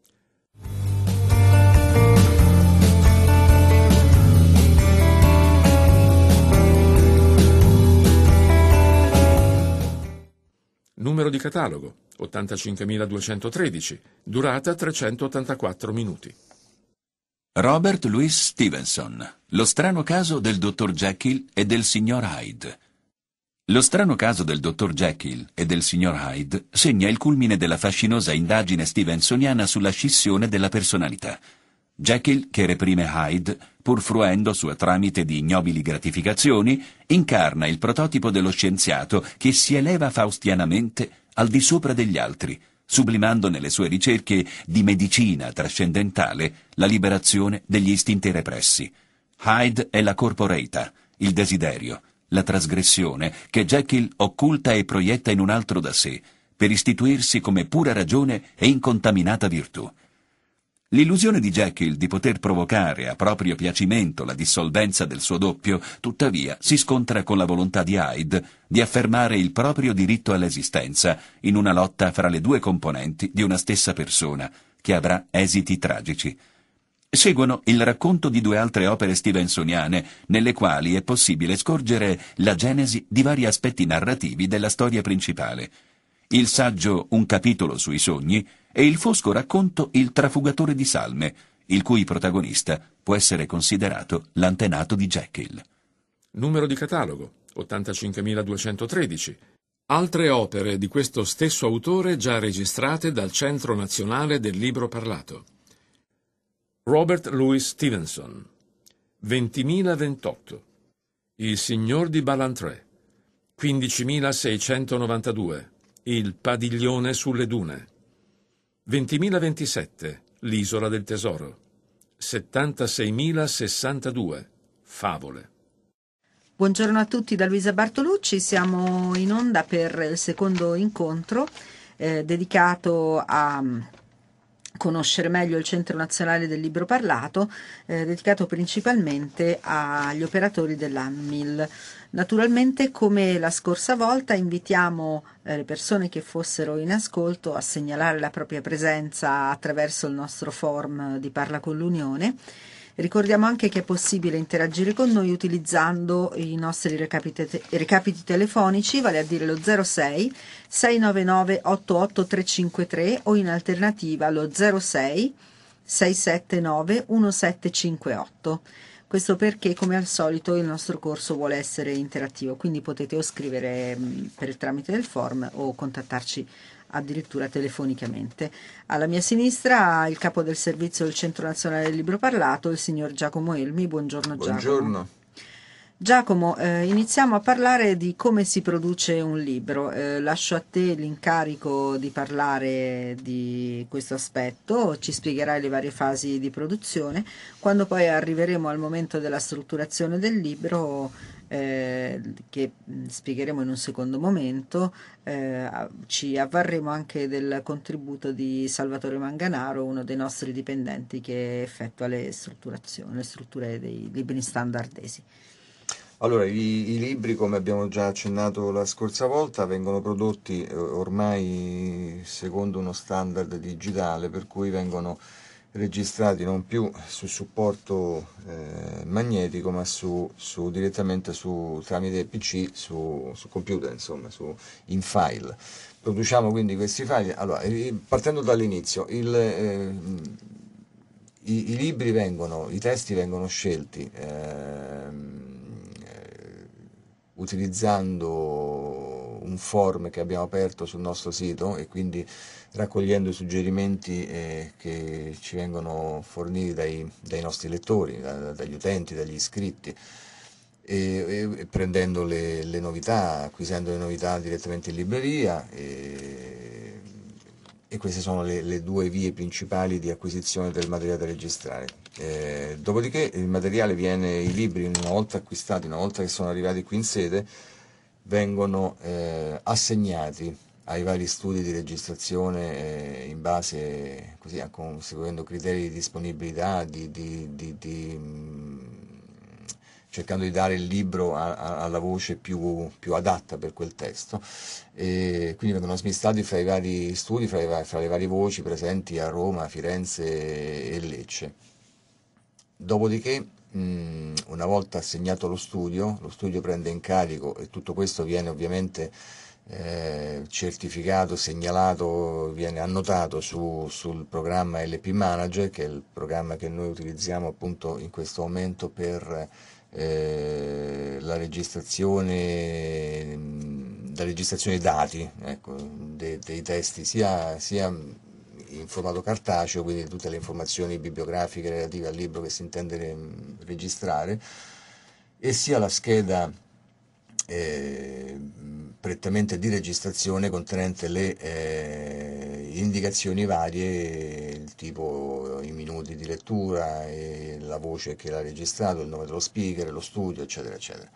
Numero di catalogo 85.213, durata 384 minuti. Robert Louis Stevenson, Lo strano caso del dottor Jekyll e del signor Hyde. Lo strano caso del dottor Jekyll e del signor Hyde segna il culmine della fascinosa indagine stevensoniana sulla scissione della personalità. Jekyll, che reprime Hyde, pur fruendo sua tramite di ignobili gratificazioni, incarna il prototipo dello scienziato che si eleva faustianamente al di sopra degli altri, sublimando nelle sue ricerche di medicina trascendentale la liberazione degli istinti repressi. Hyde è la corporeità, il desiderio, la trasgressione che Jekyll occulta e proietta in un altro da sé, per istituirsi come pura ragione e incontaminata virtù. L'illusione di Jekyll di poter provocare a proprio piacimento la dissolvenza del suo doppio, tuttavia, si scontra con la volontà di Hyde di affermare il proprio diritto all'esistenza in una lotta fra le due componenti di una stessa persona, che avrà esiti tragici. Seguono il racconto di due altre opere stevensoniane, nelle quali è possibile scorgere la genesi di vari aspetti narrativi della storia principale. Il saggio Un capitolo sui sogni e il fosco racconto Il trafugatore di salme, il cui protagonista può essere considerato l'antenato di Jekyll. Numero di catalogo 85.213. Altre opere di questo stesso autore già registrate dal Centro Nazionale del Libro Parlato. Robert Louis Stevenson, 20.028. Il signor di Ballantrae, 15.692. Il padiglione sulle dune. 20.027, L'isola del tesoro. 76.062, Favole. Buongiorno a tutti da Luisa Bartolucci, siamo in onda per il secondo incontro dedicato a conoscere meglio il Centro Nazionale del Libro Parlato, dedicato principalmente agli operatori dell'ANMIL. Naturalmente, come la scorsa volta, invitiamo le persone che fossero in ascolto a segnalare la propria presenza attraverso il nostro form di Parla con l'Unione. Ricordiamo anche che è possibile interagire con noi utilizzando i nostri recapiti telefonici, vale a dire lo 06 699 88353 o in alternativa lo 06 679 1758. Questo perché, come al solito, il nostro corso vuole essere interattivo, quindi potete o scrivere per il tramite del form o contattarci addirittura telefonicamente. Alla mia sinistra il capo del servizio del Centro Nazionale del Libro Parlato, il signor Giacomo Elmi. Buongiorno Giacomo. Buongiorno. Giacomo, iniziamo a parlare di come si produce un libro. Lascio a te l'incarico di parlare di questo aspetto, ci spiegherai le varie fasi di produzione. Quando poi arriveremo al momento della strutturazione del libro, che spiegheremo in un secondo momento, ci avvarremo anche del contributo di Salvatore Manganaro, uno dei nostri dipendenti che effettua le strutture dei libri standardesi. Allora, i libri, come abbiamo già accennato la scorsa volta, vengono prodotti ormai secondo uno standard digitale, per cui vengono registrati non più su supporto magnetico, ma direttamente tramite PC, su computer, insomma, in file. Produciamo quindi questi file. Allora, partendo dall'inizio, i testi vengono scelti utilizzando un form che abbiamo aperto sul nostro sito e quindi raccogliendo i suggerimenti che ci vengono forniti dai nostri lettori, dagli utenti, dagli iscritti, e prendendo le novità, acquisendo le novità direttamente in libreria, e queste sono le due vie principali di acquisizione del materiale da registrare. Dopodiché i libri, una volta acquistati, una volta che sono arrivati qui in sede, vengono assegnati ai vari studi di registrazione in base, così, seguendo criteri di disponibilità, cercando di dare il libro alla voce più adatta per quel testo. Quindi vengono smistati fra i vari studi, fra le varie voci presenti a Roma, Firenze e Lecce. Dopodiché, una volta assegnato lo studio prende in carico, e tutto questo viene ovviamente certificato, segnalato, viene annotato sul programma LP Manager, che è il programma che noi utilizziamo appunto in questo momento per la registrazione dei dati, ecco, dei testi, sia in formato cartaceo, quindi tutte le informazioni bibliografiche relative al libro che si intende registrare, e sia la scheda prettamente di registrazione contenente le indicazioni varie, il tipo, i minuti di lettura, e la voce che l'ha registrato, il nome dello speaker, lo studio, eccetera, eccetera.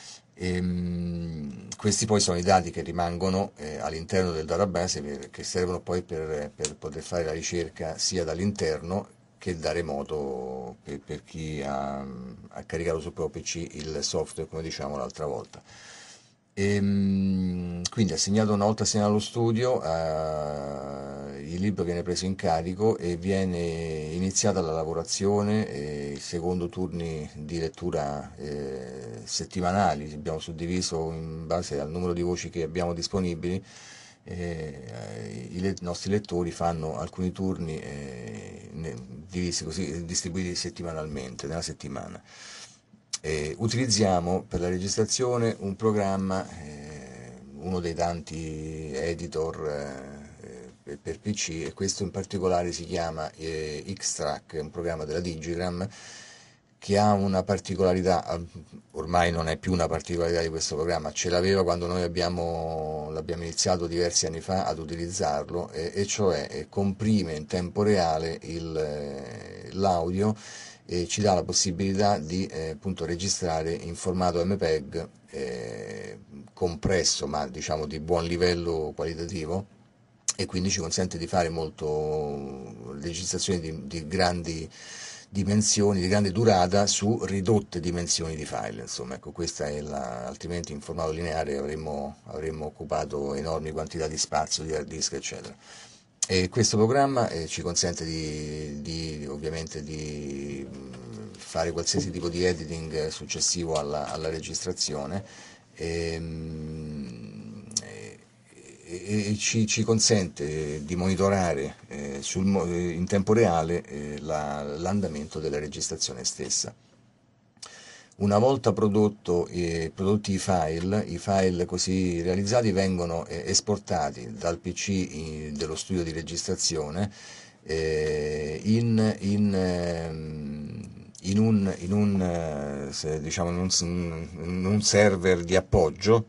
Questi poi sono i dati che rimangono all'interno del database, che servono poi per poter fare la ricerca sia dall'interno che da remoto per chi ha caricato sul proprio PC il software, come dicevamo l'altra volta. Quindi una volta assegnato allo studio, il libro viene preso in carico e viene iniziata la lavorazione, il secondo turni di lettura settimanali. Abbiamo suddiviso in base al numero di voci che abbiamo disponibili. I nostri lettori fanno alcuni turni divisi così, distribuiti settimanalmente nella settimana. Utilizziamo per la registrazione un programma, uno dei tanti editor per PC, e questo in particolare si chiama X-Track, è un programma della Digigram che ha una particolarità. Ormai non è più una particolarità di questo programma, ce l'aveva quando noi l'abbiamo iniziato diversi anni fa ad utilizzarlo, e cioè comprime in tempo reale l'audio e ci dà la possibilità di appunto registrare in formato MPEG compresso, ma diciamo di buon livello qualitativo, e quindi ci consente di fare registrazioni di grandi dimensioni, di grande durata su ridotte dimensioni di file. Insomma, ecco, questa è altrimenti in formato lineare avremmo occupato enormi quantità di spazio, di hard disk, eccetera. E questo programma ci consente ovviamente di fare qualsiasi tipo di editing successivo alla registrazione e ci consente di monitorare in tempo reale l'andamento della registrazione stessa. Una volta prodotti i file così realizzati vengono esportati dal PC dello studio di registrazione in un server di appoggio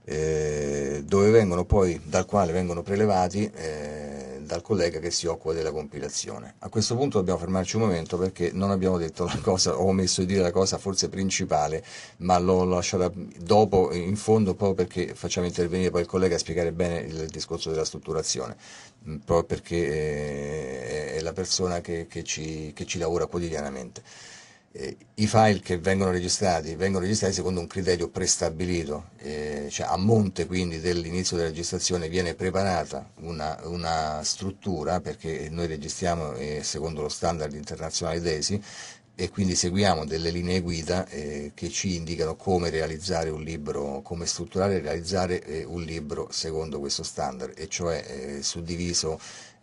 dal quale vengono prelevati dal collega che si occupa della compilazione. A questo punto dobbiamo fermarci un momento perché non abbiamo detto la cosa, ho omesso di dire la cosa forse principale, ma l'ho lasciata dopo in fondo proprio perché facciamo intervenire poi il collega a spiegare bene il discorso della strutturazione, proprio perché è la persona che ci lavora quotidianamente. I file che vengono registrati secondo un criterio prestabilito, cioè a monte quindi dell'inizio della registrazione viene preparata una struttura, perché noi registriamo secondo lo standard internazionale DESI e quindi seguiamo delle linee guida che ci indicano come realizzare un libro, come strutturare e realizzare un libro secondo questo standard, e cioè suddiviso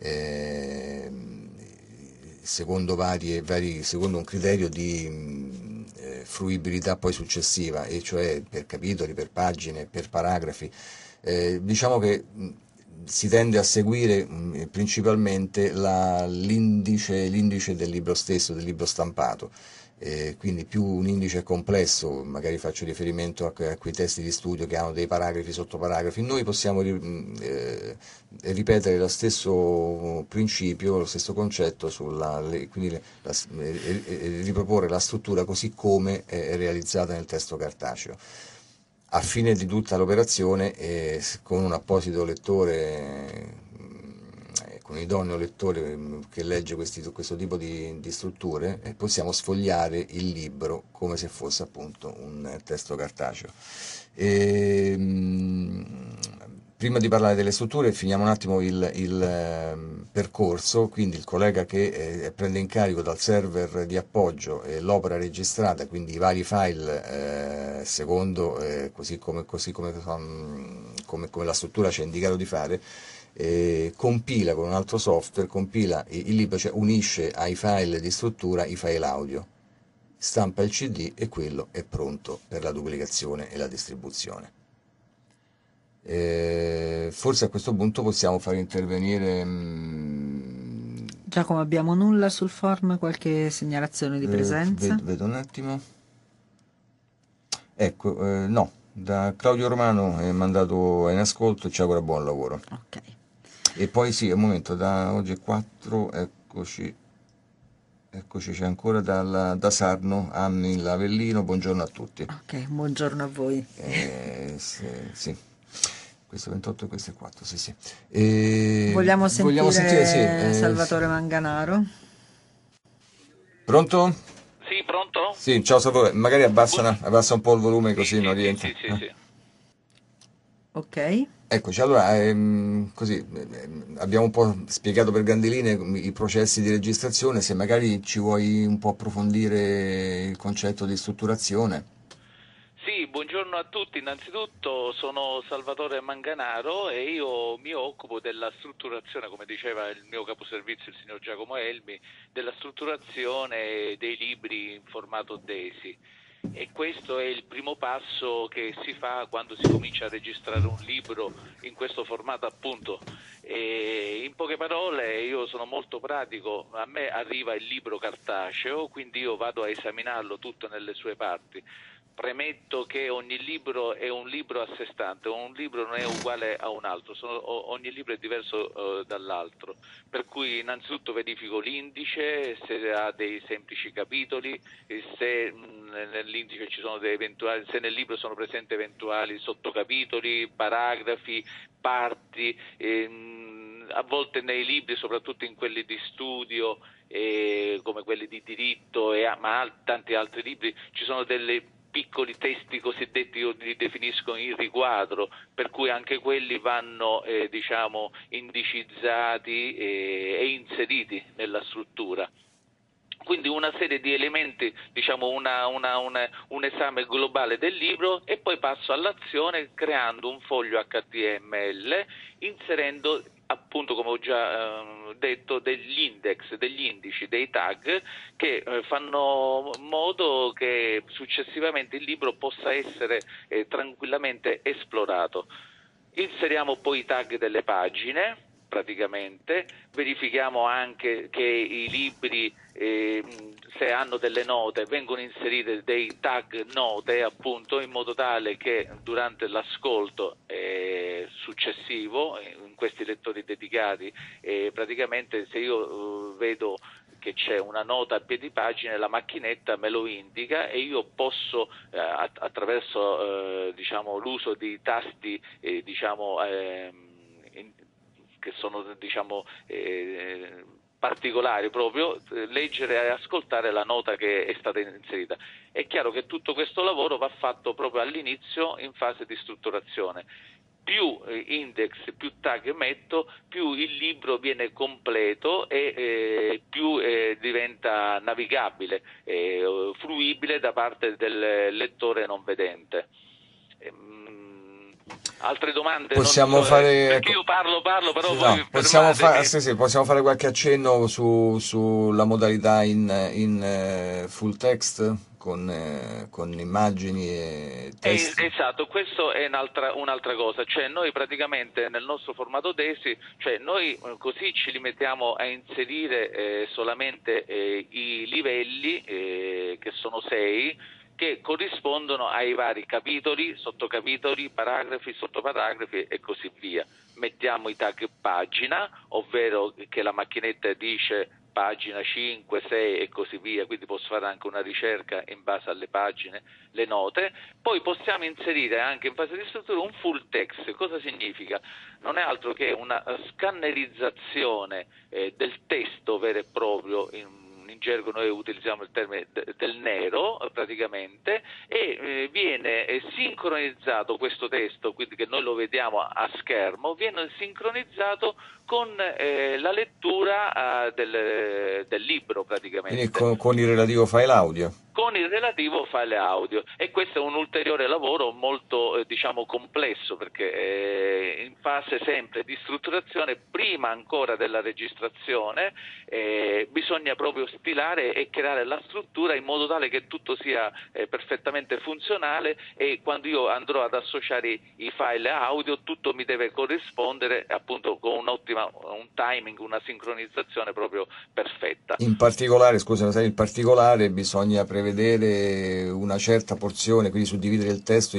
secondo secondo un criterio di fruibilità poi successiva, e cioè per capitoli, per pagine, per paragrafi. Diciamo che si tende a seguire principalmente l'indice del libro stesso, del libro stampato. Quindi più un indice è complesso, magari faccio riferimento a quei testi di studio che hanno dei paragrafi, sottoparagrafi, noi possiamo ripetere lo stesso principio, lo stesso concetto, quindi riproporre la struttura così come è realizzata nel testo cartaceo. A fine di tutta l'operazione, con un apposito lettore, con un idoneo lettore che legge questo tipo di strutture, possiamo sfogliare il libro come se fosse appunto un testo cartaceo. Prima di parlare delle strutture finiamo un attimo il percorso, quindi il collega che prende in carico dal server di appoggio l'opera registrata, quindi i vari file secondo così come la struttura ci ha indicato di fare, compila con un altro software, compila il libro, cioè unisce ai file di struttura i file audio, stampa il CD e quello è pronto per la duplicazione e la distribuzione. Forse a questo punto possiamo far intervenire Giacomo, abbiamo nulla sul form, qualche segnalazione di presenza? Vedo un attimo. Ecco, no, da Claudio Romano è mandato in ascolto e ci augura buon lavoro. Ok. E poi sì, un momento, da oggi è 4, eccoci, c'è ancora da Sarno, Anni Lavellino, buongiorno a tutti. Ok, buongiorno a voi. Sì. Questo 28 e questo è 4, sì. Vogliamo sentire sì, Salvatore Manganaro? Pronto? Sì, pronto? Sì, ciao Salvatore, magari abbassa un po' il volume così non rientra. Sì. Ok. Eccoci, allora, così abbiamo un po' spiegato per grandi linee i processi di registrazione, se magari ci vuoi un po' approfondire il concetto di strutturazione. Sì, buongiorno a tutti. Innanzitutto sono Salvatore Manganaro e io mi occupo della strutturazione, come diceva il mio caposervizio, il signor Giacomo Elmi, della strutturazione dei libri in formato DESI. E questo è il primo passo che si fa quando si comincia a registrare un libro in questo formato, appunto. E in poche parole, io sono molto pratico, a me arriva il libro cartaceo, quindi io vado a esaminarlo tutto nelle sue parti. Premetto che ogni libro è un libro a sé stante, un libro non è uguale a un altro, ogni libro è diverso dall'altro, per cui innanzitutto verifico l'indice, se ha dei semplici capitoli, se nell'indice ci sono se nel libro sono presenti eventuali sottocapitoli, paragrafi, parti, a volte nei libri, soprattutto in quelli di studio, come quelli di diritto, tanti altri libri, ci sono delle piccoli testi cosiddetti, io li definisco in riquadro, per cui anche quelli vanno indicizzati e inseriti nella struttura. Quindi una serie di elementi, un esame globale del libro, e poi passo all'azione creando un foglio HTML, inserendo, appunto, come ho già detto, degli indici, dei tag che fanno modo che successivamente il libro possa essere tranquillamente esplorato. Inseriamo poi i tag delle pagine, praticamente, verifichiamo anche che i libri, se hanno delle note, vengono inserite dei tag note, appunto, in modo tale che durante l'ascolto successivo, in questi lettori dedicati, praticamente se io vedo che c'è una nota a piedi pagina, la macchinetta me lo indica e io posso, attraverso l'uso di tasti che sono particolari, proprio leggere e ascoltare la nota che è stata inserita. È chiaro che tutto questo lavoro va fatto proprio all'inizio, in fase di strutturazione. Più index, più tag metto, più il libro viene completo e più diventa navigabile, fruibile da parte del lettore non vedente. Altre domande? Possiamo fare, perché io parlo, però sì, voi possiamo fare qualche accenno sulla modalità in full text con immagini e testi. Esatto, questo è un'altra cosa, cioè noi praticamente nel nostro formato DESI, cioè noi così ci limitiamo a inserire solamente i livelli, che sono 6, che corrispondono ai vari capitoli, sottocapitoli, paragrafi, sottoparagrafi e così via. Mettiamo i tag pagina, ovvero che la macchinetta dice pagina 5, 6 e così via, quindi posso fare anche una ricerca in base alle pagine, le note. Poi possiamo inserire anche in fase di struttura un full text. Cosa significa? Non è altro che una scannerizzazione del testo vero e proprio. In gergo noi utilizziamo il termine del nero, praticamente, e viene sincronizzato questo testo, quindi che noi lo vediamo a schermo, viene sincronizzato con la lettura del libro, praticamente. Quindi con il relativo file audio. Con il relativo file audio, e questo è un ulteriore lavoro molto complesso, perché in fase sempre di strutturazione, prima ancora della registrazione, bisogna proprio stilare e creare la struttura in modo tale che tutto sia perfettamente funzionale, e quando io andrò ad associare i file audio tutto mi deve corrispondere, appunto, con un timing, una sincronizzazione proprio perfetta. In particolare, bisogna prevedere una certa porzione, quindi suddividere il testo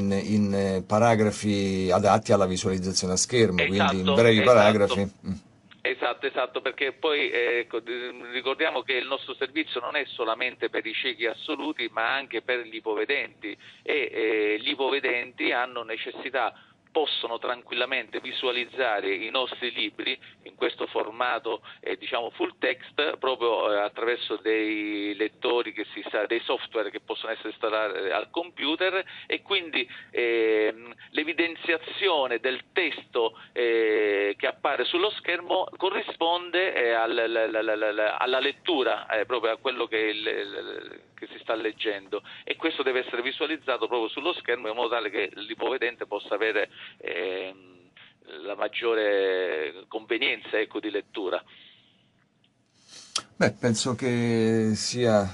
in paragrafi adatti alla visualizzazione a schermo, quindi in brevi paragrafi. Esatto, perché poi ricordiamo che il nostro servizio non è solamente per i ciechi assoluti, ma anche per gli ipovedenti, e gli ipovedenti hanno necessità, possono tranquillamente visualizzare i nostri libri in questo formato full text, proprio attraverso dei lettori dei software che possono essere installati al computer, e quindi l'evidenziazione del testo che appare sullo schermo corrisponde alla lettura, proprio a quello che si sta leggendo, e questo deve essere visualizzato proprio sullo schermo in modo tale che l'ipovedente possa avere la maggiore convenienza di lettura. Penso che sia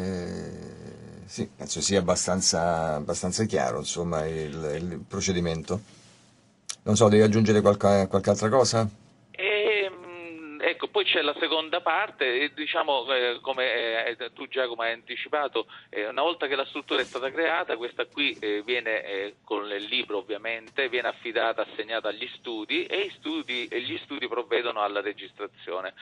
abbastanza chiaro, insomma, il procedimento. Non so, devi aggiungere qualche altra cosa? Ecco, poi c'è la seconda parte, come tu, Giacomo, hai anticipato, una volta che la struttura è stata creata, questa qui viene con il libro, ovviamente, viene affidata, assegnata agli studi, e gli studi provvedono alla registrazione.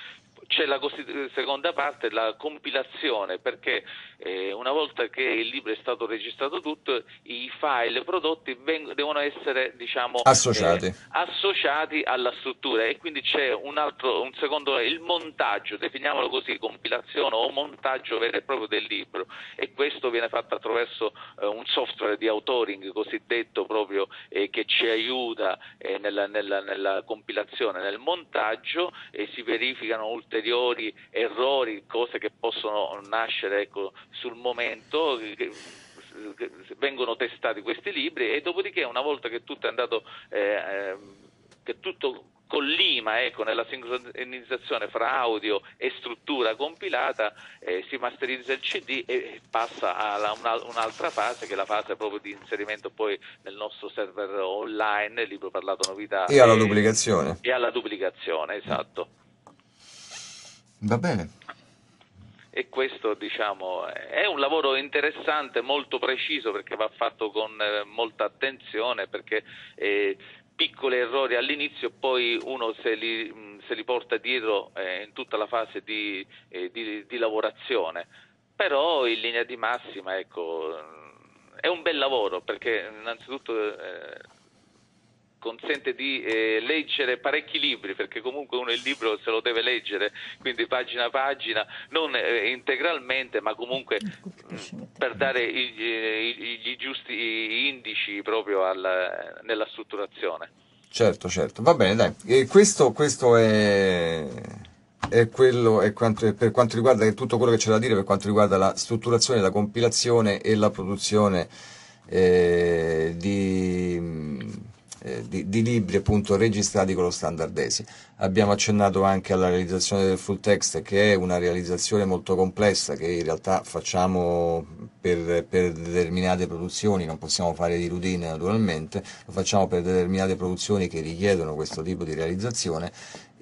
c'è la seconda parte, la compilazione, perché una volta che il libro è stato registrato tutto, i file prodotti devono essere, diciamo, associati alla struttura, e quindi c'è un secondo, il montaggio, definiamolo così, compilazione o montaggio vero e proprio del libro, e questo viene fatto attraverso un software di authoring cosiddetto, proprio che ci aiuta nella compilazione, nel montaggio, e si verificano ulteriori errori, cose che possono nascere, ecco, sul momento, vengono testati questi libri, e dopodiché, una volta che tutto è andato, che tutto collima, ecco, nella sincronizzazione fra audio e struttura compilata, si masterizza il CD e passa a un'altra fase, che è la fase proprio di inserimento poi nel nostro server online, libro parlato novità, e alla duplicazione. E alla duplicazione, esatto. Va bene. E questo, diciamo, è un lavoro interessante, molto preciso, perché va fatto con molta attenzione, perché piccoli errori all'inizio poi uno se li porta dietro in tutta la fase di lavorazione, però in linea di massima, ecco, è un bel lavoro, perché innanzitutto consente di leggere parecchi libri, perché comunque uno il libro se lo deve leggere, quindi pagina a pagina, non integralmente, ma comunque per dare gli giusti indici proprio nella strutturazione. Certo, va bene, dai. Questo è quello, per quanto riguarda tutto quello che c'è da dire per quanto riguarda la strutturazione, la compilazione e la produzione di libri, appunto, registrati con lo standard DESI. Abbiamo accennato anche alla realizzazione del full text, che è una realizzazione molto complessa, che in realtà facciamo per determinate produzioni, non possiamo fare di routine naturalmente, lo facciamo per determinate produzioni che richiedono questo tipo di realizzazione.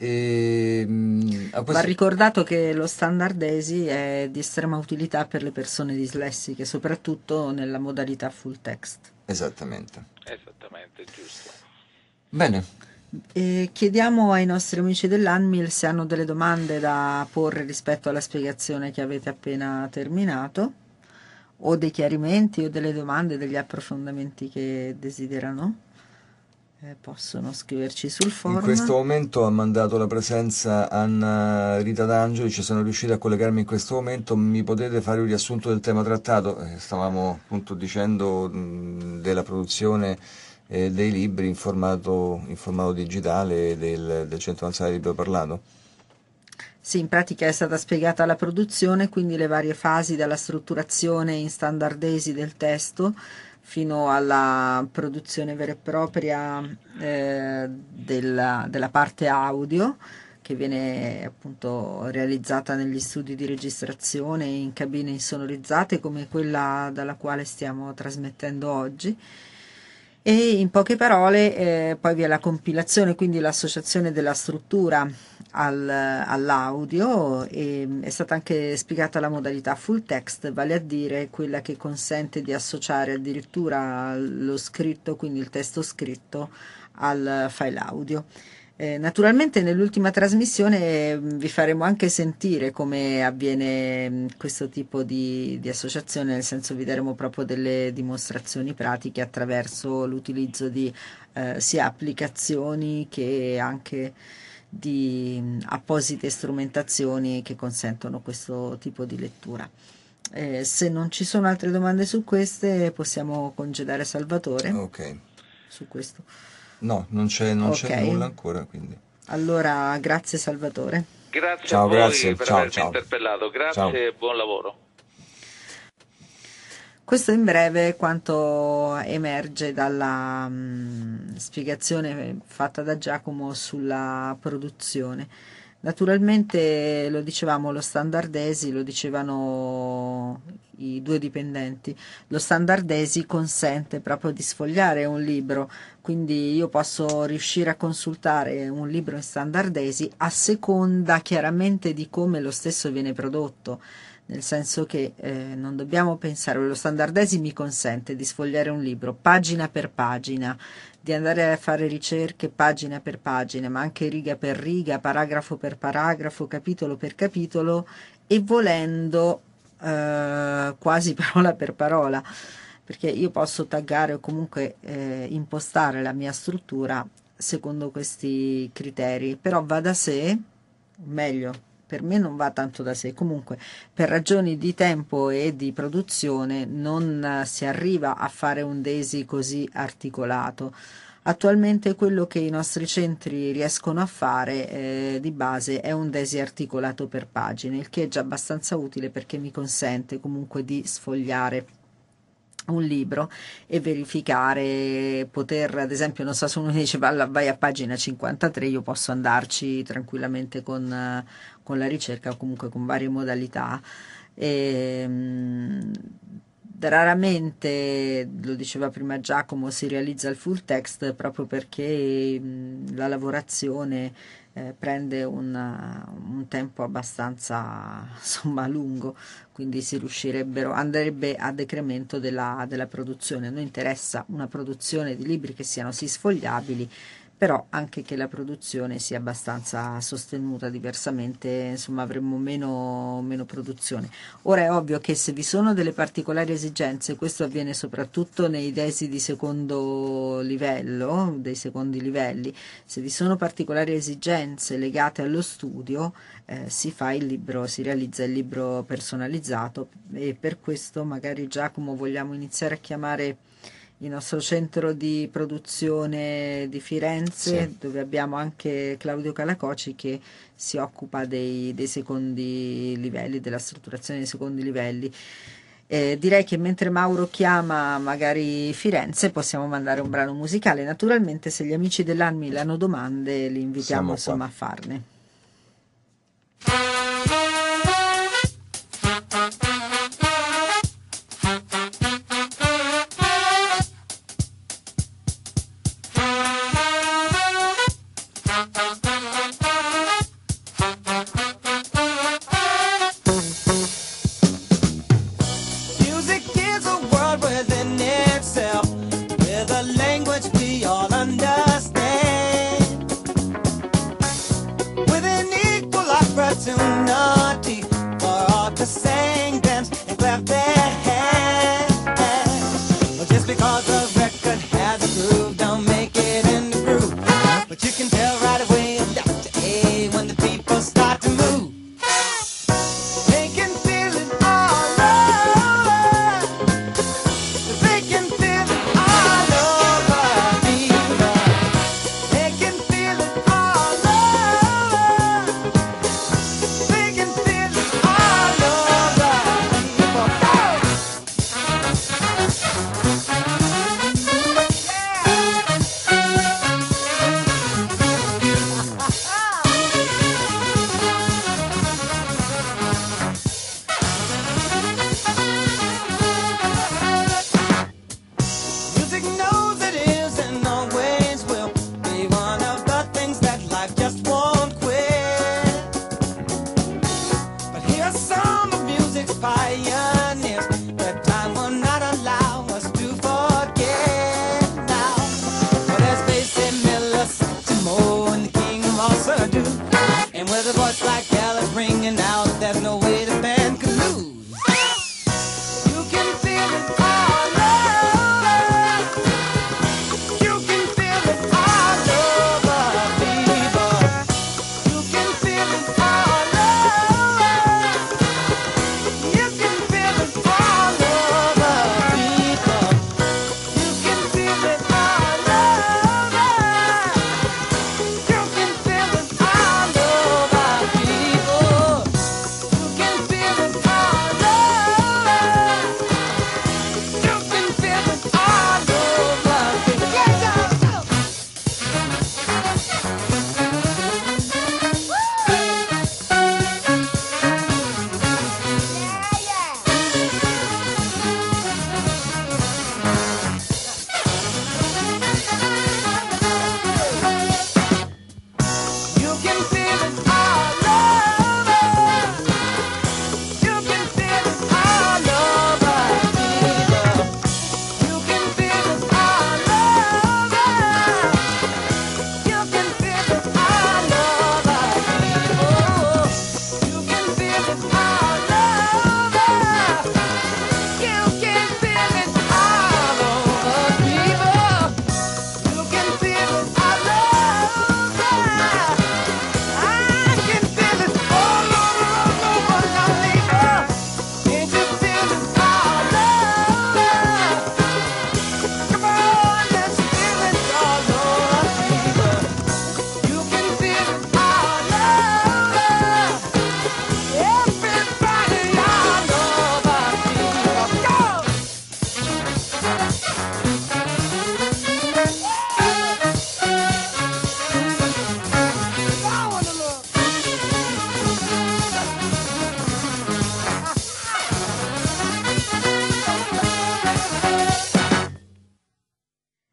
Va ricordato che lo standard DESI è di estrema utilità per le persone dislessiche, soprattutto nella modalità full text. Esattamente, giusto. Bene. Chiediamo ai nostri amici dell'ANMIL se hanno delle domande da porre rispetto alla spiegazione che avete appena terminato, o dei chiarimenti o delle domande, degli approfondimenti che desiderano. Possono scriverci sul forum. In questo momento ha mandato la presenza Anna Rita D'Angelo, dice: sono riuscita a collegarmi in questo momento, mi potete fare un riassunto del tema trattato? Stavamo appunto dicendo della produzione dei libri in formato digitale del Centro Nazionale del Libro Parlato. Sì, in pratica è stata spiegata la produzione, quindi le varie fasi dalla strutturazione in standard DESI del testo fino alla produzione vera e propria della parte audio, che viene appunto realizzata negli studi di registrazione in cabine insonorizzate come quella dalla quale stiamo trasmettendo oggi. E in poche parole poi vi è la compilazione, quindi l'associazione della struttura all'audio, e è stata anche spiegata la modalità full text, vale a dire quella che consente di associare addirittura lo scritto, quindi il testo scritto, al file audio. Naturalmente nell'ultima trasmissione vi faremo anche sentire come avviene questo tipo di associazione, nel senso vi daremo proprio delle dimostrazioni pratiche attraverso l'utilizzo di sia applicazioni che anche di apposite strumentazioni che consentono questo tipo di lettura. Se non ci sono altre domande su queste, possiamo congedare Salvatore. Ok. Su questo. No, non c'è nulla ancora, quindi. Allora, grazie Salvatore. Grazie ciao, a voi grazie. per Ciao, avermi ciao. interpellato. Grazie Ciao. e buon lavoro. Questo in breve quanto emerge dalla spiegazione fatta da Giacomo sulla produzione. Naturalmente, lo dicevamo, lo standard DESI, lo dicevano i due dipendenti, lo standard DESI consente proprio di sfogliare un libro, quindi io posso riuscire a consultare un libro in standard DESI a seconda chiaramente di come lo stesso viene prodotto, nel senso che non dobbiamo pensare, lo standardesi mi consente di sfogliare un libro pagina per pagina, di andare a fare ricerche pagina per pagina, ma anche riga per riga, paragrafo per paragrafo, capitolo per capitolo, e volendo quasi parola per parola, perché io posso taggare o comunque impostare la mia struttura secondo questi criteri, però va da sé, meglio, per me non va tanto da sé, comunque per ragioni di tempo e di produzione non si arriva a fare un DESI così articolato. Attualmente quello che i nostri centri riescono a fare di base è un DESI articolato per pagine, il che è già abbastanza utile perché mi consente comunque di sfogliare un libro e verificare, poter, ad esempio, non so, se uno dice vai a pagina 53, io posso andarci tranquillamente con la ricerca o comunque con varie modalità. Raramente, lo diceva prima Giacomo, si realizza il full text proprio perché la lavorazione prende un tempo abbastanza lungo, quindi andrebbe a decremento della produzione. A noi interessa una produzione di libri che siano sì sfogliabili, però anche che la produzione sia abbastanza sostenuta, diversamente avremmo meno produzione. Ora è ovvio che se vi sono delle particolari esigenze, questo avviene soprattutto nei DESI di secondo livello, dei secondi livelli, se vi sono particolari esigenze legate allo studio, si realizza il libro personalizzato, e per questo magari, Giacomo, vogliamo iniziare a chiamare il nostro centro di produzione di Firenze, sì, dove abbiamo anche Claudio Calacoci che si occupa dei secondi livelli, della strutturazione dei secondi livelli. Direi che mentre Mauro chiama magari Firenze possiamo mandare un brano musicale. Naturalmente, se gli amici dell'Anmil hanno domande, li invitiamo a farne.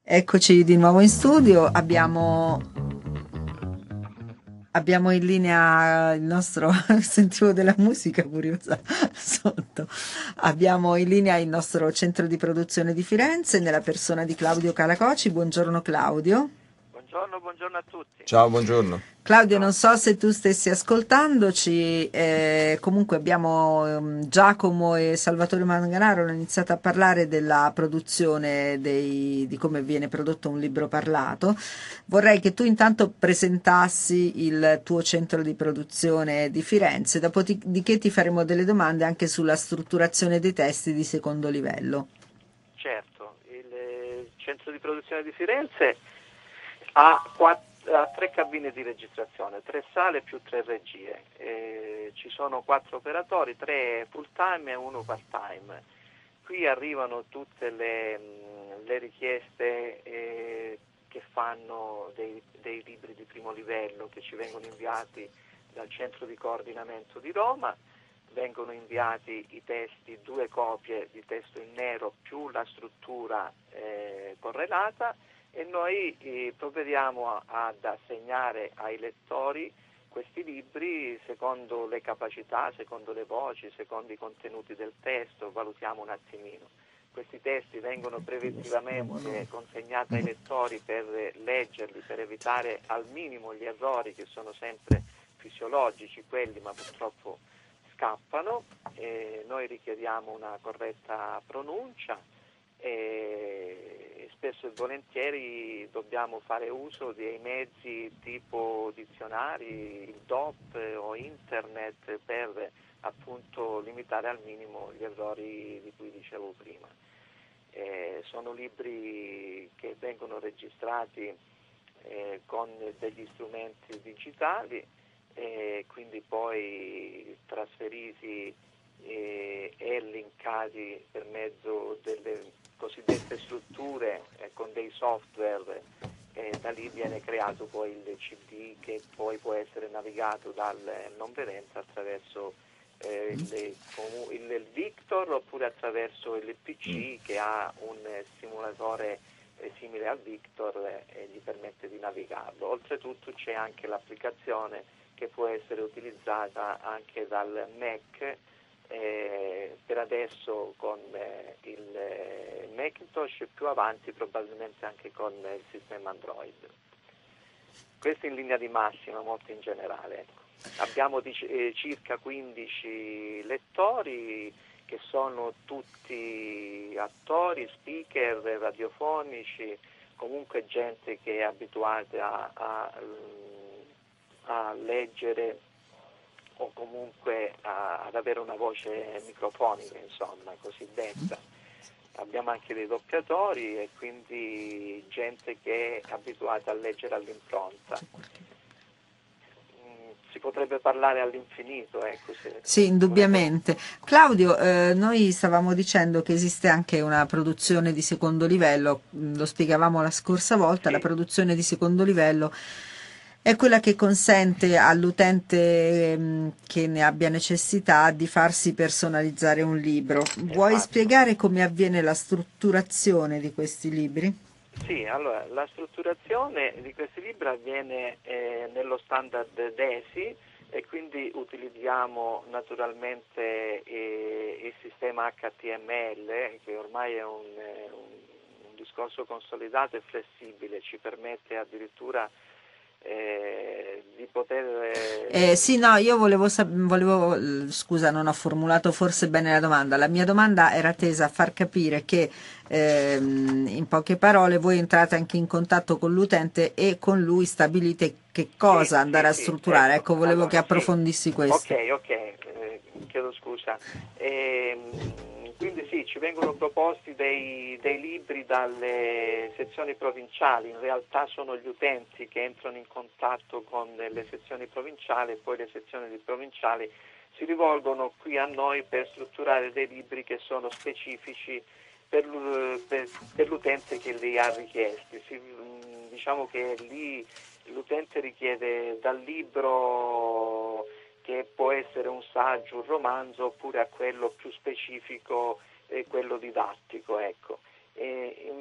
Eccoci di nuovo in studio, abbiamo in linea il nostro, sentivo della musica curiosa sotto, abbiamo in linea il nostro centro di produzione di Firenze nella persona di Claudio Calacoci. Buongiorno Claudio. Buongiorno a tutti. Ciao, buongiorno. Claudio, non so se tu stessi ascoltandoci, comunque abbiamo Giacomo e Salvatore Manganaro hanno iniziato a parlare della produzione di come viene prodotto un libro parlato. Vorrei che tu intanto presentassi il tuo centro di produzione di Firenze, dopodiché ti faremo delle domande anche sulla strutturazione dei testi di secondo livello. Certo, il centro di produzione di Firenze ha 3 cabine di registrazione, 3 sale più 3 regie. Ci sono 4 operatori, 3 full time e 1 part time. Qui arrivano tutte le richieste che fanno dei libri di primo livello che ci vengono inviati dal centro di coordinamento di Roma. Vengono inviati i testi, 2 copie di testo in nero più la struttura correlata, e noi provvediamo ad assegnare ai lettori questi libri secondo le capacità, secondo le voci, secondo i contenuti del testo, valutiamo un attimino. Questi testi vengono preventivamente consegnati ai lettori per leggerli, per evitare al minimo gli errori che sono sempre fisiologici, quelli ma purtroppo scappano. Noi richiediamo una corretta pronuncia e spesso e volentieri dobbiamo fare uso dei mezzi tipo dizionari, il DOP o internet per appunto limitare al minimo gli errori di cui dicevo prima. Sono libri che vengono registrati con degli strumenti digitali e quindi poi trasferiti e linkati per mezzo delle cosiddette strutture con dei software, da lì viene creato poi il CD che poi può essere navigato dal non vedente attraverso il Victor oppure attraverso il PC che ha un simulatore simile al Victor e gli permette di navigarlo. Oltretutto c'è anche l'applicazione che può essere utilizzata anche dal Mac, per adesso con il Macintosh e più avanti probabilmente anche con il sistema Android. Questo in linea di massima, molto in generale. Ecco. Abbiamo circa 15 lettori che sono tutti attori, speaker radiofonici, comunque gente che è abituata a leggere o comunque ad avere una voce microfonica, insomma, cosiddetta. Abbiamo anche dei doppiatori e quindi gente che è abituata a leggere all'impronta. Si potrebbe parlare all'infinito, ecco. Sì, indubbiamente. Claudio, noi stavamo dicendo che esiste anche una produzione di secondo livello, lo spiegavamo la scorsa volta, sì. La produzione di secondo livello è quella che consente all'utente che ne abbia necessità di farsi personalizzare un libro. Vuoi spiegare come avviene la strutturazione di questi libri? Sì, allora la strutturazione di questi libri avviene nello standard DESI e quindi utilizziamo naturalmente il sistema HTML che ormai è un discorso consolidato e flessibile, ci permette addirittura di poter... Sì, no, io volevo, scusa, non ho formulato forse bene la domanda. La mia domanda era tesa a far capire che in poche parole voi entrate anche in contatto con l'utente e con lui stabilite che cosa andare a strutturare. Ecco, volevo allora, che approfondissi questo. Ok, chiedo scusa. Quindi sì, ci vengono proposti dei libri dalle sezioni provinciali, in realtà sono gli utenti che entrano in contatto con le sezioni provinciali e poi le sezioni provinciali si rivolgono qui a noi per strutturare dei libri che sono specifici per l'utente che li ha richiesti. Diciamo che lì l'utente richiede dal libro che può essere un saggio, un romanzo, oppure a quello più specifico, quello didattico, ecco.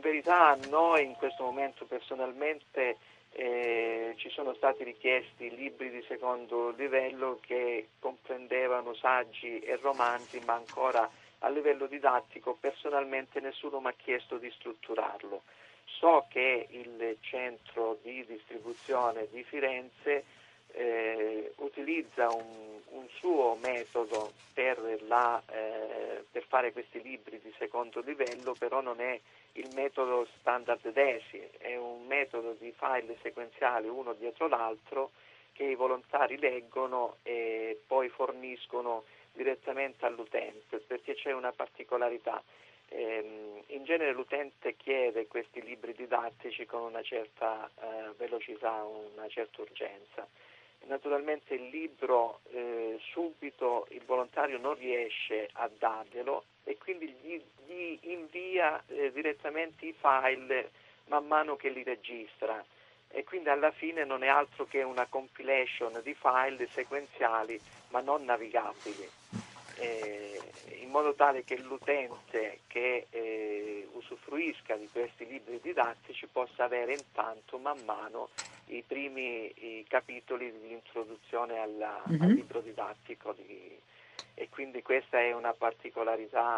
verità a noi in questo momento personalmente ci sono stati richiesti libri di secondo livello che comprendevano saggi e romanzi, ma ancora a livello didattico personalmente nessuno mi ha chiesto di strutturarlo. So che il centro di distribuzione di Firenze utilizza un suo metodo per fare questi libri di secondo livello, però non è il metodo standard DESI, è un metodo di file sequenziali uno dietro l'altro che i volontari leggono e poi forniscono direttamente all'utente, perché c'è una particolarità. In genere l'utente chiede questi libri didattici con una certa velocità, una certa urgenza. Naturalmente il libro subito il volontario non riesce a darglielo e quindi gli invia direttamente i file man mano che li registra, e quindi alla fine non è altro che una compilation di file sequenziali ma non navigabili, in modo tale che l'utente che usufruisca di questi libri didattici possa avere intanto man mano i primi capitoli di introduzione al libro didattico e quindi questa è una particolarità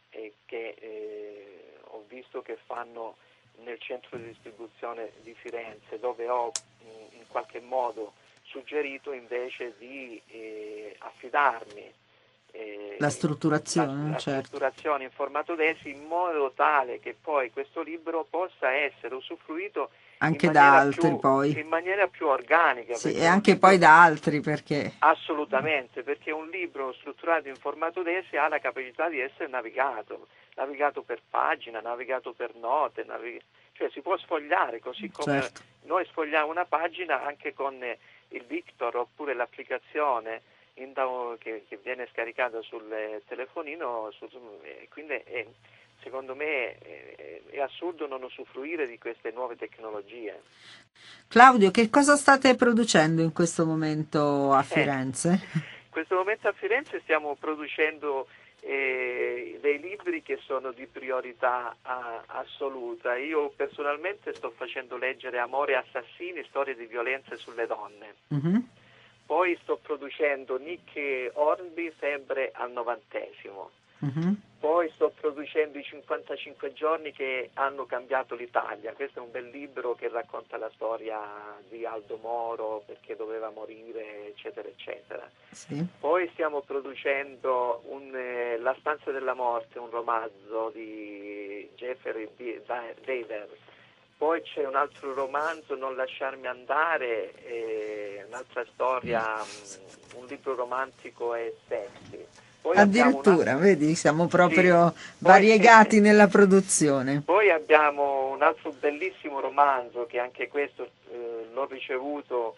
che ho visto che fanno nel centro di distribuzione di Firenze, dove ho in qualche modo suggerito invece di affidarmi La strutturazione, la certo. strutturazione in formato DESI, in modo tale che poi questo libro possa essere usufruito Anche da altri in maniera più organica. Sì, e anche poi da altri, perché... Assolutamente, perché un libro strutturato in formato DESI ha la capacità di essere navigato per pagina, navigato per note, cioè si può sfogliare, così come noi sfogliamo una pagina anche con il Victor oppure l'applicazione che viene scaricata sul telefonino, quindi secondo me è assurdo non usufruire di queste nuove tecnologie. Claudio, che cosa state producendo in questo momento a Firenze? In questo momento a Firenze stiamo producendo dei libri che sono di priorità assoluta. Io personalmente sto facendo leggere Amore e assassini, storie di violenze sulle donne. Mm-hmm. Poi sto producendo Nick Hornby, Febbre al 90°. Mm-hmm. Poi sto producendo I 55 giorni che hanno cambiato l'Italia. Questo è un bel libro che racconta la storia di Aldo Moro, perché doveva morire, eccetera, eccetera. Sì. Poi stiamo producendo La stanza della morte, un romanzo di Jeffrey Daver. Poi c'è un altro romanzo, Non lasciarmi andare, un'altra storia, un libro romantico e sexy. Poi addirittura, vedi, siamo proprio variegati nella produzione. Poi abbiamo un altro bellissimo romanzo che anche questo l'ho ricevuto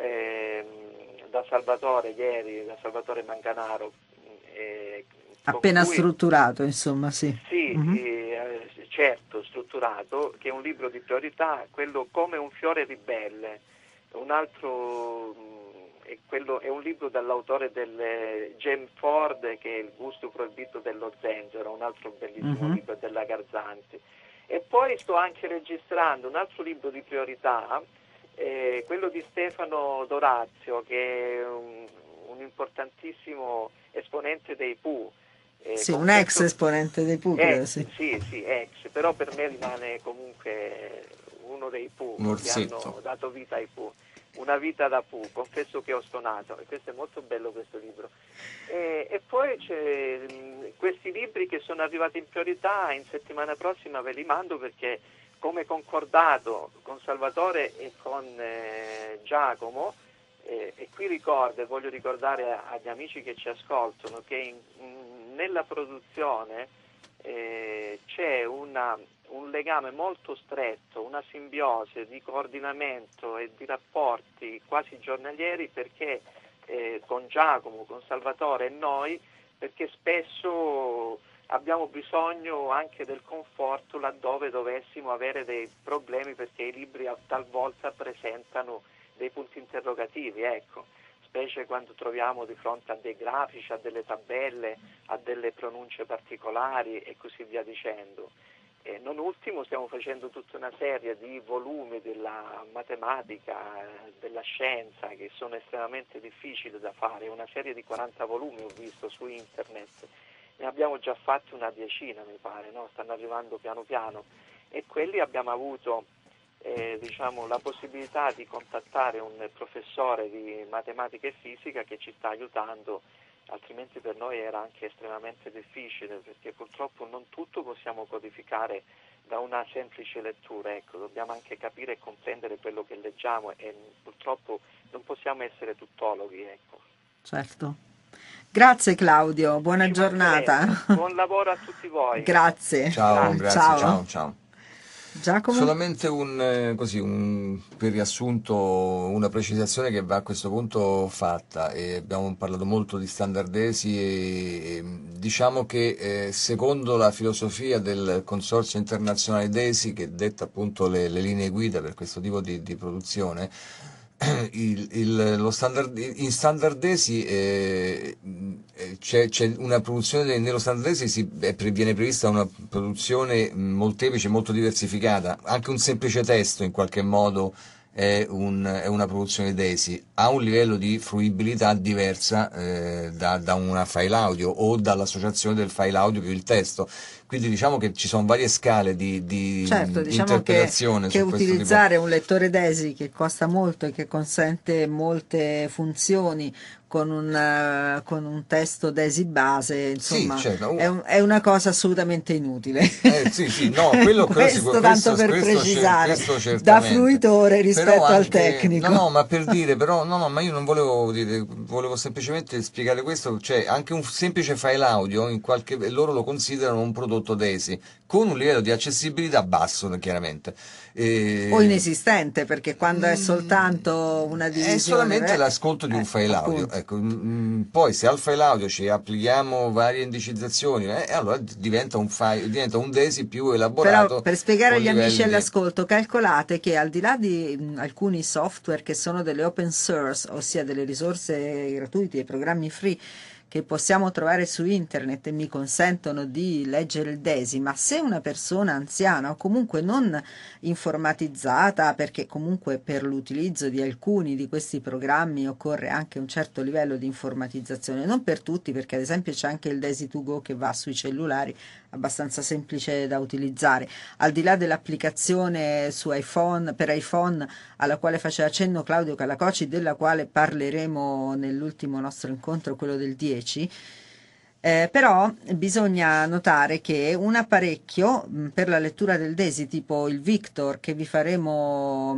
da Salvatore ieri, da Salvatore Manganaro. Appena strutturato, insomma, sì. Sì, certo, strutturato, che è un libro di priorità, quello Come un fiore ribelle. Un altro è un libro dall'autore del James Ford, che è Il gusto proibito dello zenzero, un altro bellissimo libro della Garzanti. E poi sto anche registrando un altro libro di priorità, quello di Stefano Dorazio, che è un importantissimo esponente dei Pooh. Sì, un ex esponente dei Pooh, credo, sì. Sì, ex, però per me rimane comunque uno dei Pooh che hanno dato vita ai Pooh. Una vita da Pooh, confesso che ho stonato, e questo è molto bello, questo libro. E poi c'è questi libri che sono arrivati in priorità, in settimana prossima ve li mando, perché come concordato con Salvatore e con Giacomo, e qui voglio ricordare agli amici che ci ascoltano che nella produzione c'è un legame molto stretto, una simbiosi di coordinamento e di rapporti quasi giornalieri, perché con Giacomo, con Salvatore e noi, perché spesso abbiamo bisogno anche del conforto laddove dovessimo avere dei problemi, perché i libri talvolta presentano dei punti interrogativi, ecco, specie quando troviamo di fronte a dei grafici, a delle tabelle, a delle pronunce particolari e così via dicendo. E non ultimo stiamo facendo tutta una serie di volumi della matematica, della scienza, che sono estremamente difficili da fare, una serie di 40 volumi ho visto su internet, ne abbiamo già fatti una decina mi pare, no? Stanno arrivando piano piano, e quelli abbiamo avuto la possibilità di contattare un professore di matematica e fisica che ci sta aiutando, altrimenti per noi era anche estremamente difficile, perché purtroppo non tutto possiamo codificare da una semplice lettura, ecco, dobbiamo anche capire e comprendere quello che leggiamo, e purtroppo non possiamo essere tuttologhi, ecco. Certo. Grazie Claudio, buona giornata. Buon lavoro a tutti voi. Grazie. Ciao, grazie, ciao. Giacomo? Solamente per riassunto, una precisazione che va a questo punto fatta. Abbiamo parlato molto di standard DESI e diciamo che secondo la filosofia del Consorzio Internazionale DESI, che detta appunto le linee guida per questo tipo di produzione, in standard DESI c'è una produzione, nello standard DESI viene prevista una produzione molteplice, molto diversificata. Anche un semplice testo in qualche modo è una produzione DESI, ha un livello di fruibilità diversa da una file audio o dall'associazione del file audio più il testo. Quindi diciamo che ci sono varie scale di certo, diciamo interpretazione che su questo utilizzare un lettore DESI che costa molto e che consente molte funzioni con un testo DESI base, insomma, sì, certo. è una cosa assolutamente inutile. Questo tanto per precisare, da fruitore rispetto al tecnico. No, ma per dire, però, ma io non volevo dire, volevo semplicemente spiegare questo, cioè anche un semplice file audio, loro lo considerano un prodotto DESI, con un livello di accessibilità basso, chiaramente. O inesistente, perché quando è soltanto una divisione... È solamente l'ascolto di un file audio. Ecco, poi se al file audio ci applichiamo varie indicizzazioni, allora diventa un DESI più elaborato. Però per spiegare agli amici all'ascolto, calcolate che al di là di alcuni software che sono delle open source, ossia delle risorse gratuite, dei programmi free, che possiamo trovare su internet e mi consentono di leggere il DESI, ma se una persona anziana o comunque non informatizzata, perché comunque per l'utilizzo di alcuni di questi programmi occorre anche un certo livello di informatizzazione, non per tutti, perché ad esempio c'è anche il DESI to go che va sui cellulari, abbastanza semplice da utilizzare, al di là dell'applicazione su per iPhone alla quale faceva cenno Claudio Calacoci, della quale parleremo nell'ultimo nostro incontro, quello del 10. Però bisogna notare che un apparecchio per la lettura del DESI tipo il Victor che vi faremo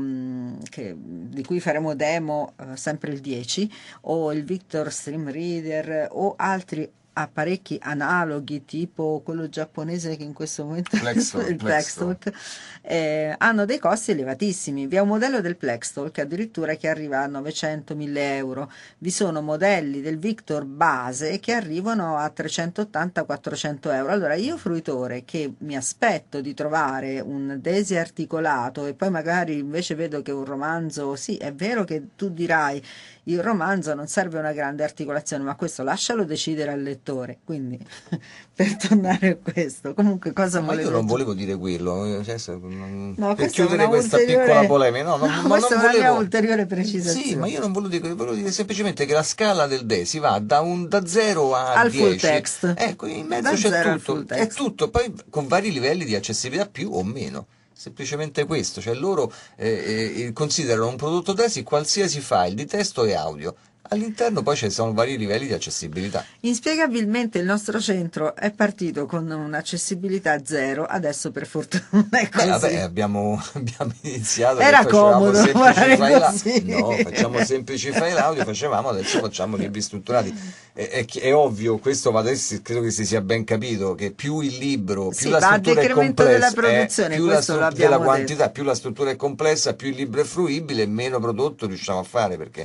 di cui faremo demo sempre il 10, o il Victor Stream Reader o altri apparecchi analoghi tipo quello giapponese che in questo momento il Plextalk, hanno dei costi elevatissimi. Vi è un modello del Plextalk addirittura che arriva a 900.000 euro, vi sono modelli del Victor base che arrivano a 380-400 euro. Allora io fruitore che mi aspetto di trovare un DESI articolato e poi magari invece vedo che un romanzo, sì è vero che tu dirai il romanzo non serve una grande articolazione, ma questo lascialo decidere al lettore. Quindi per tornare a questo, comunque cosa volevo io non volevo dire quello, per chiudere questa piccola polemica, questa è una mia ulteriore precisazione. Sì, ma io non volevo dire semplicemente che la scala del DESI va da 0 a al 10. Full text. Ecco, in mezzo c'è tutto, è tutto, poi con vari livelli di accessibilità più o meno. Semplicemente questo, cioè loro considerano un prodotto DESI qualsiasi file di testo e audio. All'interno poi ci sono vari livelli di accessibilità. Inspiegabilmente il nostro centro è partito con un'accessibilità 0, adesso per fortuna è così. Abbiamo iniziato. Era comodo fare così. No, facciamo semplici file audio, adesso facciamo libri strutturati. È ovvio, credo che si sia ben capito, che più il libro, più la struttura è complessa, della produzione, più della quantità, più la struttura è complessa, più il libro è fruibile, meno prodotto riusciamo a fare, perché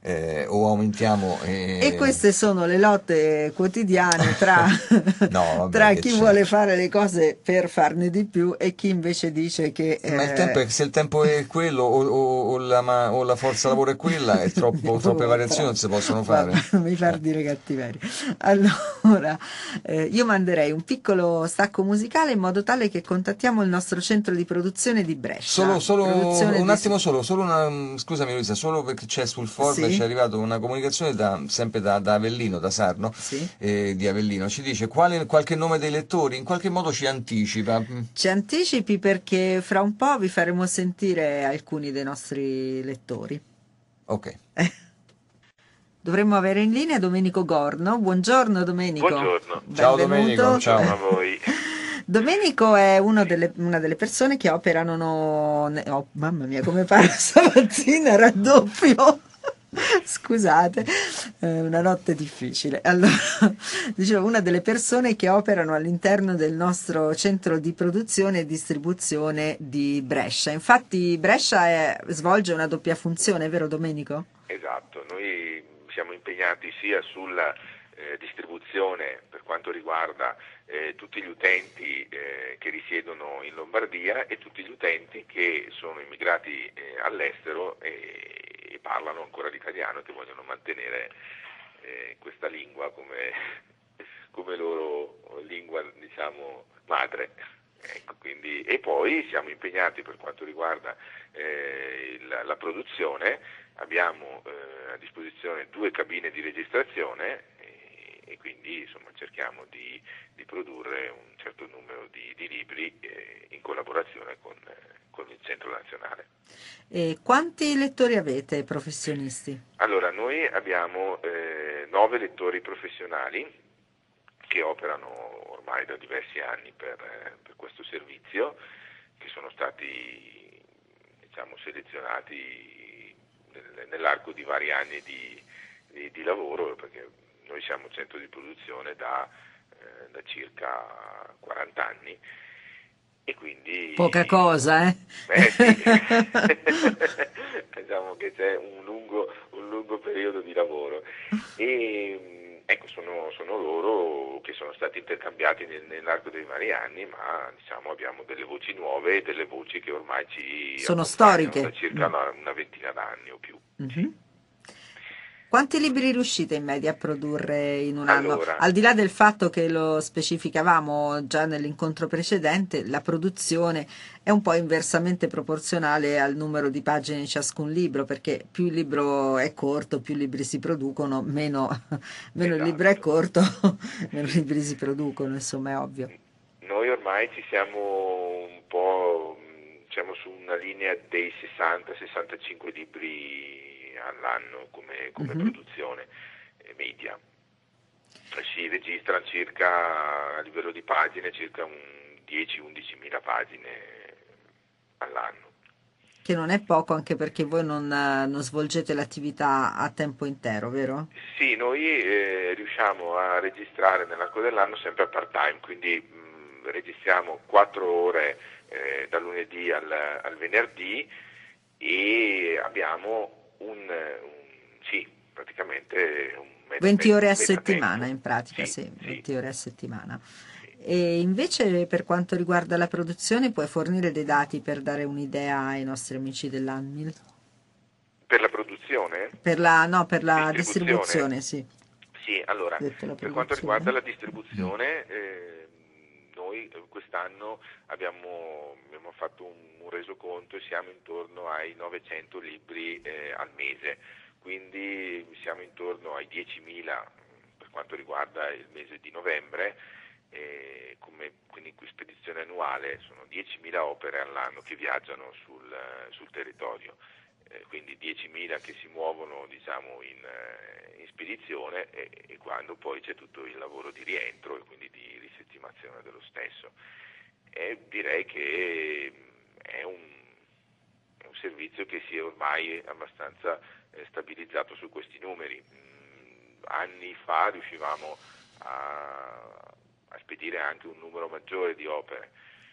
o aumentiamo... E queste sono le lotte quotidiane tra, no, vabbè, tra chi c'è. vuole fare le cose per farne di più e chi invece dice che... Ma il tempo se il tempo è quello o la forza lavoro è quella, è troppe variazioni non si possono fare. Non mi far dire cattiveria. Allora, io manderei un piccolo stacco musicale in modo tale che contattiamo il nostro centro di produzione di Brescia. Solo un attimo, scusami Luisa, solo perché c'è sul form ci è arrivata una comunicazione sempre da Avellino, da Sarno, di Avellino, ci dice qualche nome dei lettori, in qualche modo ci anticipa. Ci anticipi perché fra un po' vi faremo sentire alcuni dei nostri lettori. Ok. Dovremmo avere in linea Domenico Gorno. Buongiorno Domenico. Buongiorno. Ciao Domenico, ciao a voi. Domenico è una delle persone che operano mamma mia, come parlo stamattina, raddoppio. Scusate, una notte difficile. Allora, dicevo, una delle persone che operano all'interno del nostro centro di produzione e distribuzione di Brescia. Infatti Brescia svolge una doppia funzione, vero Domenico? Esatto, noi siamo impegnati sia sulla distribuzione per quanto riguarda tutti gli utenti che risiedono in Lombardia e tutti gli utenti che sono immigrati all'estero e parlano ancora l'italiano e che vogliono mantenere questa lingua come loro lingua, diciamo, madre. Ecco, quindi, e poi siamo impegnati per quanto riguarda la produzione, abbiamo a disposizione 2 cabine di registrazione e quindi insomma cerchiamo di produrre un certo numero di libri in collaborazione con il Centro Nazionale. E quanti lettori avete professionisti? Allora, noi abbiamo 9 lettori professionali che operano ormai da diversi anni per questo servizio, che sono stati, diciamo, selezionati nell'arco di vari anni di lavoro, perché noi siamo centro di produzione da circa 40 anni e quindi... Poca cosa, eh? Sì. Diciamo che c'è un lungo periodo di lavoro e ecco, sono loro che sono stati intercambiati nell'arco dei vari anni, ma diciamo abbiamo delle voci nuove e delle voci che ormai ci sono storiche da circa una ventina d'anni o più. Mm-hmm. Quanti libri riuscite in media a produrre in un anno? Allora, Al di là del fatto che lo specificavamo già nell'incontro precedente, la produzione è un po' inversamente proporzionale al numero di pagine di ciascun libro, perché più il libro è corto, più libri si producono, meno il libro è corto, meno libri si producono, insomma è ovvio. Noi ormai ci siamo un po', siamo su una linea dei 60-65 libri all'anno come produzione media. Si registrano circa, a livello di pagine, circa 10-11 mila pagine all'anno. Che non è poco, anche perché voi non svolgete l'attività a tempo intero, vero? Sì, noi riusciamo a registrare nell'arco dell'anno sempre a part-time, quindi registriamo 4 ore dal lunedì al venerdì e abbiamo praticamente un 20 ore a settimana in pratica, sì, 20 ore a settimana. E invece per quanto riguarda la produzione puoi fornire dei dati per dare un'idea ai nostri amici dell'ANMIL? Per la produzione? Per la distribuzione, sì. Sì, allora, per quanto riguarda la distribuzione, noi quest'anno abbiamo fatto un resoconto e siamo intorno ai 900 libri al mese, quindi siamo intorno ai 10.000 per quanto riguarda il mese di novembre, quindi in spedizione annuale sono 10.000 opere all'anno che viaggiano sul territorio, quindi 10.000 che si muovono, diciamo, in spedizione e quando poi c'è tutto il lavoro di rientro e quindi di risistemazione dello stesso. E direi che è un servizio che si è ormai abbastanza stabilizzato su questi numeri. Anni fa riuscivamo a spedire anche un numero maggiore di opere.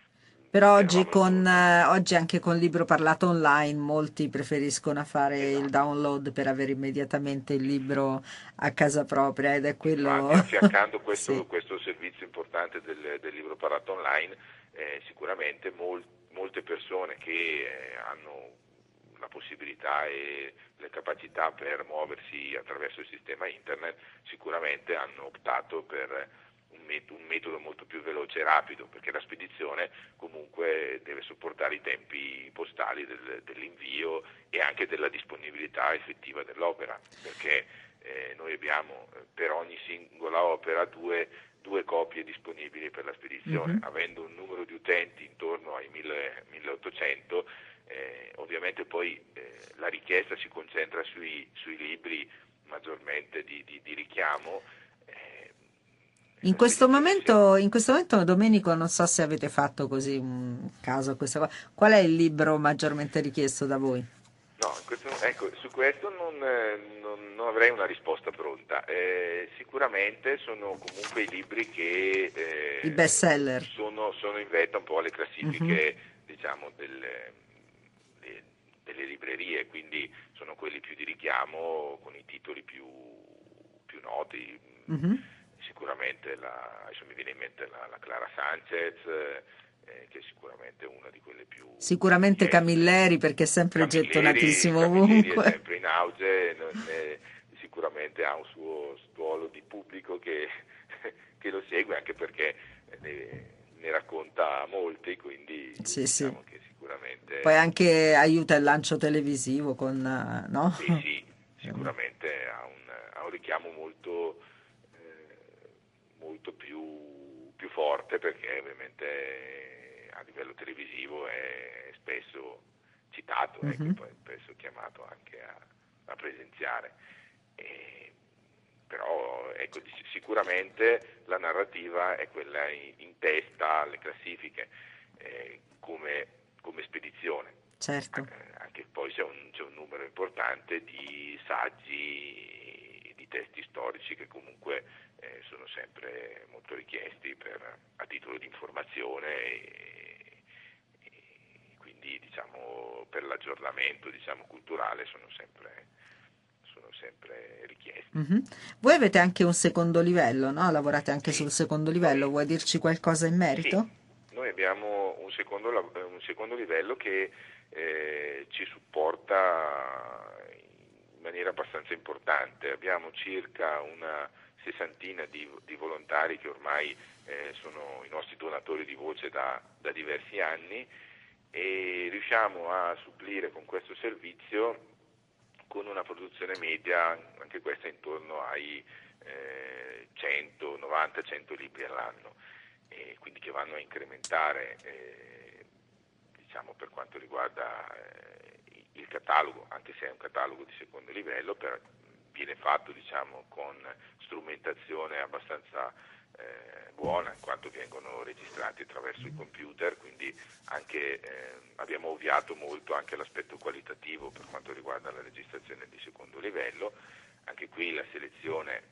Però oggi anche con libro parlato online molti preferiscono fare il download per avere immediatamente il libro a casa propria, ed è quello... Infatti, affiancando questo, Sì. questo servizio importante del libro parlato online, sicuramente molte persone che hanno la possibilità e le capacità per muoversi attraverso il sistema internet sicuramente hanno optato per un metodo molto più veloce e rapido, perché la spedizione comunque deve sopportare i tempi postali dell'invio e anche della disponibilità effettiva dell'opera, perché noi abbiamo per ogni singola opera due copie disponibili per la spedizione. Avendo un numero di utenti intorno ai 1800, ovviamente poi la richiesta si concentra sui libri maggiormente di richiamo. In questo momento, Domenico, non so se avete fatto così un caso a questa cosa. Qual è il libro maggiormente richiesto da voi? No, su questo non avrei una risposta pronta. Sicuramente sono comunque i libri che I best seller. sono in vetta un po' alle classifiche, diciamo, delle librerie, quindi sono quelli più di richiamo, con i titoli più noti. Sicuramente adesso mi viene in mente la Clara Sanchez, che è sicuramente una di quelle più... Sicuramente Camilleri, perché è sempre gettonatissimo ovunque. È sempre in auge, sicuramente ha un suo stuolo di pubblico che lo segue, anche perché ne racconta molti, quindi diciamo che sicuramente... Poi anche aiuta il lancio televisivo con... no? Sì, sicuramente ha un richiamo molto più forte, perché ovviamente a livello televisivo è spesso citato, poi spesso chiamato anche a presenziare. Però ecco, sicuramente la narrativa è quella in testa alle classifiche come spedizione. Certo. Anche poi c'è un numero importante di saggi, di testi storici che comunque sono sempre molto richiesti a titolo di informazione e quindi, diciamo, per l'aggiornamento, diciamo, culturale sono sempre richiesti. Voi avete anche un secondo livello, no? Lavorate anche sul secondo livello, vuoi dirci qualcosa in merito? Sì. Noi abbiamo un secondo livello che ci supporta in maniera abbastanza importante. Abbiamo circa una 60 di volontari che ormai sono i nostri donatori di voce da diversi anni, e riusciamo a supplire con questo servizio con una produzione media, anche questa intorno ai 100 libri all'anno, e quindi che vanno a incrementare diciamo, per quanto riguarda il catalogo, anche se è un catalogo di secondo livello, viene fatto, diciamo, con strumentazione abbastanza buona, in quanto vengono registrati attraverso il computer, quindi anche abbiamo ovviato molto anche all'aspetto qualitativo per quanto riguarda la registrazione di secondo livello. Anche qui la selezione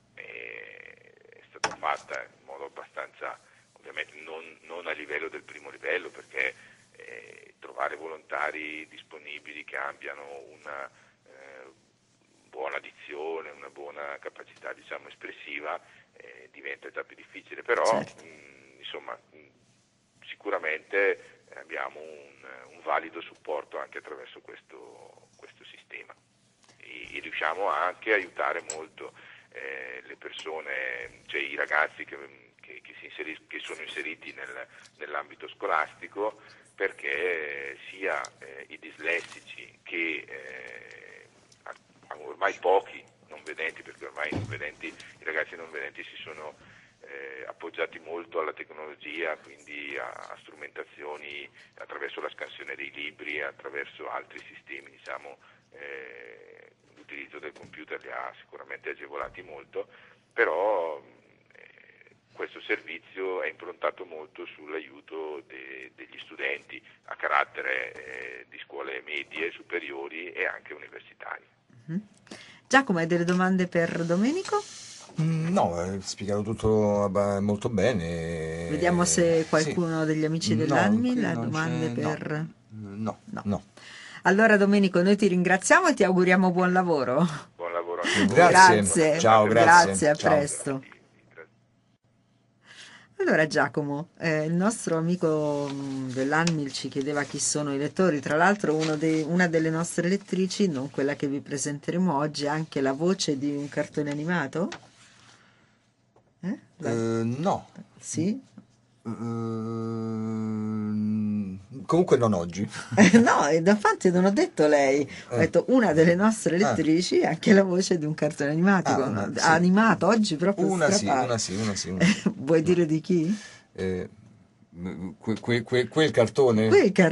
è stata fatta in modo abbastanza, ovviamente non a livello del primo livello, perché trovare volontari disponibili che abbiano una buona dizione, una buona capacità, diciamo, espressiva, diventa già più difficile, però insomma sicuramente abbiamo un valido supporto anche attraverso questo sistema, e riusciamo anche a aiutare molto le persone, cioè i ragazzi che sono inseriti nell'ambito scolastico, perché sia i dislessici che ormai pochi non vedenti, perché ormai i ragazzi non vedenti si sono appoggiati molto alla tecnologia, quindi a strumentazioni attraverso la scansione dei libri, attraverso altri sistemi, diciamo, l'utilizzo del computer li ha sicuramente agevolati molto, però questo servizio è improntato molto sull'aiuto degli studenti a carattere di scuole medie, superiori e anche universitarie. Giacomo, hai delle domande per Domenico? No, hai spiegato tutto molto bene. Vediamo se qualcuno degli amici dell'Anmil ha domande per... No. Allora Domenico, noi ti ringraziamo e ti auguriamo buon lavoro. Buon lavoro. Grazie. Ciao, grazie, a ciao. presto. Allora Giacomo, il nostro amico dell'Anmil ci chiedeva chi sono i lettori, tra l'altro una delle nostre lettrici, non quella che vi presenteremo oggi, ha anche la voce di un cartone animato? No. Sì? Comunque non oggi. No, infatti non ho detto lei, ho detto una delle nostre lettrici ha anche la voce di un cartone animatico, animato oggi proprio Una strappato. sì. Vuoi dire di chi? Quel cartone?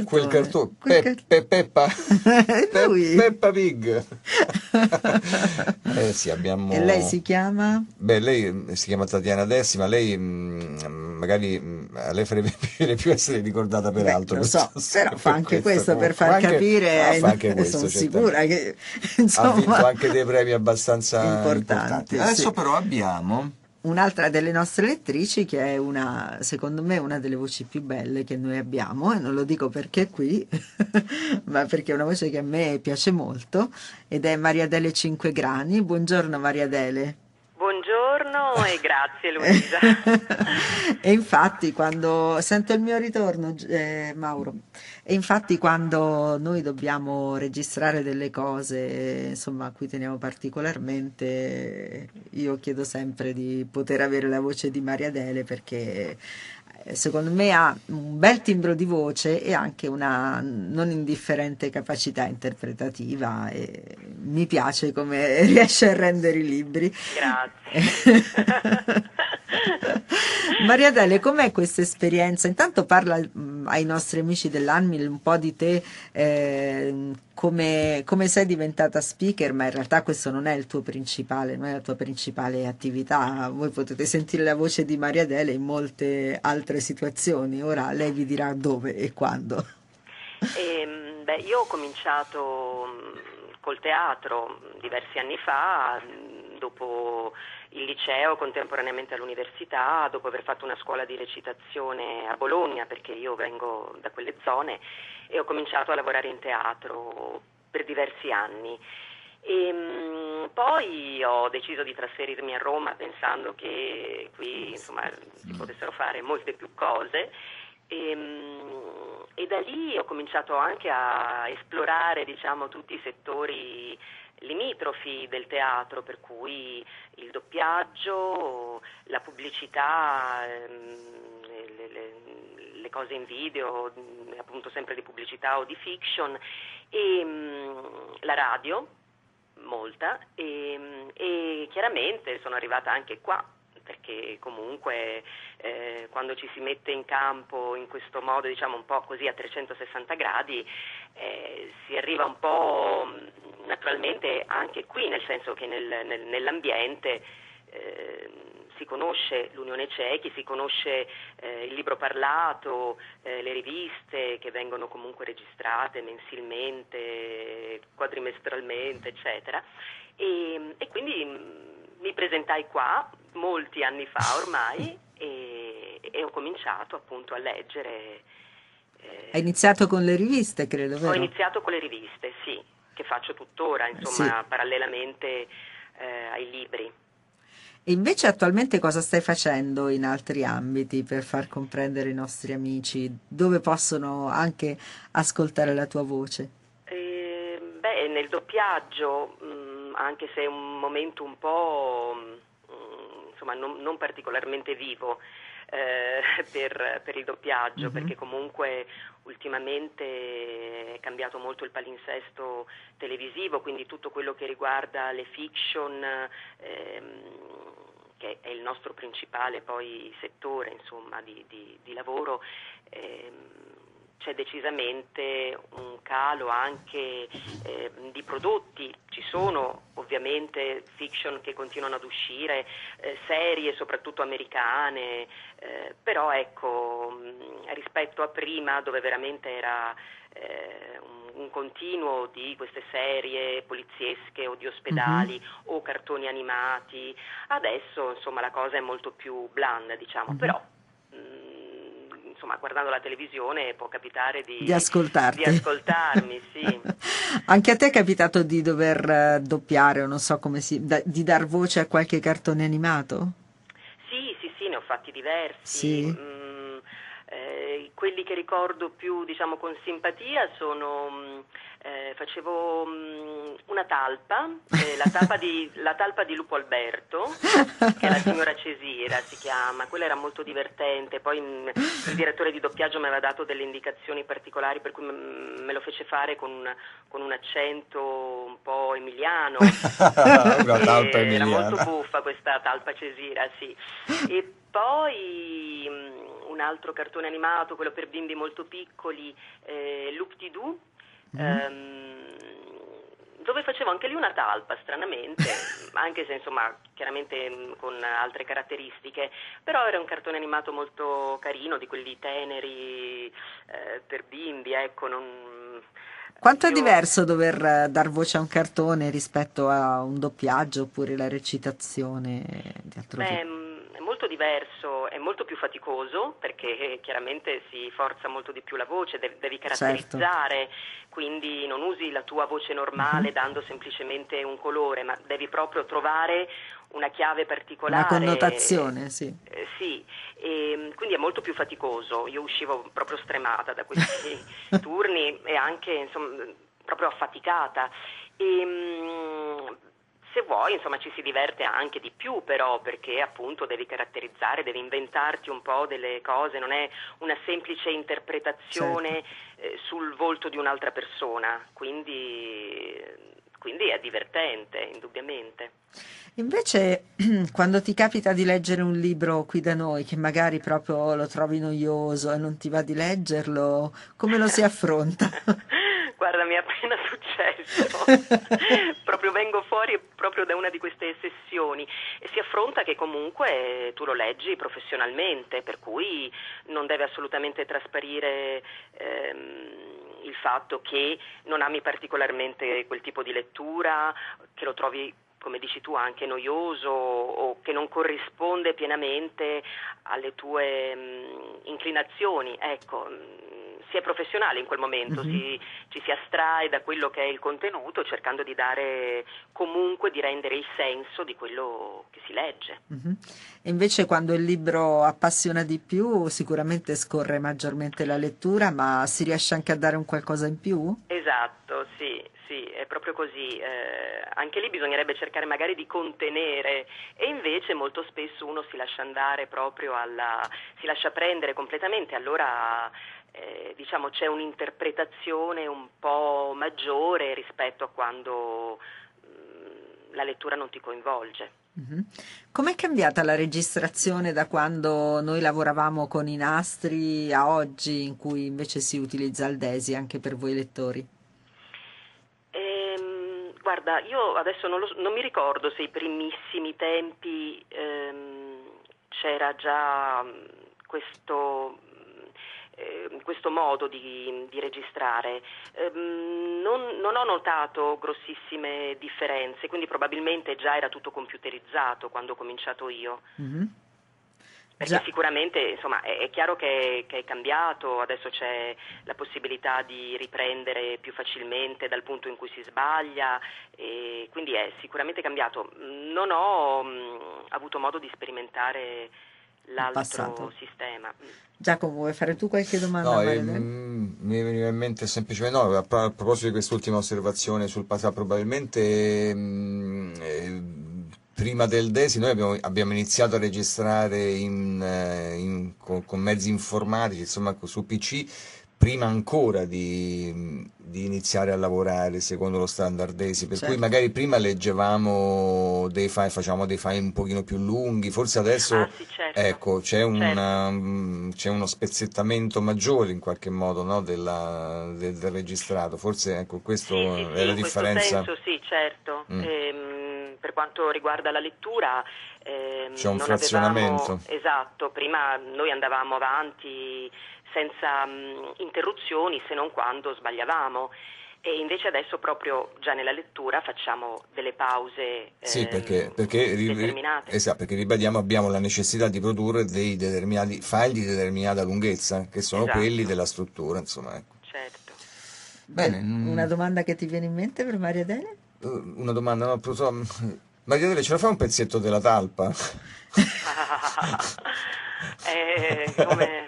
Peppa Peppa Pig. Sì, abbiamo... E lei si chiama? Lei si chiama Tatiana Dessi, ma lei magari a lei farebbe piacere più essere ricordata per altro. Lo so, però fa anche questo per far capire, sono sicura che insomma, ha vinto anche dei premi abbastanza importanti. Adesso sì. Però abbiamo un'altra delle nostre lettrici che è secondo me una delle voci più belle che noi abbiamo, e non lo dico perché è qui ma perché è una voce che a me piace molto, ed è Mariadele Cinquegrani. Buongiorno Mariadele. Buongiorno e grazie Luisa. E infatti quando sento il mio ritorno, Mauro, e infatti quando noi dobbiamo registrare delle cose, insomma, a cui teniamo particolarmente, io chiedo sempre di poter avere la voce di Mariadele, perché secondo me ha un bel timbro di voce e anche una non indifferente capacità interpretativa, e mi piace come riesce a rendere i libri. Grazie. Mariadele, com'è questa esperienza? Intanto parla ai nostri amici dell'Anmil un po' di te, come sei diventata speaker, ma in realtà questo non è il tuo principale, non è la tua principale attività. Voi potete sentire la voce di Mariadele in molte altre situazioni. Ora lei vi dirà dove e quando. Io ho cominciato col teatro diversi anni fa, dopo il liceo, contemporaneamente all'università, dopo aver fatto una scuola di recitazione a Bologna, perché io vengo da quelle zone, e ho cominciato a lavorare in teatro per diversi anni. E poi ho deciso di trasferirmi a Roma pensando che qui insomma si potessero fare molte più cose, e da lì ho cominciato anche a esplorare, diciamo, tutti i settori limitrofi del teatro, per cui il doppiaggio, la pubblicità, le cose in video, appunto sempre di pubblicità o di fiction, e la radio, molta, e chiaramente sono arrivata anche qua, perché comunque quando ci si mette in campo in questo modo, diciamo un po' così a 360 gradi, si arriva un po' naturalmente anche qui, nel senso che nell'ambiente si conosce l'Unione Cechi, si conosce il libro parlato, le riviste che vengono comunque registrate mensilmente, quadrimestralmente, eccetera, e quindi mi presentai qua molti anni fa ormai e ho cominciato appunto a leggere. Hai iniziato con le riviste, credo, vero? Ho iniziato con le riviste, sì, che faccio tuttora, insomma, sì, parallelamente ai libri. E invece attualmente cosa stai facendo in altri ambiti per far comprendere ai nostri amici dove possono anche ascoltare la tua voce? Nel doppiaggio, anche se è un momento un po' insomma non particolarmente vivo per il doppiaggio, perché comunque ultimamente è cambiato molto il palinsesto televisivo, quindi tutto quello che riguarda le fiction, che è il nostro principale poi settore, insomma, di lavoro, c'è decisamente un calo anche di prodotti. Ci sono ovviamente fiction che continuano ad uscire, serie soprattutto americane, però ecco, rispetto a prima, dove veramente era un continuo di queste serie poliziesche o di ospedali o cartoni animati. Adesso insomma la cosa è molto più blanda, diciamo, però insomma guardando la televisione può capitare di ascoltarti. Di ascoltarmi, sì. Anche a te è capitato di dover doppiare, o non so come di dar voce a qualche cartone animato? Sì, ne ho fatti diversi. Sì. Quelli che ricordo più, diciamo, con simpatia sono facevo una talpa, la talpa di Lupo Alberto, che è la signora Cesira si chiama. Quella era molto divertente. Poi il direttore di doppiaggio mi aveva dato delle indicazioni particolari, per cui me lo fece fare con un accento un po' emiliano. Una talpa emiliana. Era molto buffa questa talpa Cesira, sì. E poi un altro cartone animato, quello per bimbi molto piccoli, Loop-Dee-Doo, dove facevo anche lì una talpa, stranamente, anche se insomma chiaramente con altre caratteristiche, però era un cartone animato molto carino, di quelli teneri per bimbi, ecco. Quanto è diverso dover dar voce a un cartone rispetto a un doppiaggio oppure la recitazione di altro tipo? È molto diverso, è molto più faticoso perché chiaramente si forza molto di più la voce, devi caratterizzare, quindi non usi la tua voce normale dando semplicemente un colore, ma devi proprio trovare una chiave particolare. Una connotazione, sì. Sì, e quindi è molto più faticoso. Io uscivo proprio stremata da questi turni e anche insomma proprio affaticata. Se vuoi, insomma, ci si diverte anche di più, però, perché appunto devi caratterizzare, devi inventarti un po' delle cose, non è una semplice interpretazione sul volto di un'altra persona, quindi è divertente, indubbiamente. Invece, quando ti capita di leggere un libro qui da noi, che magari proprio lo trovi noioso e non ti va di leggerlo, come lo si affronta? Guarda, mi è appena successo, proprio vengo fuori proprio da una di queste sessioni e si affronta che comunque tu lo leggi professionalmente, per cui non deve assolutamente trasparire il fatto che non ami particolarmente quel tipo di lettura, che lo trovi, come dici tu, anche noioso o che non corrisponde pienamente alle tue inclinazioni, ecco. Si è professionale in quel momento, ci si astrae da quello che è il contenuto cercando di dare comunque, di rendere il senso di quello che si legge. E invece quando il libro appassiona di più sicuramente scorre maggiormente la lettura, ma si riesce anche a dare un qualcosa in più? Esatto, sì, è proprio così. Anche lì bisognerebbe cercare magari di contenere e invece molto spesso uno si lascia andare proprio si lascia prendere completamente, allora diciamo c'è un'interpretazione un po' maggiore rispetto a quando la lettura non ti coinvolge. Com'è cambiata la registrazione da quando noi lavoravamo con i nastri a oggi, in cui invece si utilizza il DESI anche per voi lettori? Guarda, io adesso non mi ricordo se ai primissimi tempi c'era già questo modo di registrare. Non ho notato grossissime differenze, quindi probabilmente già era tutto computerizzato quando ho cominciato io. Perché sicuramente insomma è chiaro che è cambiato, adesso c'è la possibilità di riprendere più facilmente dal punto in cui si sbaglia, e quindi è sicuramente cambiato. Non ho avuto modo di sperimentare l'altro sistema. Giacomo, vuoi fare tu qualche domanda? No, mi veniva in mente semplicemente, a proposito di quest'ultima osservazione sul passato, probabilmente prima del DESI noi abbiamo iniziato a registrare con mezzi informatici, insomma su PC, prima ancora di iniziare a lavorare secondo lo standard DESI, per cui magari prima leggevamo dei file, facevamo dei file un pochino più lunghi, forse adesso ecco, c'è uno spezzettamento maggiore in qualche modo, no, del registrato, forse ecco questo è la differenza. In questo senso sì, certo. Per quanto riguarda la lettura c'è un frazionamento. Esatto, prima noi andavamo avanti senza interruzioni, se non quando sbagliavamo. E invece adesso proprio già nella lettura facciamo delle pause Sì, perché determinate. esatto, perché ribadiamo, abbiamo la necessità di produrre dei determinati file di determinata lunghezza, che sono quelli della struttura, insomma. Ecco. Certo. Bene. Una domanda che ti viene in mente per Maria Adele? Una domanda, no, Maria Adele, ce la fa un pezzetto della talpa? Come...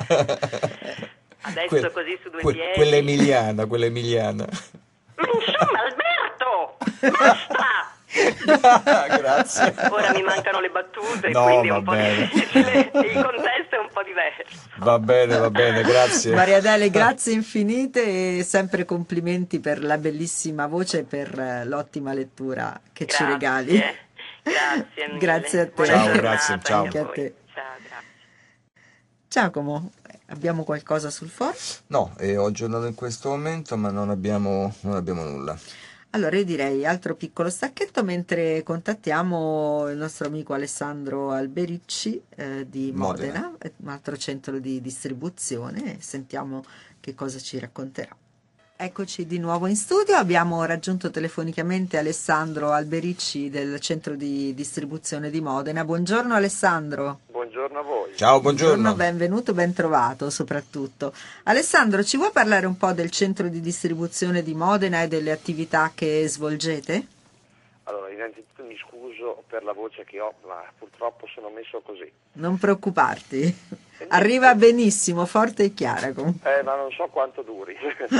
Adesso così su due piedi. Quella emiliana. Ma insomma, Alberto! Basta! Grazie. Ora mi mancano le battute, No, quindi va un po' bene. difficile. Il contesto è un po' diverso. Va bene, grazie. Maria Adele, grazie infinite e sempre complimenti per la bellissima voce e per l'ottima lettura che ci regali. Grazie mille. Grazie a te. Ciao, Buona grazie, giornata ciao. anche a te. Ciao, grazie. Giacomo, abbiamo qualcosa sul foro? No, ho aggiornato in questo momento, ma non abbiamo nulla. Allora io direi altro piccolo stacchetto mentre contattiamo il nostro amico Alessandro Albericci di Modena, un altro centro di distribuzione, e sentiamo che cosa ci racconterà. Eccoci di nuovo in studio, abbiamo raggiunto telefonicamente Alessandro Albericci del centro di distribuzione di Modena. Buongiorno Alessandro. Buongiorno a voi. Ciao, buongiorno. Benvenuto, ben trovato soprattutto. Alessandro, ci vuoi parlare un po' del centro di distribuzione di Modena e delle attività che svolgete? Allora, innanzitutto mi scuso per la voce che ho, ma purtroppo sono messo così. Non preoccuparti, arriva benissimo, forte e chiara comunque. Ma non so quanto duri.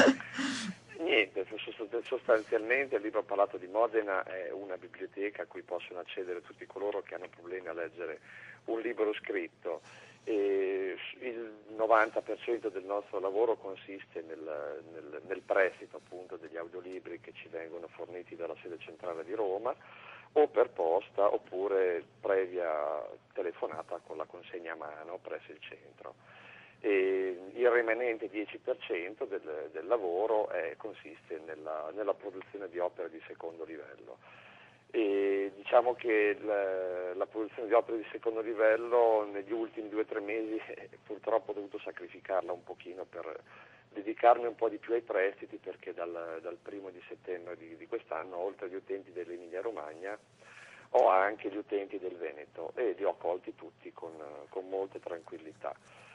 Niente, sostanzialmente il libro parlato di Modena è una biblioteca a cui possono accedere tutti coloro che hanno problemi a leggere un libro scritto. E il 90% del nostro lavoro consiste nel prestito appunto degli audiolibri che ci vengono forniti dalla sede centrale di Roma, o per posta oppure previa telefonata con la consegna a mano presso il centro. E il rimanente 10% del lavoro consiste nella produzione di opere di secondo livello. E diciamo che la produzione di opere di secondo livello negli ultimi 2 o 3 mesi purtroppo ho dovuto sacrificarla un pochino per dedicarmi un po' di più ai prestiti, perché dal 1° di settembre di quest'anno, oltre agli utenti dell'Emilia Romagna, ho anche gli utenti del Veneto e li ho accolti tutti con molta tranquillità.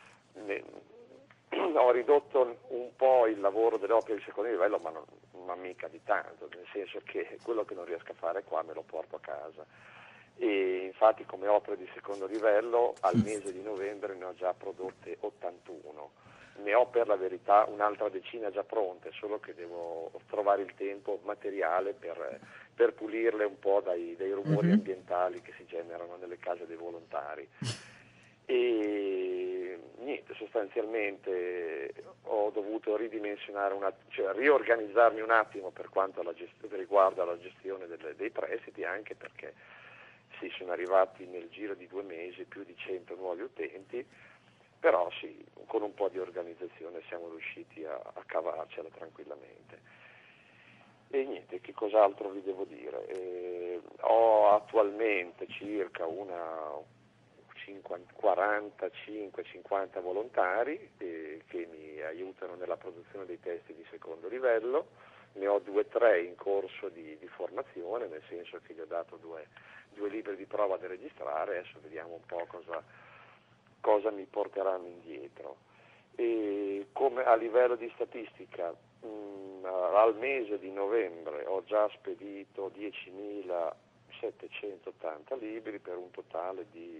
Ho ridotto un po' il lavoro delle opere di secondo livello, ma mica di tanto, nel senso che quello che non riesco a fare qua me lo porto a casa. E infatti come opere di secondo livello al mese di novembre ne ho già prodotte 81. Ne ho per la verità un'altra decina già pronte, solo che devo trovare il tempo materiale per pulirle un po' dai rumori ambientali che si generano nelle case dei volontari. E niente, sostanzialmente ho dovuto ridimensionare riorganizzarmi un attimo per quanto riguarda la gestione dei prestiti, anche perché sì, sono arrivati nel giro di 2 mesi più di 100 nuovi utenti, però sì, con un po' di organizzazione siamo riusciti a cavarcela tranquillamente. E niente, che cos'altro vi devo dire? Ho attualmente circa 45-50 volontari che mi aiutano nella produzione dei testi di secondo livello. Ne ho 2 o 3 in corso di formazione, nel senso che gli ho dato due libri di prova da registrare. Adesso vediamo un po' cosa mi porteranno indietro. E come a livello di statistica, al mese di novembre ho già spedito 10.780 libri per un totale di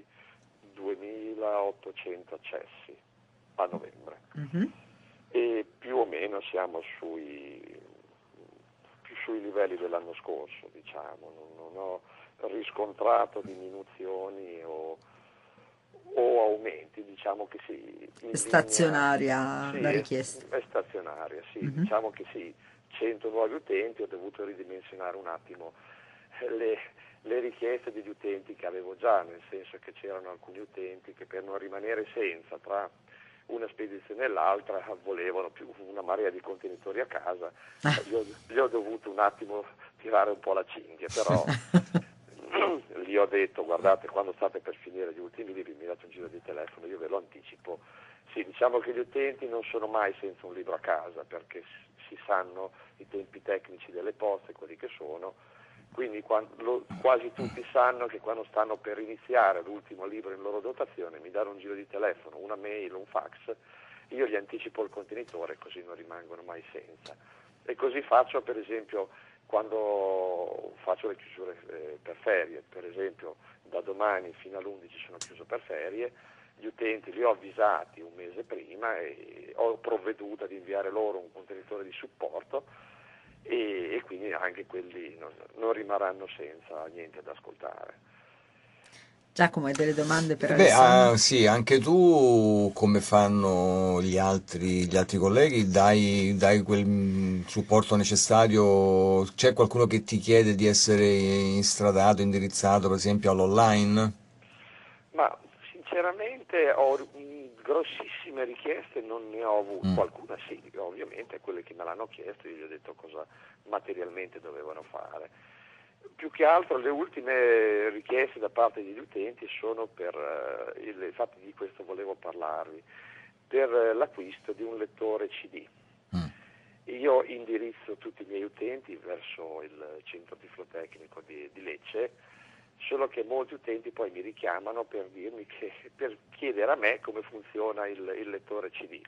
2.800 accessi a novembre. E più o meno siamo sui livelli dell'anno scorso, diciamo. Non ho riscontrato diminuzioni o aumenti, diciamo che sì. È stazionaria la richiesta? È stazionaria, sì. Diciamo che sì, 100 nuovi utenti, ho dovuto ridimensionare un attimo le richieste degli utenti che avevo già, nel senso che c'erano alcuni utenti che per non rimanere senza tra una spedizione e l'altra volevano più una marea di contenitori a casa. Gli ho dovuto un attimo tirare un po' la cinghia, però gli ho detto: guardate, quando state per finire gli ultimi libri mi date un giro di telefono, io ve lo anticipo, Sì, diciamo che gli utenti non sono mai senza un libro a casa, perché si sanno i tempi tecnici delle poste, quelli che sono, quindi quasi tutti sanno che quando stanno per iniziare l'ultimo libro in loro dotazione mi danno un giro di telefono, una mail, un fax, io gli anticipo il contenitore così non rimangono mai senza. E così faccio per esempio quando faccio le chiusure per ferie, per esempio da domani fino all'11 sono chiuso per ferie, gli utenti li ho avvisati un mese prima e ho provveduto ad inviare loro un contenitore di supporto e quindi anche quelli non rimarranno senza niente da ascoltare. Giacomo, hai delle domande per Alessandro? Sì, anche tu, come fanno gli altri colleghi, dai quel supporto necessario? C'è qualcuno che ti chiede di essere instradato, indirizzato per esempio all'online? Ma sinceramente grossissime richieste non ne ho avute, qualcuna sì, ovviamente quelle che me l'hanno chiesto io gli ho detto cosa materialmente dovevano fare. Più che altro le ultime richieste da parte degli utenti sono per, infatti di questo volevo parlarvi, per l'acquisto di un lettore CD. Io indirizzo tutti i miei utenti verso il centro tiflotecnico di Lecce, solo che molti utenti poi mi richiamano per dirmi per chiedere a me come funziona il lettore CD.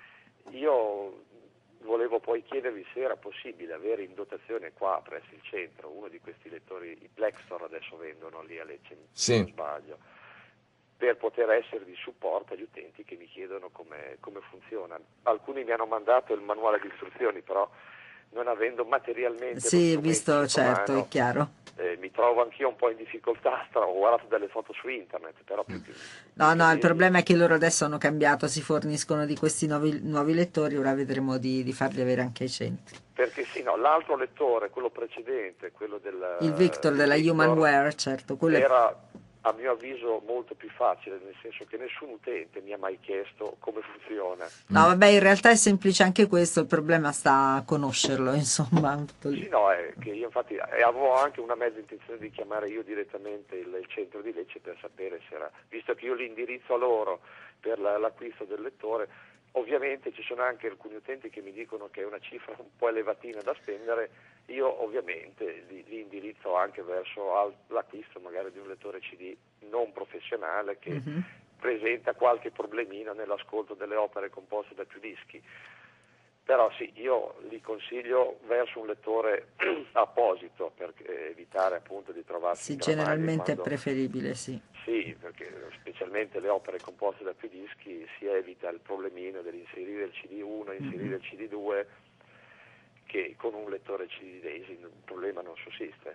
Io volevo poi chiedervi se era possibile avere in dotazione qua presso il centro uno di questi lettori, i Plextor adesso vendono lì a Lecce, se non sbaglio, per poter essere di supporto agli utenti che mi chiedono come funziona. Alcuni mi hanno mandato il manuale di istruzioni, però non avendo materialmente sì, visto, certo, mano, è chiaro. Mi trovo anch'io un po' in difficoltà, ho guardato delle foto su internet, però No, il problema è che loro adesso hanno cambiato, si forniscono di questi nuovi lettori, ora vedremo di farli avere anche ai centri. Perché sì, no, l'altro lettore, quello precedente, quello il Victor della Humanware, certo, quello era a mio avviso molto più facile, nel senso che nessun utente mi ha mai chiesto come funziona. No, vabbè, in realtà è semplice anche questo, il problema sta a conoscerlo, insomma. Sì, no, è che io infatti avevo anche una mezza intenzione di chiamare io direttamente il centro di Lecce per sapere se era, visto che io li indirizzo a loro per l'acquisto del lettore. Ovviamente ci sono anche alcuni utenti che mi dicono che è una cifra un po' elevatina da spendere, io ovviamente li indirizzo anche verso l'acquisto magari di un lettore CD non professionale che presenta qualche problemino nell'ascolto delle opere composte da più dischi. Però sì, io li consiglio verso un lettore apposito per evitare appunto di trovarsi sì, in gramaglie generalmente è preferibile, sì. Sì, perché specialmente le opere composte da più dischi si evita il problemino dell'inserire il CD1, inserire il CD2, che con un lettore CD Daisy il problema non sussiste.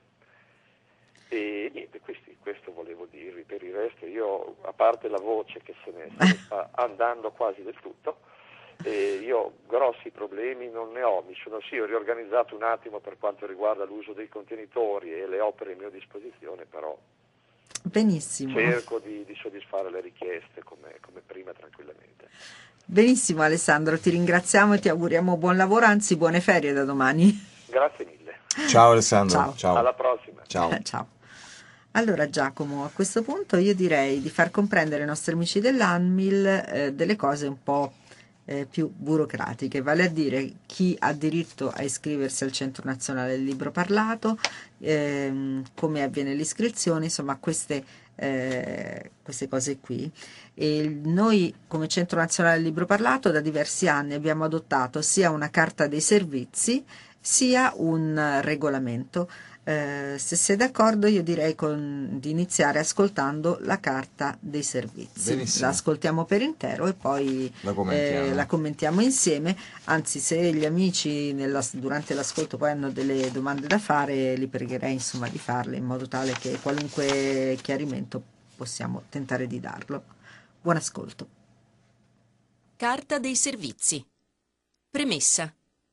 E niente, questo volevo dirvi. Per il resto io, a parte la voce che se ne sta andando quasi del tutto, io grossi problemi non ne ho. Ho riorganizzato un attimo per quanto riguarda l'uso dei contenitori e le opere a mia disposizione, però benissimo, cerco di soddisfare le richieste come prima tranquillamente. Benissimo Alessandro, ti ringraziamo e ti auguriamo buon lavoro, anzi buone ferie da domani. Grazie mille. Ciao Alessandro. Ciao. Alla prossima. Ciao. Ciao. Allora Giacomo, a questo punto io direi di far comprendere ai nostri amici dell'ANMIL delle cose un po' più burocratiche, vale a dire chi ha diritto a iscriversi al Centro Nazionale del Libro Parlato, come avviene l'iscrizione, insomma queste cose qui. E noi come Centro Nazionale del Libro Parlato da diversi anni abbiamo adottato sia una carta dei servizi sia un regolamento. Se sei d'accordo io direi di iniziare ascoltando la carta dei servizi. Benissimo. La ascoltiamo per intero e poi la commentiamo insieme, anzi se gli amici durante l'ascolto poi hanno delle domande da fare li pregherei insomma di farle in modo tale che qualunque chiarimento possiamo tentare di darlo. Buon ascolto. Carta dei servizi. Premessa.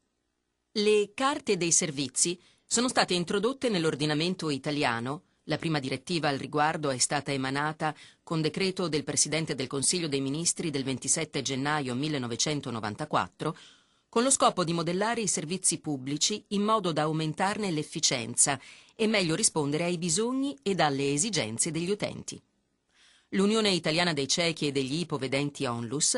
Le carte dei servizi sono state introdotte nell'ordinamento italiano, la prima direttiva al riguardo è stata emanata con decreto del Presidente del Consiglio dei Ministri del 27 gennaio 1994, con lo scopo di modellare i servizi pubblici in modo da aumentarne l'efficienza e meglio rispondere ai bisogni ed alle esigenze degli utenti. L'Unione Italiana dei Ciechi e degli Ipovedenti Onlus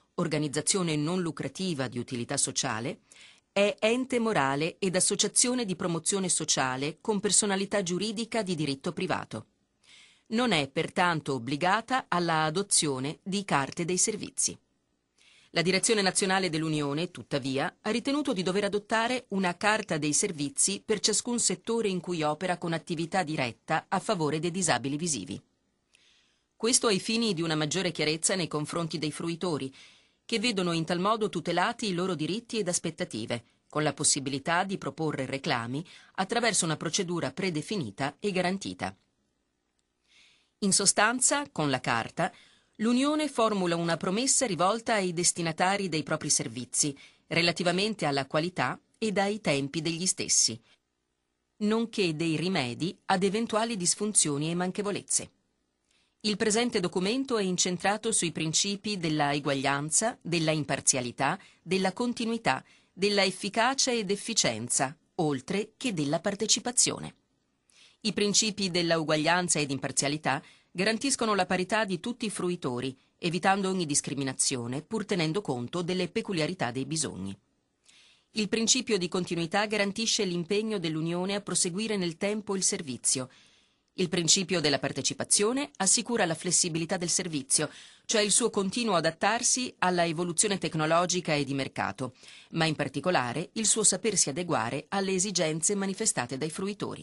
organizzazione non lucrativa di utilità sociale, è ente morale ed associazione di promozione sociale con personalità giuridica di diritto privato. Non è pertanto obbligata alla adozione di carte dei servizi. La Direzione Nazionale dell'Unione, tuttavia, ha ritenuto di dover adottare una carta dei servizi per ciascun settore in cui opera con attività diretta a favore dei disabili visivi. Questo ai fini di una maggiore chiarezza nei confronti dei fruitori, che vedono in tal modo tutelati i loro diritti ed aspettative, con la possibilità di proporre reclami attraverso una procedura predefinita e garantita. In sostanza, con la Carta, l'Unione formula una promessa rivolta ai destinatari dei propri servizi, relativamente alla qualità ed ai tempi degli stessi, nonché dei rimedi ad eventuali disfunzioni e manchevolezze. Il presente documento è incentrato sui principi della eguaglianza, della imparzialità, della continuità, della efficacia ed efficienza, oltre che della partecipazione. I principi della uguaglianza ed imparzialità garantiscono la parità di tutti i fruitori, evitando ogni discriminazione, pur tenendo conto delle peculiarità dei bisogni. Il principio di continuità garantisce l'impegno dell'Unione a proseguire nel tempo il servizio. Il principio della partecipazione assicura la flessibilità del servizio, cioè il suo continuo adattarsi alla evoluzione tecnologica e di mercato, ma in particolare il suo sapersi adeguare alle esigenze manifestate dai fruitori.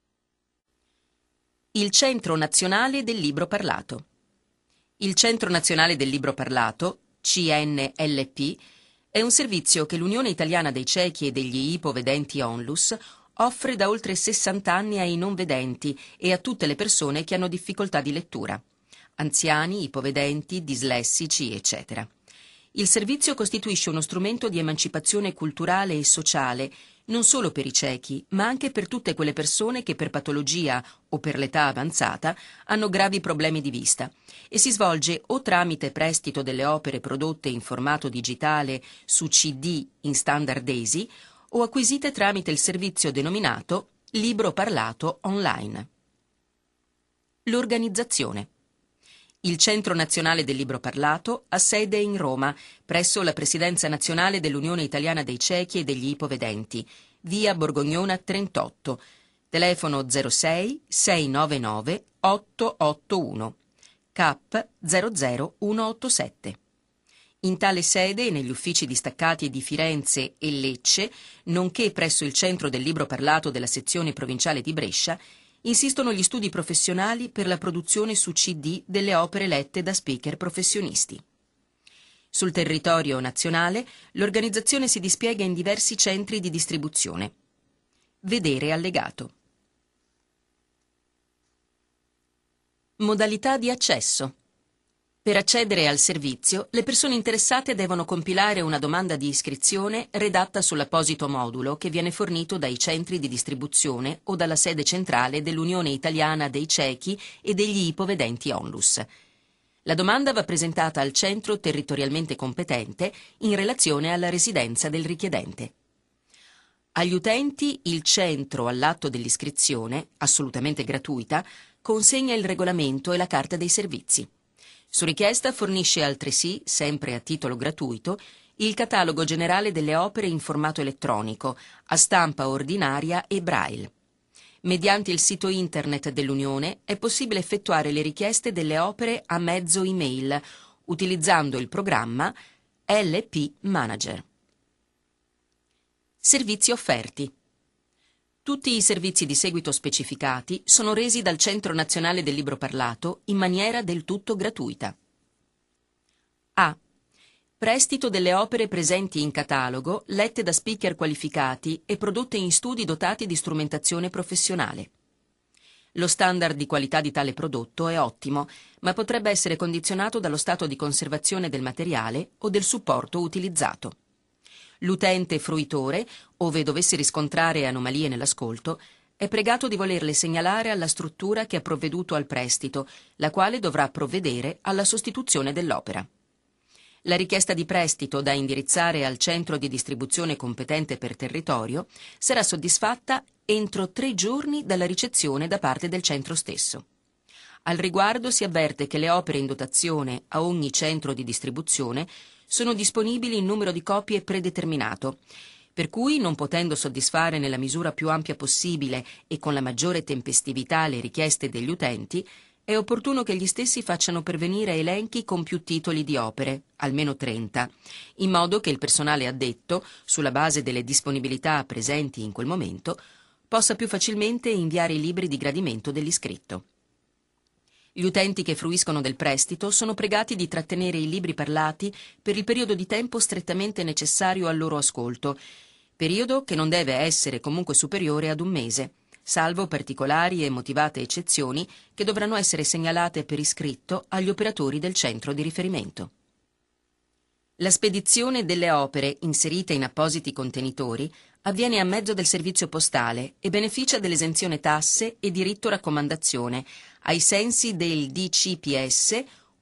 Il Centro Nazionale del Libro Parlato. Il Centro Nazionale del Libro Parlato, CNLP, è un servizio che l'Unione Italiana dei Ciechi e degli Ipovedenti Onlus offre da oltre 60 anni ai non vedenti e a tutte le persone che hanno difficoltà di lettura, anziani, ipovedenti, dislessici, eccetera. Il servizio costituisce uno strumento di emancipazione culturale e sociale non solo per i ciechi, ma anche per tutte quelle persone che per patologia o per l'età avanzata hanno gravi problemi di vista, e si svolge o tramite prestito delle opere prodotte in formato digitale su CD in standard DAISY o acquisite tramite il servizio denominato Libro Parlato Online. L'organizzazione. Il Centro Nazionale del Libro Parlato ha sede in Roma, presso la Presidenza Nazionale dell'Unione Italiana dei Ciechi e degli Ipovedenti, via Borgognona 38, telefono 06 699 881, CAP 00187. In tale sede e negli uffici distaccati di Firenze e Lecce, nonché presso il Centro del Libro Parlato della sezione provinciale di Brescia, insistono gli studi professionali per la produzione su CD delle opere lette da speaker professionisti. Sul territorio nazionale l'organizzazione si dispiega in diversi centri di distribuzione. Vedere allegato. Modalità di accesso. Per accedere al servizio, le persone interessate devono compilare una domanda di iscrizione redatta sull'apposito modulo che viene fornito dai centri di distribuzione o dalla sede centrale dell'Unione Italiana dei Ciechi e degli Ipovedenti Onlus. La domanda va presentata al centro territorialmente competente in relazione alla residenza del richiedente. Agli utenti il centro, all'atto dell'iscrizione, assolutamente gratuita, consegna il regolamento e la carta dei servizi. Su richiesta fornisce altresì, sempre a titolo gratuito, il catalogo generale delle opere in formato elettronico, a stampa ordinaria e braille. Mediante il sito internet dell'Unione è possibile effettuare le richieste delle opere a mezzo email, utilizzando il programma LP Manager. Servizi offerti. Tutti i servizi di seguito specificati sono resi dal Centro Nazionale del Libro Parlato in maniera del tutto gratuita. A. Prestito delle opere presenti in catalogo, lette da speaker qualificati e prodotte in studi dotati di strumentazione professionale. Lo standard di qualità di tale prodotto è ottimo, ma potrebbe essere condizionato dallo stato di conservazione del materiale o del supporto utilizzato. L'utente fruitore, ove dovesse riscontrare anomalie nell'ascolto, è pregato di volerle segnalare alla struttura che ha provveduto al prestito, la quale dovrà provvedere alla sostituzione dell'opera. La richiesta di prestito da indirizzare al centro di distribuzione competente per territorio sarà soddisfatta entro 3 giorni dalla ricezione da parte del centro stesso. Al riguardo si avverte che le opere in dotazione a ogni centro di distribuzione sono disponibili in numero di copie predeterminato, per cui, non potendo soddisfare nella misura più ampia possibile e con la maggiore tempestività le richieste degli utenti, è opportuno che gli stessi facciano pervenire elenchi con più titoli di opere, almeno 30, in modo che il personale addetto, sulla base delle disponibilità presenti in quel momento, possa più facilmente inviare i libri di gradimento dell'iscritto. Gli utenti che fruiscono del prestito sono pregati di trattenere i libri parlati per il periodo di tempo strettamente necessario al loro ascolto, periodo che non deve essere comunque superiore ad un mese, salvo particolari e motivate eccezioni che dovranno essere segnalate per iscritto agli operatori del centro di riferimento. La spedizione delle opere inserite in appositi contenitori avviene a mezzo del servizio postale e beneficia dell'esenzione tasse e diritto raccomandazione ai sensi del DCPS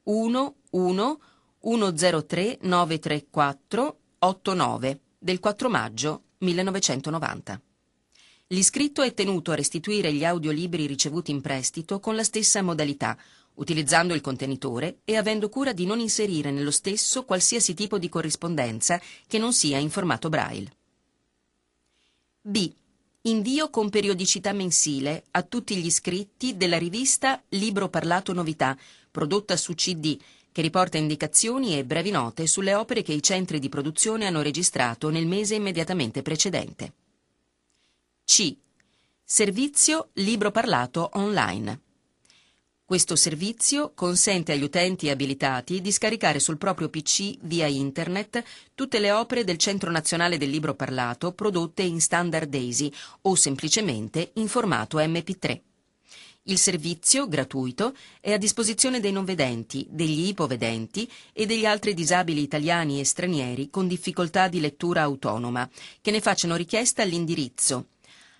11039349 del 4 maggio 1990. L'iscritto è tenuto a restituire gli audiolibri ricevuti in prestito con la stessa modalità, utilizzando il contenitore e avendo cura di non inserire nello stesso qualsiasi tipo di corrispondenza che non sia in formato Braille. B. Invio con periodicità mensile a tutti gli iscritti della rivista Libro Parlato Novità, prodotta su CD, che riporta indicazioni e brevi note sulle opere che i centri di produzione hanno registrato nel mese immediatamente precedente. C. Servizio Libro Parlato Online. Questo servizio consente agli utenti abilitati di scaricare sul proprio PC via Internet tutte le opere del Centro Nazionale del Libro Parlato prodotte in standard DAISY o semplicemente in formato MP3. Il servizio, gratuito, è a disposizione dei non vedenti, degli ipovedenti e degli altri disabili italiani e stranieri con difficoltà di lettura autonoma, che ne facciano richiesta all'indirizzo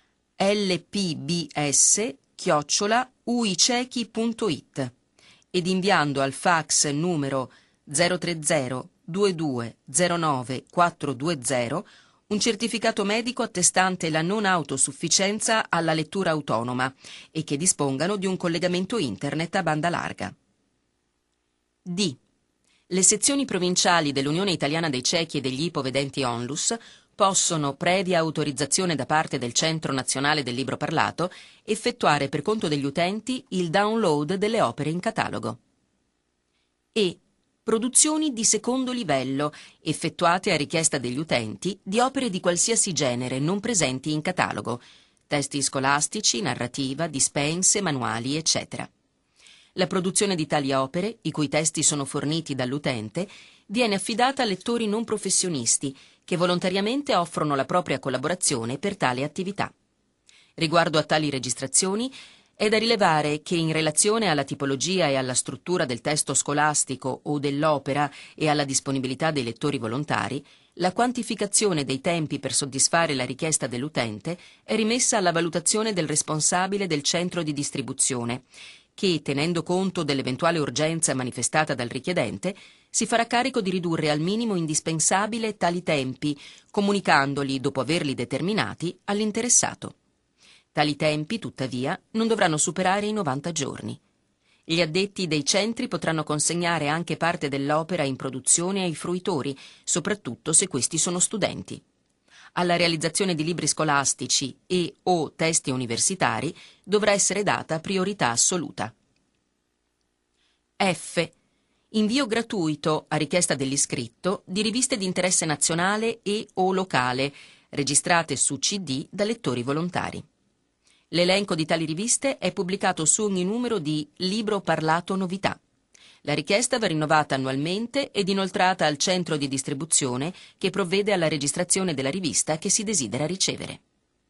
lpbs@uicechi.it ed inviando al fax numero 030 22 09 420 un certificato medico attestante la non autosufficienza alla lettura autonoma e che dispongano di un collegamento internet a banda larga. D. Le sezioni provinciali dell'Unione Italiana dei Ciechi e degli Ipovedenti Onlus possono, previa autorizzazione da parte del Centro Nazionale del Libro Parlato, effettuare per conto degli utenti il download delle opere in catalogo. E. Produzioni di secondo livello, effettuate a richiesta degli utenti, di opere di qualsiasi genere non presenti in catalogo, testi scolastici, narrativa, dispense, manuali, eccetera. La produzione di tali opere, i cui testi sono forniti dall'utente, viene affidata a lettori non professionisti, che volontariamente offrono la propria collaborazione per tale attività. Riguardo a tali registrazioni, è da rilevare che in relazione alla tipologia e alla struttura del testo scolastico o dell'opera e alla disponibilità dei lettori volontari, la quantificazione dei tempi per soddisfare la richiesta dell'utente è rimessa alla valutazione del responsabile del centro di distribuzione, che, tenendo conto dell'eventuale urgenza manifestata dal richiedente, si farà carico di ridurre al minimo indispensabile tali tempi, comunicandoli, dopo averli determinati, all'interessato. Tali tempi, tuttavia, non dovranno superare i 90 giorni. Gli addetti dei centri potranno consegnare anche parte dell'opera in produzione ai fruitori, soprattutto se questi sono studenti. Alla realizzazione di libri scolastici e o testi universitari dovrà essere data priorità assoluta. F. Invio gratuito, a richiesta dell'iscritto, di riviste di interesse nazionale e o locale, registrate su CD da lettori volontari. L'elenco di tali riviste è pubblicato su ogni numero di Libro Parlato Novità. La richiesta va rinnovata annualmente ed inoltrata al centro di distribuzione che provvede alla registrazione della rivista che si desidera ricevere.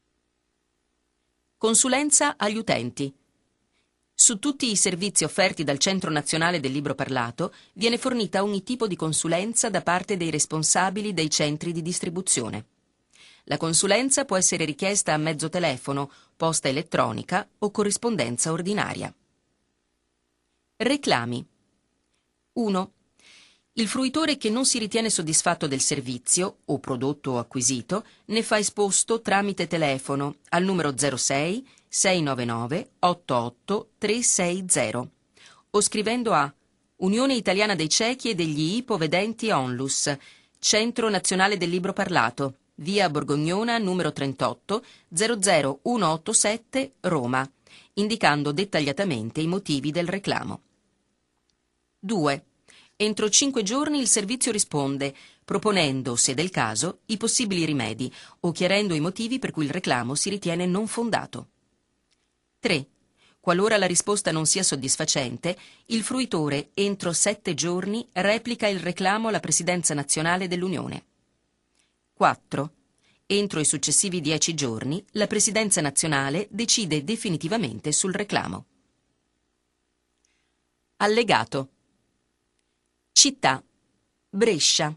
Consulenza agli utenti. Su tutti i servizi offerti dal Centro Nazionale del Libro Parlato viene fornita ogni tipo di consulenza da parte dei responsabili dei centri di distribuzione. La consulenza può essere richiesta a mezzo telefono, posta elettronica o corrispondenza ordinaria. Reclami. 1. Il fruitore che non si ritiene soddisfatto del servizio o prodotto acquisito ne fa esposto tramite telefono al numero 06 699 88 360 o scrivendo a Unione Italiana dei Ciechi e degli Ipovedenti Onlus, Centro Nazionale del Libro Parlato, via Borgognona numero 38, 00187, Roma, indicando dettagliatamente i motivi del reclamo. 2. Entro 5 giorni il servizio risponde, proponendo, se del caso, i possibili rimedi o chiarendo i motivi per cui il reclamo si ritiene non fondato. 3. Qualora la risposta non sia soddisfacente, il fruitore, entro 7 giorni, replica il reclamo alla Presidenza nazionale dell'Unione. 4. Entro i successivi 10 giorni, la Presidenza nazionale decide definitivamente sul reclamo. Allegato. Città: Brescia.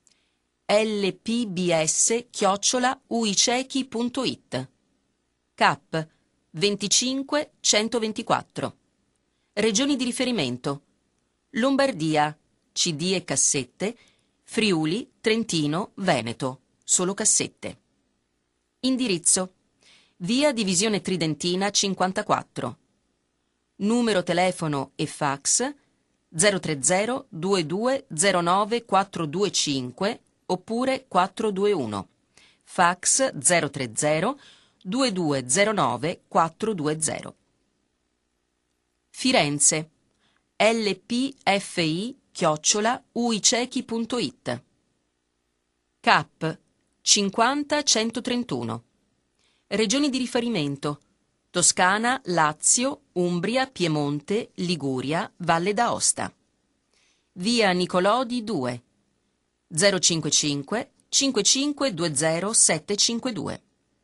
lpbs@uicechi.it. Cap 25 124. Regioni di riferimento: Lombardia, CD e cassette, Friuli, Trentino, Veneto, solo cassette. Indirizzo: via Divisione Tridentina 54. Numero telefono e fax 030 2209 425 oppure 421. Fax 030 2209 420. Firenze: lpfi@uicechi.it. Cap 50 131. Regioni di riferimento: Toscana, Lazio, Umbria, Piemonte, Liguria, Valle d'Aosta. Via Nicolodi 2, 055 5520 752.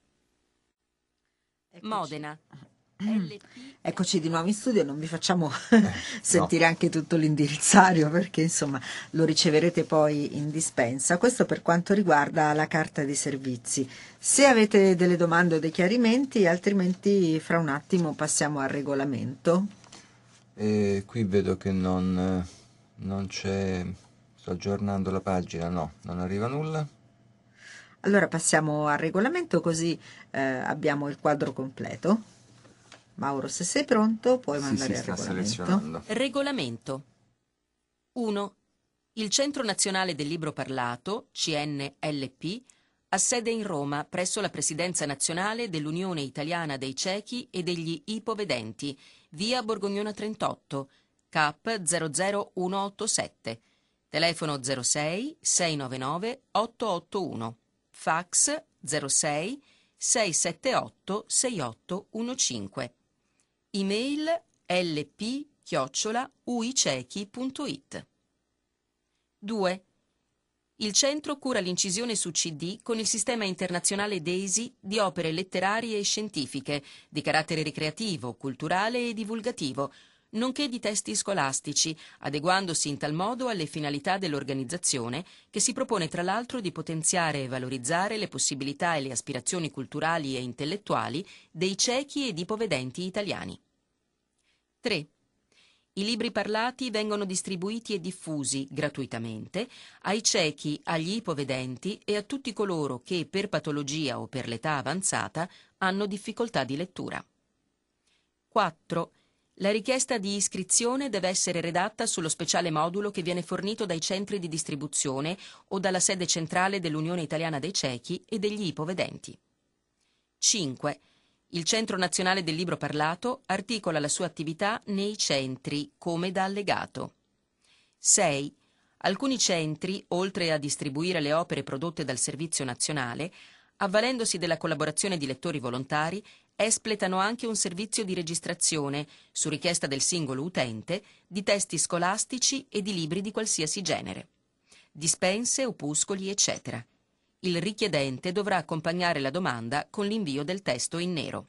Modena. Eccoci di nuovo in studio, non vi facciamo sentire anche tutto l'indirizzario perché insomma lo riceverete poi in dispensa. Questo per quanto riguarda la carta dei servizi. Se avete delle domande o dei chiarimenti, altrimenti fra un attimo passiamo al regolamento. Qui vedo che non c'è, sto aggiornando la pagina, no, non arriva nulla. Allora passiamo al regolamento, così abbiamo il quadro completo. Mauro, se sei pronto, puoi mandare il regolamento. Regolamento. 1. Il Centro Nazionale del Libro Parlato, CNLP, ha sede in Roma presso la Presidenza Nazionale dell'Unione Italiana dei Ciechi e degli Ipovedenti, via Borgognona 38, Cap 00187, telefono 06 699 881, fax 06 678 6815. Email lp@uicechi.it. 2. Il centro cura l'incisione su CD con il sistema internazionale DAISY di opere letterarie e scientifiche, di carattere ricreativo, culturale e divulgativo, nonché di testi scolastici, adeguandosi in tal modo alle finalità dell'organizzazione, che si propone tra l'altro di potenziare e valorizzare le possibilità e le aspirazioni culturali e intellettuali dei ciechi ed ipovedenti italiani. 3. I libri parlati vengono distribuiti e diffusi gratuitamente ai ciechi, agli ipovedenti e a tutti coloro che, per patologia o per l'età avanzata, hanno difficoltà di lettura. 4. La richiesta di iscrizione deve essere redatta sullo speciale modulo che viene fornito dai centri di distribuzione o dalla sede centrale dell'Unione Italiana dei Ciechi e degli Ipovedenti. 5. Il Centro Nazionale del Libro Parlato articola la sua attività nei centri, come da allegato. 6. Alcuni centri, oltre a distribuire le opere prodotte dal Servizio Nazionale, avvalendosi della collaborazione di lettori volontari, espletano anche un servizio di registrazione, su richiesta del singolo utente, di testi scolastici e di libri di qualsiasi genere. Dispense, opuscoli, eccetera. Il richiedente dovrà accompagnare la domanda con l'invio del testo in nero.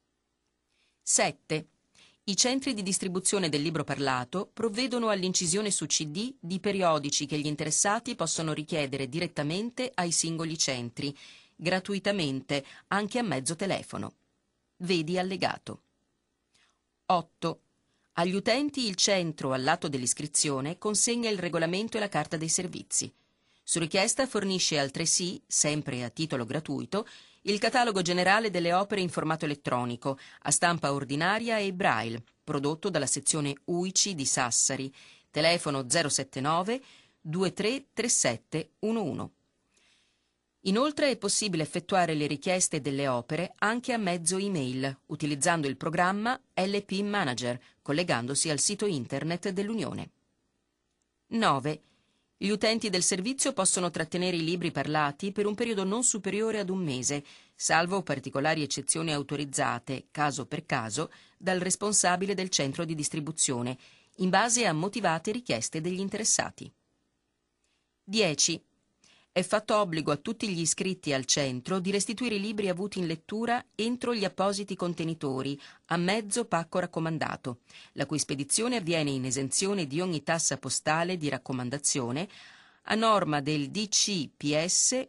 7. I centri di distribuzione del libro parlato provvedono all'incisione su CD di periodici che gli interessati possono richiedere direttamente ai singoli centri, gratuitamente, anche a mezzo telefono. Vedi allegato. 8. Agli utenti il centro, al lato dell'iscrizione, consegna il regolamento e la carta dei servizi. Su richiesta fornisce altresì, sempre a titolo gratuito, il catalogo generale delle opere in formato elettronico, a stampa ordinaria e braille, prodotto dalla sezione UICI di Sassari, telefono 079 2337 11. Inoltre è possibile effettuare le richieste delle opere anche a mezzo email, utilizzando il programma LP Manager, collegandosi al sito internet dell'Unione. 9. Gli utenti del servizio possono trattenere i libri parlati per un periodo non superiore ad un mese, salvo particolari eccezioni autorizzate, caso per caso, dal responsabile del centro di distribuzione, in base a motivate richieste degli interessati. 10. È fatto obbligo a tutti gli iscritti al centro di restituire i libri avuti in lettura entro gli appositi contenitori, a mezzo pacco raccomandato, la cui spedizione avviene in esenzione di ogni tassa postale di raccomandazione, a norma del DCPS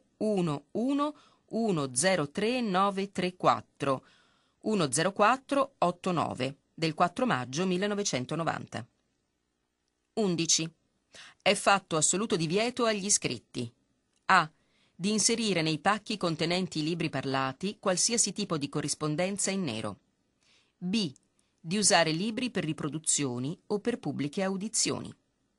1110334 10489 del 4 maggio 1990. 11. È fatto assoluto divieto agli iscritti: a. Di inserire nei pacchi contenenti i libri parlati qualsiasi tipo di corrispondenza in nero. B. Di usare libri per riproduzioni o per pubbliche audizioni.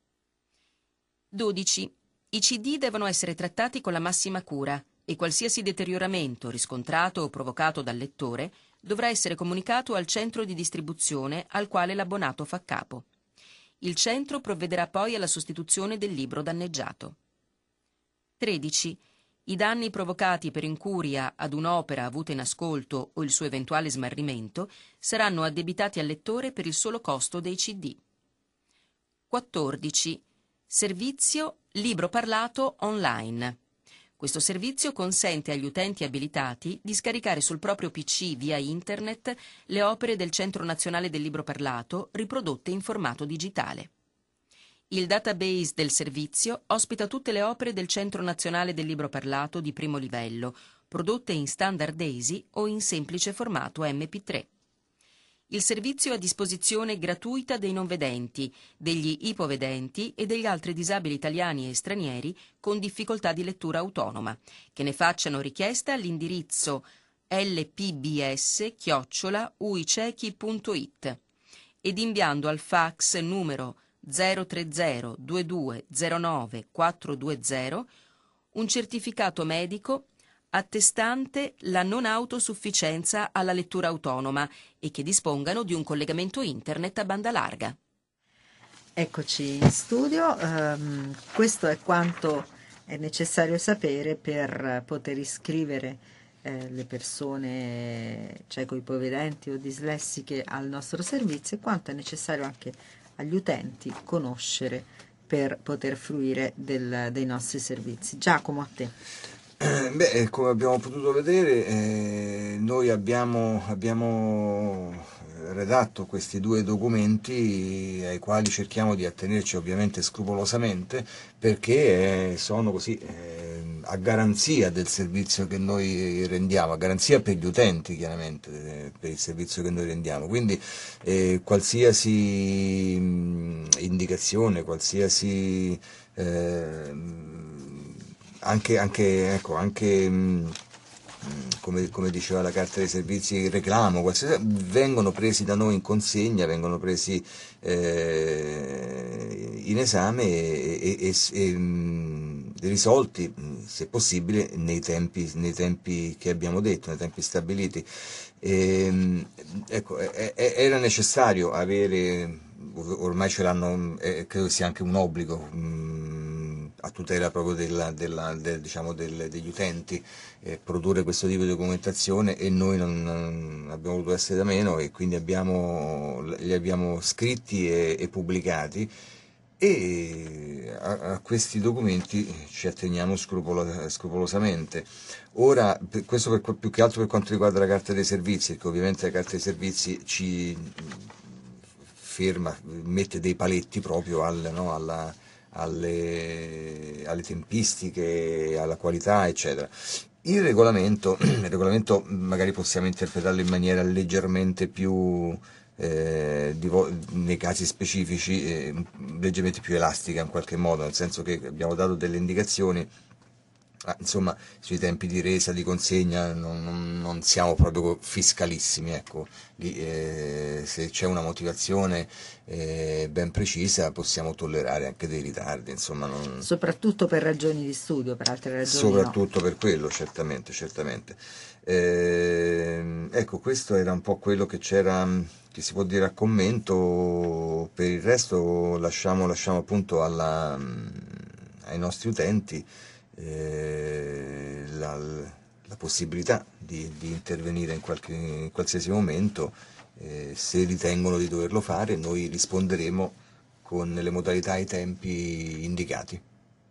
12. I CD devono essere trattati con la massima cura e qualsiasi deterioramento riscontrato o provocato dal lettore dovrà essere comunicato al centro di distribuzione al quale l'abbonato fa capo. Il centro provvederà poi alla sostituzione del libro danneggiato. 13. I danni provocati per incuria ad un'opera avuta in ascolto o il suo eventuale smarrimento saranno addebitati al lettore per il solo costo dei CD. 14. Servizio libro parlato online. Questo servizio consente agli utenti abilitati di scaricare sul proprio PC via internet le opere del Centro Nazionale del Libro Parlato riprodotte in formato digitale. Il database del servizio ospita tutte le opere del Centro Nazionale del Libro Parlato di primo livello, prodotte in standard DAISY o in semplice formato MP3. Il servizio è a disposizione gratuita dei non vedenti, degli ipovedenti e degli altri disabili italiani e stranieri con difficoltà di lettura autonoma, che ne facciano richiesta all'indirizzo lpbs@uicechi.it ed inviando al fax numero 030 22 09 420 un certificato medico attestante la non autosufficienza alla lettura autonoma e che dispongano di un collegamento internet a banda larga. Eccoci in studio, questo è quanto è necessario sapere per poter iscrivere le persone cieco, ipovedenti o dislessiche al nostro servizio e quanto è necessario anche agli utenti conoscere per poter fruire dei nostri servizi. Giacomo, a te. Come abbiamo potuto vedere, noi abbiamo redatto questi due documenti ai quali cerchiamo di attenerci ovviamente scrupolosamente, perché sono così a garanzia del servizio che noi rendiamo, a garanzia per gli utenti chiaramente per il servizio che noi rendiamo, quindi qualsiasi indicazione, qualsiasi anche come diceva la carta dei servizi, il reclamo, qualsiasi, vengono presi da noi in consegna, vengono presi in esame e risolti, se possibile, nei tempi che abbiamo detto, nei tempi stabiliti. Era necessario avere, ormai ce l'hanno, credo sia anche un obbligo a tutela proprio degli utenti, produrre questo tipo di documentazione, e noi non abbiamo voluto essere da meno e quindi li abbiamo scritti e pubblicati, e a questi documenti ci atteniamo scrupolosamente. Ora, questo più che altro per quanto riguarda la carta dei servizi, perché ovviamente la carta dei servizi ci mette dei paletti proprio alle tempistiche, alla qualità, eccetera. Il regolamento magari possiamo interpretarlo in maniera leggermente più, nei casi specifici, leggermente più elastica in qualche modo, nel senso che abbiamo dato delle indicazioni insomma, sui tempi di resa, di consegna non siamo proprio fiscalissimi, ecco. Lì, se c'è una motivazione ben precisa possiamo tollerare anche dei ritardi, insomma. Soprattutto per ragioni di studio, per altre ragioni soprattutto no. Per quello, certamente. Ecco, questo era un po' quello che c'era, che si può dire a commento. Per il resto lasciamo appunto ai nostri utenti la possibilità di intervenire in qualsiasi momento, se ritengono di doverlo fare. Noi risponderemo con le modalità e i tempi indicati.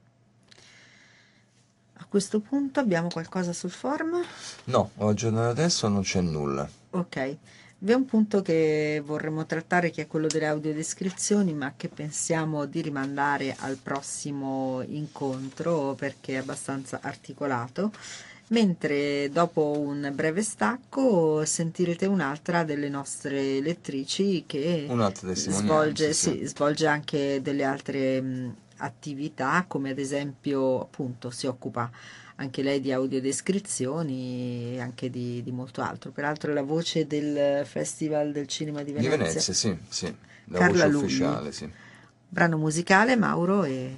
A questo punto abbiamo qualcosa sul forum? No, oggi adesso non c'è nulla. Ok. Vi è un punto che vorremmo trattare, che è quello delle audiodescrizioni, ma che pensiamo di rimandare al prossimo incontro perché è abbastanza articolato, mentre dopo un breve stacco sentirete un'altra delle nostre lettrici che svolge anche delle altre attività, come ad esempio appunto si occupa anche lei di audiodescrizioni e anche di molto altro. Peraltro è la voce del Festival del Cinema di Venezia. Di Venezia, sì, la Carla voce Lugli. ufficiale, sì. Brano musicale, Mauro, e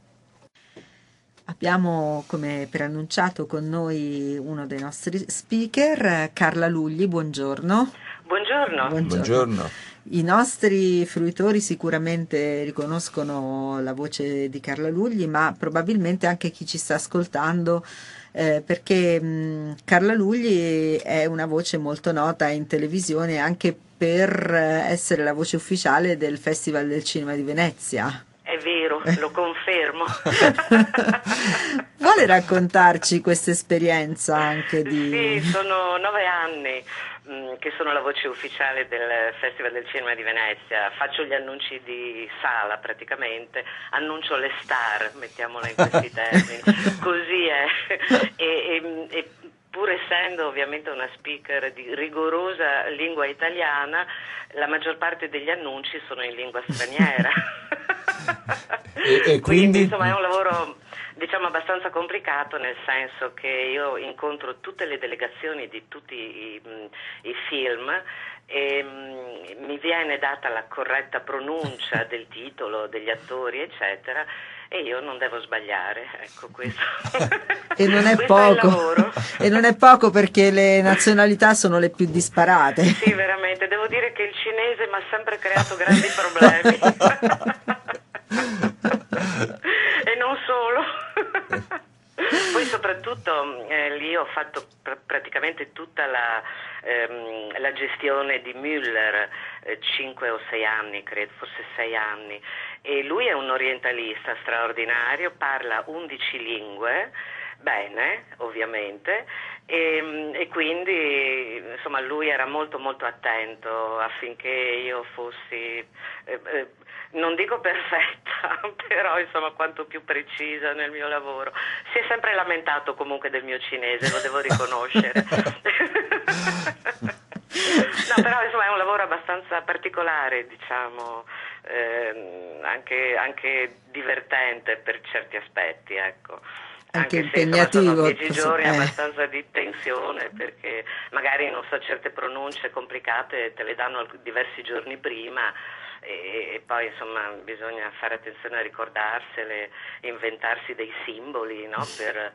abbiamo, come preannunciato, con noi uno dei nostri speaker, Carla Lugli. Buongiorno. Buongiorno. I nostri fruitori sicuramente riconoscono la voce di Carla Lugli, ma probabilmente anche chi ci sta ascoltando, perché Carla Lugli è una voce molto nota in televisione anche per essere la voce ufficiale del Festival del Cinema di Venezia. È vero, lo confermo. Vuole raccontarci questa esperienza anche di... Sì, sono 9 anni che sono la voce ufficiale del Festival del Cinema di Venezia. Faccio gli annunci di sala praticamente, annuncio le star, mettiamola in questi termini. Così è. E pur essendo ovviamente una speaker di rigorosa lingua italiana, la maggior parte degli annunci sono in lingua straniera. e quindi insomma è un lavoro, diciamo, abbastanza complicato, nel senso che io incontro tutte le delegazioni di tutti i film e mi viene data la corretta pronuncia del titolo, degli attori, eccetera, e io non devo sbagliare, ecco questo. E non è questo è il lavoro. E non è poco, perché le nazionalità sono le più disparate. Sì, veramente, devo dire che il cinese mi ha sempre creato grandi problemi. E non solo. Poi soprattutto lì ho fatto praticamente tutta la gestione di Müller, 5 o 6 anni, credo, forse 6 anni, e lui è un orientalista straordinario, parla 11 lingue, bene, ovviamente, e quindi insomma lui era molto molto attento affinché io fossi non dico perfetta, però insomma quanto più precisa nel mio lavoro. Si è sempre lamentato comunque del mio cinese, lo devo riconoscere. No, però insomma è un lavoro abbastanza particolare, diciamo, anche divertente per certi aspetti, ecco. Anche impegnativo. Sono 10 giorni eh. abbastanza di tensione, perché magari, non so, certe pronunce complicate te le danno diversi giorni prima, e poi insomma bisogna fare attenzione a ricordarsele, inventarsi dei simboli, no?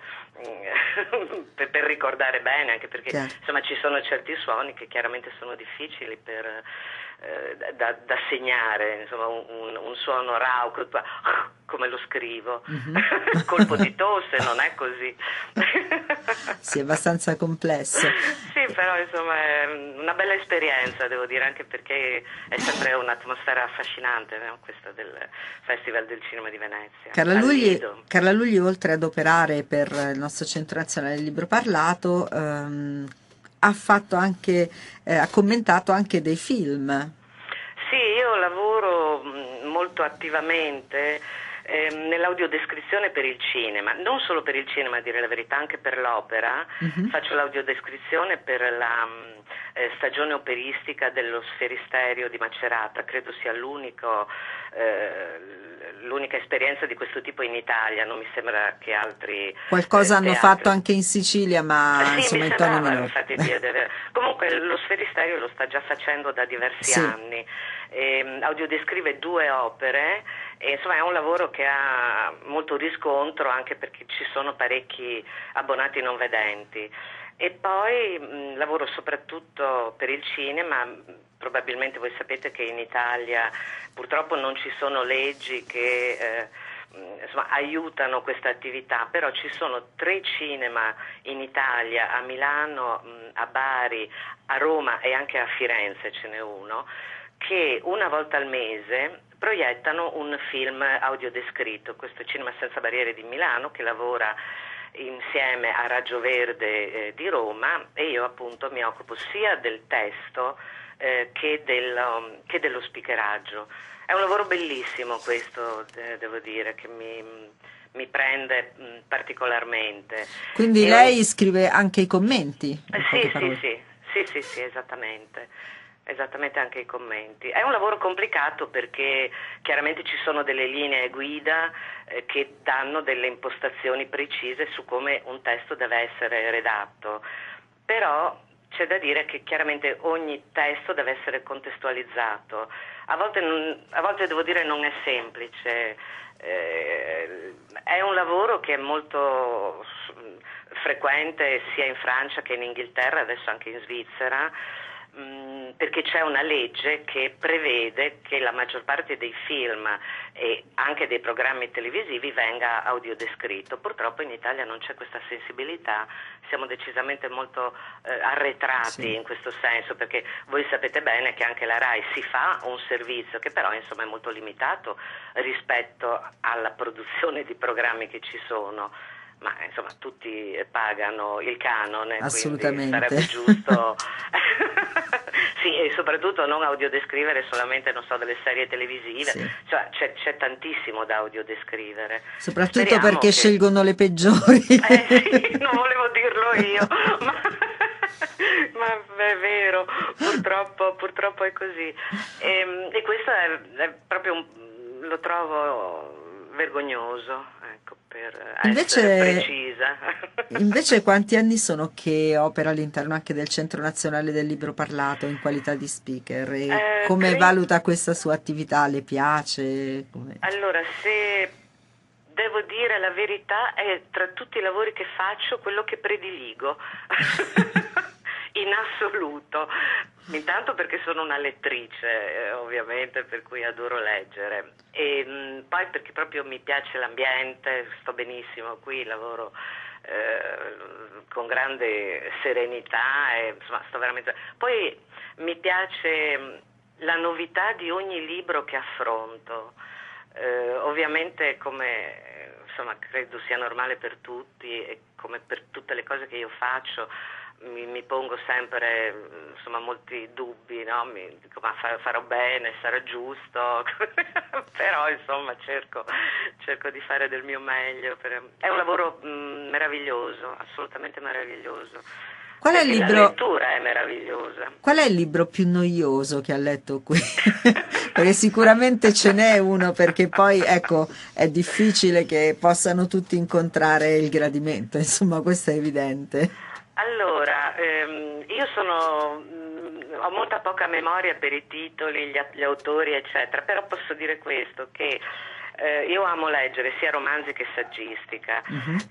per ricordare bene, anche perché insomma ci sono certi suoni che chiaramente sono difficili da segnare, insomma un suono rauco come lo scrivo, colpo di tosse, non è così. Sì, è abbastanza complesso. Sì, però insomma è una bella esperienza, devo dire, anche perché è sempre un'atmosfera affascinante, no? Questa del Festival del Cinema di Venezia. Carla Lugli, oltre ad operare per il nostro Centro Nazionale del Libro Parlato, ha fatto anche, ha commentato anche dei film. Sì, io lavoro molto attivamente nell'audiodescrizione per il cinema, non solo per il cinema, a dire la verità, anche per l'opera. Faccio l'audiodescrizione per stagione operistica dello Sferisterio di Macerata. Credo sia l'unica esperienza di questo tipo in Italia, non mi sembra che altri Qualcosa hanno teatri. fatto anche in Sicilia, ma Sì, insomma mi in toni sembrava, minori. infatti, di vedere. Comunque lo Sferisterio lo sta già facendo da diversi anni. Audiodescrive 2 opere e insomma è un lavoro che ha molto riscontro, anche perché ci sono parecchi abbonati non vedenti. E poi lavoro soprattutto per il cinema. Probabilmente voi sapete che in Italia purtroppo non ci sono leggi che insomma, aiutano questa attività, però ci sono 3 cinema in Italia, a Milano, a Bari, a Roma e anche a Firenze ce n'è uno, che una volta al mese proiettano un film audiodescritto. Questo è Cinema Senza Barriere di Milano, che lavora insieme a Raggio Verde di Roma, e io appunto mi occupo sia del testo che dello speakeraggio. È un lavoro bellissimo questo, devo dire, che mi prende particolarmente. Quindi lei scrive anche i commenti? Sì, esattamente, anche i commenti. È un lavoro complicato perché chiaramente ci sono delle linee guida che danno delle impostazioni precise su come un testo deve essere redatto, però c'è da dire che chiaramente ogni testo deve essere contestualizzato. A volte devo dire non è semplice, è un lavoro che è molto frequente sia in Francia che in Inghilterra, adesso anche in Svizzera, perché c'è una legge che prevede che la maggior parte dei film e anche dei programmi televisivi venga audiodescritto. Purtroppo in Italia non c'è questa sensibilità, siamo decisamente molto arretrati in questo senso, perché voi sapete bene che anche la RAI si fa un servizio che però insomma è molto limitato rispetto alla produzione di programmi che ci sono. Ma insomma tutti pagano il canone, quindi sarebbe giusto sì, e soprattutto non audiodescrivere solamente, non so, delle serie televisive, cioè c'è tantissimo da audiodescrivere. Soprattutto Speriamo perché scelgono le peggiori. Sì, non volevo dirlo io, ma è vero, purtroppo è così. E questo è proprio lo trovo vergognoso, ecco, per essere precisa. Invece quanti anni sono che opera all'interno anche del Centro Nazionale del Libro Parlato in qualità di speaker? E come valuta questa sua attività? Le piace? Allora, se devo dire la verità, è tra tutti i lavori che faccio quello che prediligo. In assoluto, intanto perché sono una lettrice, ovviamente, per cui adoro leggere, e poi perché proprio mi piace l'ambiente, sto benissimo qui, lavoro con grande serenità e insomma sto veramente. Poi mi piace la novità di ogni libro che affronto, ovviamente come insomma credo sia normale per tutti e come per tutte le cose che io faccio. Mi pongo sempre insomma molti dubbi, no? Mi dico ma farò bene, sarà giusto, però insomma cerco di fare del mio meglio. È un lavoro meraviglioso, assolutamente meraviglioso. Qual è il libro? La lettura è meravigliosa. Qual è il libro più noioso che ha letto qui? Perché sicuramente ce n'è uno, perché poi ecco è difficile che possano tutti incontrare il gradimento, insomma questo è evidente. Allora, io ho molta poca memoria per i titoli, gli autori, eccetera, però posso dire questo, che io amo leggere sia romanzi che saggistica.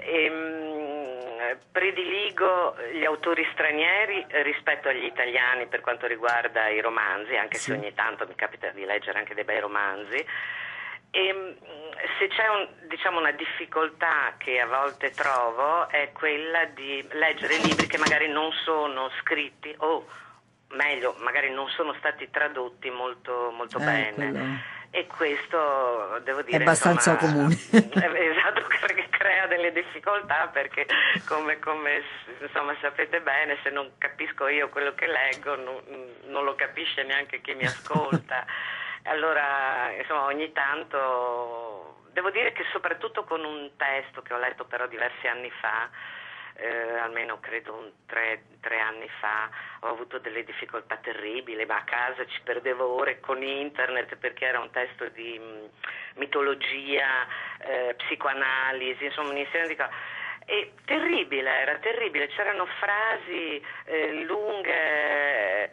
Prediligo gli autori stranieri rispetto agli italiani per quanto riguarda i romanzi, anche se ogni tanto mi capita di leggere anche dei bei romanzi. E se c'è una difficoltà che a volte trovo è quella di leggere libri che magari non sono scritti o meglio magari non sono stati tradotti molto bene. E questo devo dire è abbastanza comune. Esatto, perché crea delle difficoltà, perché come insomma sapete bene, se non capisco io quello che leggo non lo capisce neanche chi mi ascolta. Allora, insomma, ogni tanto devo dire che soprattutto con un testo che ho letto però diversi anni fa, almeno credo 3 anni fa, ho avuto delle difficoltà terribili, ma a casa ci perdevo ore con internet perché era un testo di mitologia, psicoanalisi, insomma un insieme di cose. E era terribile, c'erano frasi lunghe,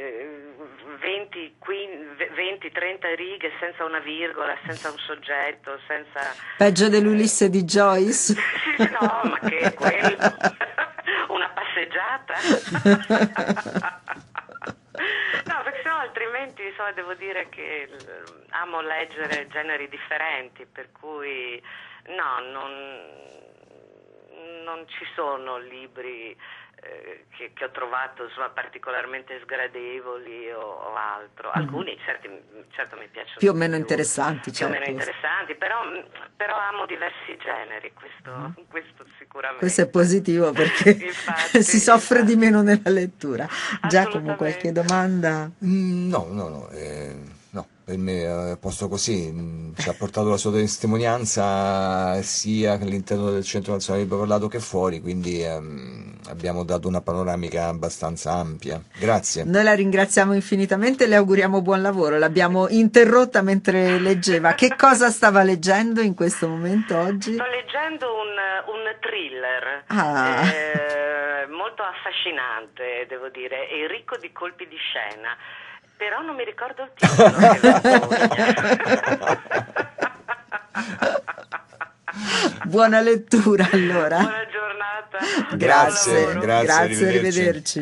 20-30 righe senza una virgola, senza un soggetto, senza... Peggio dell'Ulisse di Joyce. No, ma che è quello? Una passeggiata? No, perché sennò altrimenti devo dire che amo leggere generi differenti, per cui no, non ci sono libri che ho trovato particolarmente sgradevoli o altro. Alcuni certo mi piacciono più o meno interessanti, più o meno interessanti, però amo diversi generi, questo sicuramente. Questo è positivo perché infatti, si soffre di meno nella lettura. Giacomo, qualche domanda? No, per me posto così, ci ha portato la sua testimonianza sia all'interno del Centro Nazionale di Libro Parlato che fuori, quindi abbiamo dato una panoramica abbastanza ampia. Grazie. Noi la ringraziamo infinitamente e le auguriamo buon lavoro. L'abbiamo interrotta mentre leggeva. Che cosa stava leggendo in questo momento oggi? Sto leggendo un thriller molto affascinante, devo dire, e ricco di colpi di scena. Però non mi ricordo il titolo. Buona lettura allora. Buona giornata. Grazie, arrivederci.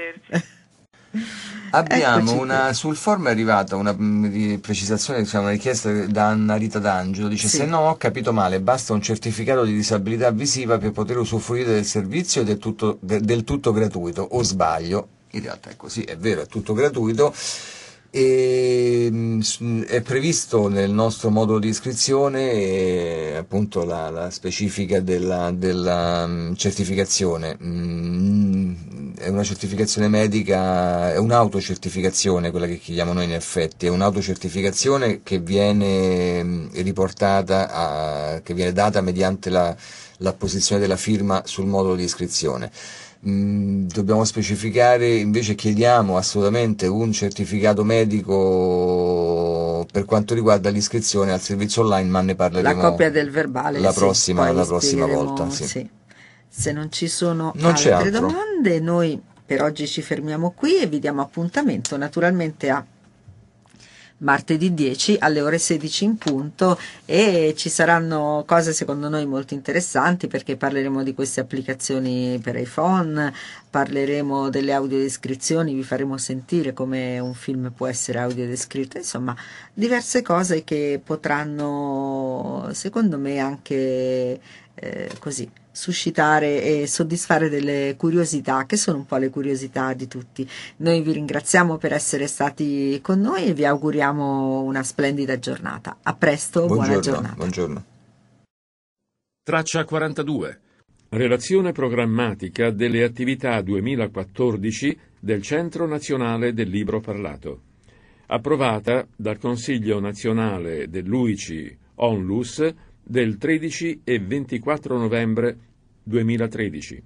Abbiamo sul forum è arrivata una precisazione, una richiesta da Anna Rita D'Angelo, dice: se non ho capito male, basta un certificato di disabilità visiva per poter usufruire del servizio ed è del tutto gratuito, o sbaglio? In realtà è così, è vero, è tutto gratuito e è previsto nel nostro modulo di iscrizione appunto la specifica della certificazione. È una certificazione medica, è un'autocertificazione quella che chiediamo noi in effetti, è un'autocertificazione che viene riportata, che viene data mediante l'apposizione della firma sul modulo di iscrizione. Dobbiamo specificare, invece chiediamo assolutamente un certificato medico per quanto riguarda l'iscrizione al servizio online, ma ne parleremo la copia del verbale la prossima volta. Sì. Se non ci sono altre domande, noi per oggi ci fermiamo qui e vi diamo appuntamento naturalmente a martedì 10 alle ore 16 in punto, e ci saranno cose secondo noi molto interessanti perché parleremo di queste applicazioni per iPhone, parleremo delle audiodescrizioni, vi faremo sentire come un film può essere audiodescritto, insomma diverse cose che potranno secondo me anche così suscitare e soddisfare delle curiosità che sono un po' le curiosità di tutti. Noi vi ringraziamo per essere stati con noi e vi auguriamo una splendida giornata. A presto, buona giornata. Buongiorno. Traccia 42. Relazione programmatica delle attività 2014 del Centro Nazionale del Libro Parlato. Approvata dal Consiglio Nazionale dell'UICI Onlus del 13 e 24 novembre 2013.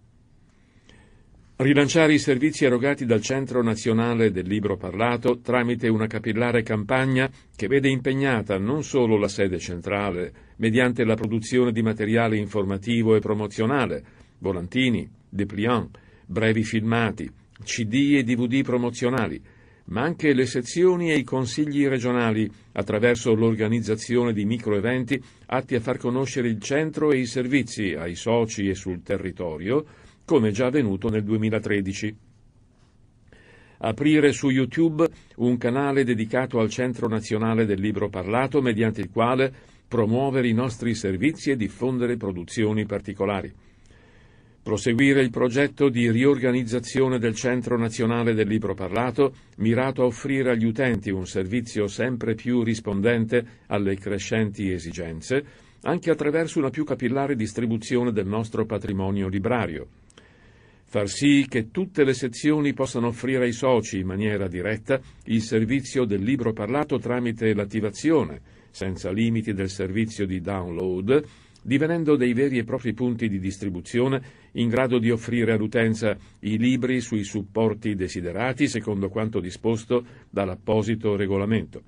Rilanciare i servizi erogati dal Centro Nazionale del Libro Parlato tramite una capillare campagna che vede impegnata non solo la sede centrale, mediante la produzione di materiale informativo e promozionale, volantini, dépliant, brevi filmati, CD e DVD promozionali, ma anche le sezioni e i consigli regionali attraverso l'organizzazione di microeventi atti a far conoscere il centro e i servizi ai soci e sul territorio, come già avvenuto nel 2013. Aprire su YouTube un canale dedicato al Centro Nazionale del Libro Parlato, mediante il quale promuovere i nostri servizi e diffondere produzioni particolari. Proseguire il progetto di riorganizzazione del Centro Nazionale del Libro Parlato, mirato a offrire agli utenti un servizio sempre più rispondente alle crescenti esigenze, anche attraverso una più capillare distribuzione del nostro patrimonio librario. Far sì che tutte le sezioni possano offrire ai soci in maniera diretta il servizio del libro parlato tramite l'attivazione, senza limiti del servizio di download, divenendo dei veri e propri punti di distribuzione in grado di offrire all'utenza i libri sui supporti desiderati secondo quanto disposto dall'apposito regolamento.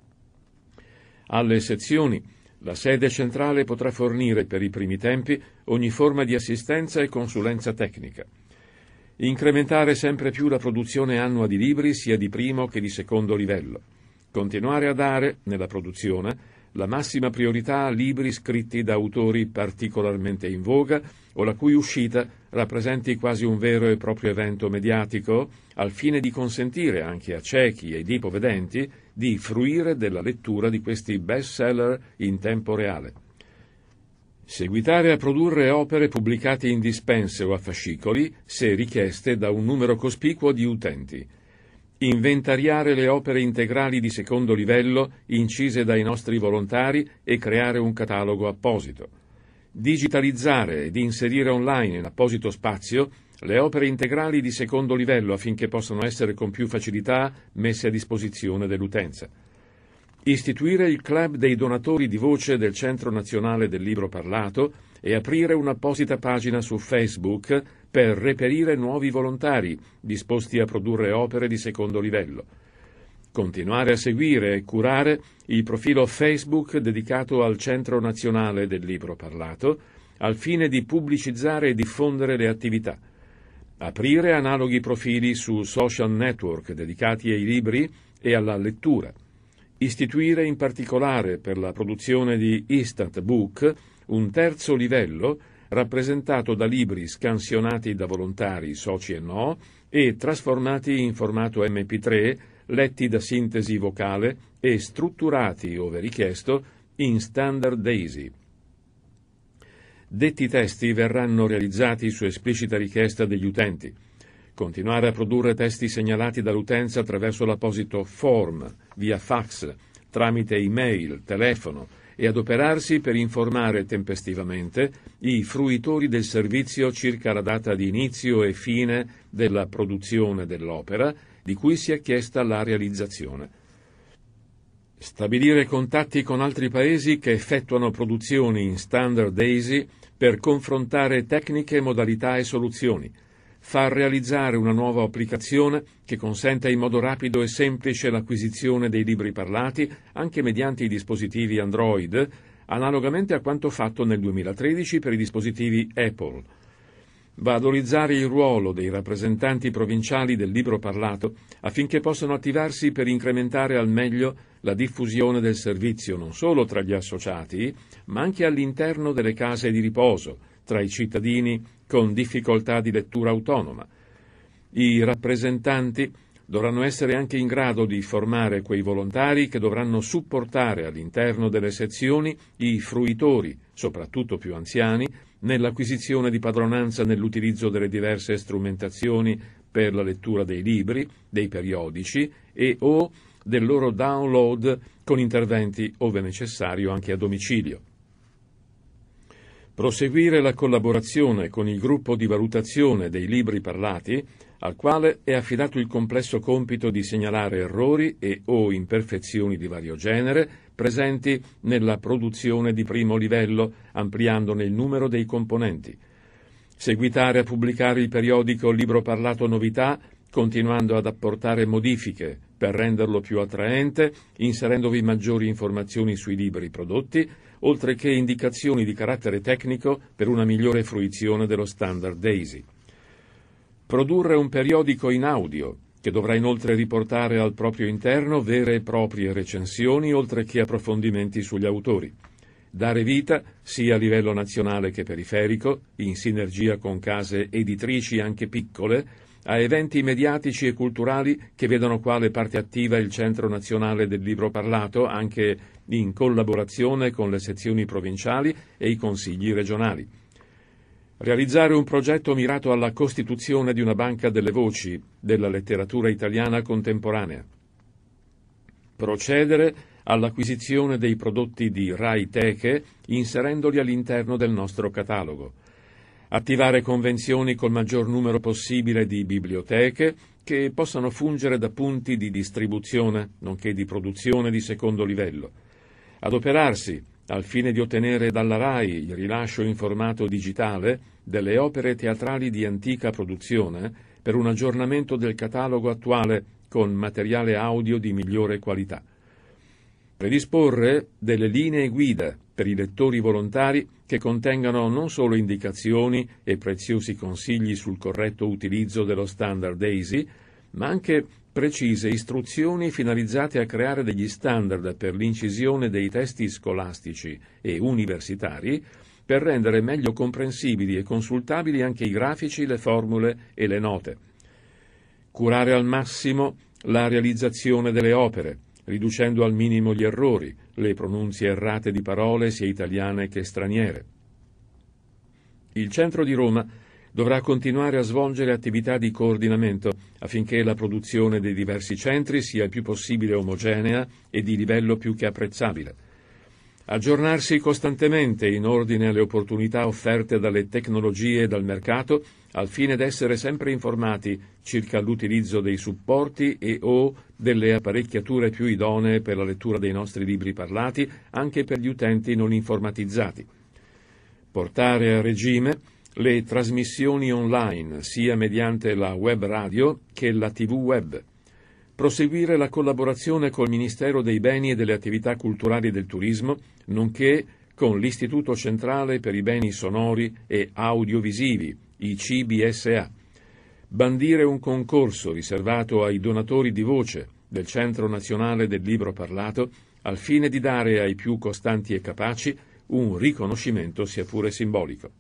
Alle sezioni, la sede centrale potrà fornire per i primi tempi ogni forma di assistenza e consulenza tecnica. Incrementare sempre più la produzione annua di libri sia di primo che di secondo livello. Continuare a dare, nella produzione, la massima priorità a libri scritti da autori particolarmente in voga o la cui uscita rappresenti quasi un vero e proprio evento mediatico, al fine di consentire anche a ciechi e ipovedenti di fruire della lettura di questi best-seller in tempo reale. Seguitare a produrre opere pubblicate in dispense o a fascicoli, se richieste da un numero cospicuo di utenti. Inventariare le opere integrali di secondo livello incise dai nostri volontari e creare un catalogo apposito. Digitalizzare ed inserire online in apposito spazio le opere integrali di secondo livello affinché possano essere con più facilità messe a disposizione dell'utenza. Istituire il club dei donatori di voce del Centro Nazionale del Libro Parlato e aprire un'apposita pagina su Facebook per reperire nuovi volontari disposti a produrre opere di secondo livello. Continuare a seguire e curare il profilo Facebook dedicato al Centro Nazionale del Libro Parlato al fine di pubblicizzare e diffondere le attività. Aprire analoghi profili su social network dedicati ai libri e alla lettura. Istituire in particolare per la produzione di Instant Book un terzo livello rappresentato da libri scansionati da volontari, soci e no, e trasformati in formato MP3, letti da sintesi vocale e strutturati, ove richiesto, in standard DAISY. Detti testi verranno realizzati su esplicita richiesta degli utenti. Continuare a produrre testi segnalati dall'utenza attraverso l'apposito form, via fax, tramite email, telefono, e adoperarsi per informare tempestivamente i fruitori del servizio circa la data di inizio e fine della produzione dell'opera di cui si è chiesta la realizzazione. Stabilire contatti con altri paesi che effettuano produzioni in standard DAISY per confrontare tecniche, modalità e soluzioni. Far realizzare una nuova applicazione che consenta in modo rapido e semplice l'acquisizione dei libri parlati anche mediante i dispositivi Android, analogamente a quanto fatto nel 2013 per i dispositivi Apple. Valorizzare il ruolo dei rappresentanti provinciali del libro parlato affinché possano attivarsi per incrementare al meglio la diffusione del servizio non solo tra gli associati, ma anche all'interno delle case di riposo, tra i cittadini con difficoltà di lettura autonoma. I rappresentanti dovranno essere anche in grado di formare quei volontari che dovranno supportare all'interno delle sezioni i fruitori, soprattutto più anziani, nell'acquisizione di padronanza nell'utilizzo delle diverse strumentazioni per la lettura dei libri, dei periodici e o del loro download con interventi, ove necessario, anche a domicilio. Proseguire la collaborazione con il gruppo di valutazione dei libri parlati, al quale è affidato il complesso compito di segnalare errori e o imperfezioni di vario genere presenti nella produzione di primo livello, ampliandone il numero dei componenti. Seguitare a pubblicare il periodico Libro Parlato Novità, continuando ad apportare modifiche per renderlo più attraente, inserendovi maggiori informazioni sui libri prodotti, oltre che indicazioni di carattere tecnico per una migliore fruizione dello standard DAISY. Produrre un periodico in audio, che dovrà inoltre riportare al proprio interno vere e proprie recensioni, oltre che approfondimenti sugli autori. Dare vita, sia a livello nazionale che periferico, in sinergia con case editrici anche piccole, a eventi mediatici e culturali che vedano quale parte attiva il Centro Nazionale del Libro Parlato, anche in collaborazione con le sezioni provinciali e i consigli regionali. Realizzare un progetto mirato alla costituzione di una banca delle voci della letteratura italiana contemporanea. Procedere all'acquisizione dei prodotti di Rai Teche, inserendoli all'interno del nostro catalogo. Attivare convenzioni col maggior numero possibile di biblioteche che possano fungere da punti di distribuzione, nonché di produzione di secondo livello. Adoperarsi al fine di ottenere dalla RAI il rilascio in formato digitale delle opere teatrali di antica produzione per un aggiornamento del catalogo attuale con materiale audio di migliore qualità. Predisporre delle linee guida per i lettori volontari che contengano non solo indicazioni e preziosi consigli sul corretto utilizzo dello standard DAISY, ma anche precise istruzioni finalizzate a creare degli standard per l'incisione dei testi scolastici e universitari per rendere meglio comprensibili e consultabili anche i grafici, le formule e le note. Curare al massimo la realizzazione delle opere, riducendo al minimo gli errori, le pronunzie errate di parole sia italiane che straniere. Il Centro di Roma dovrà continuare a svolgere attività di coordinamento affinché la produzione dei diversi centri sia il più possibile omogenea e di livello più che apprezzabile. Aggiornarsi costantemente in ordine alle opportunità offerte dalle tecnologie e dal mercato, al fine d'essere sempre informati circa l'utilizzo dei supporti e o delle apparecchiature più idonee per la lettura dei nostri libri parlati, anche per gli utenti non informatizzati. Portare a regime le trasmissioni online, sia mediante la web radio che la TV web. Proseguire la collaborazione col Ministero dei Beni e delle Attività Culturali e del Turismo, nonché con l'Istituto Centrale per i Beni Sonori e Audiovisivi, ICBSA. Bandire un concorso riservato ai donatori di voce del Centro Nazionale del Libro Parlato, al fine di dare ai più costanti e capaci un riconoscimento sia pure simbolico.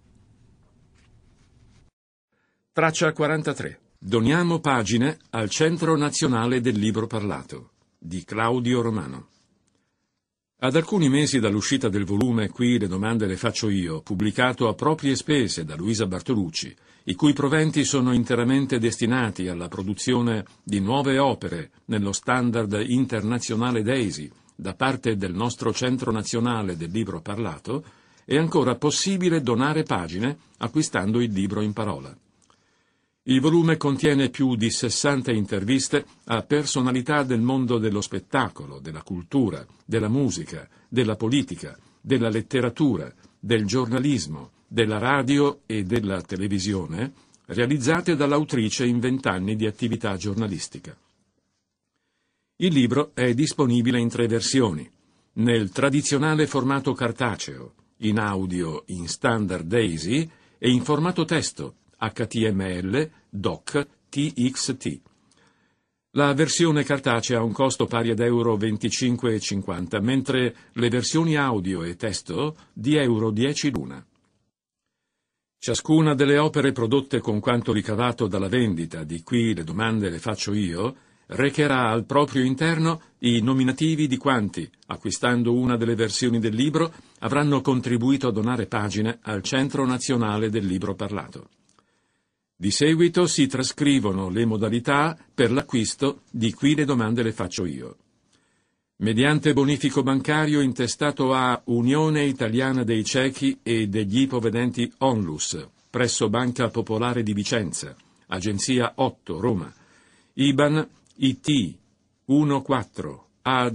Traccia 43. Doniamo pagine al Centro Nazionale del Libro Parlato, di Claudio Romano. Ad alcuni mesi dall'uscita del volume Qui le domande le faccio io, pubblicato a proprie spese da Luisa Bartolucci, i cui proventi sono interamente destinati alla produzione di nuove opere nello standard internazionale DAISY da parte del nostro Centro Nazionale del Libro Parlato, è ancora possibile donare pagine acquistando il libro in parola. Il volume contiene più di 60 interviste a personalità del mondo dello spettacolo, della cultura, della musica, della politica, della letteratura, del giornalismo, della radio e della televisione, realizzate dall'autrice in 20 anni di attività giornalistica. Il libro è disponibile in 3 versioni: nel tradizionale formato cartaceo, in audio in standard DAISY e in formato testo, HTML, DOC, TXT. La versione cartacea ha un costo pari ad euro 25,50, mentre le versioni audio e testo di euro 10 l'una. Ciascuna delle opere prodotte con quanto ricavato dalla vendita di Qui le domande le faccio io recherà al proprio interno i nominativi di quanti, acquistando una delle versioni del libro, avranno contribuito a donare pagine al Centro Nazionale del Libro Parlato. Di seguito si trascrivono le modalità per l'acquisto di Qui le domande le faccio io. Mediante bonifico bancario intestato a Unione Italiana dei Ciechi e degli Ipovedenti Onlus, presso Banca Popolare di Vicenza, Agenzia 8, Roma, IBAN IT 14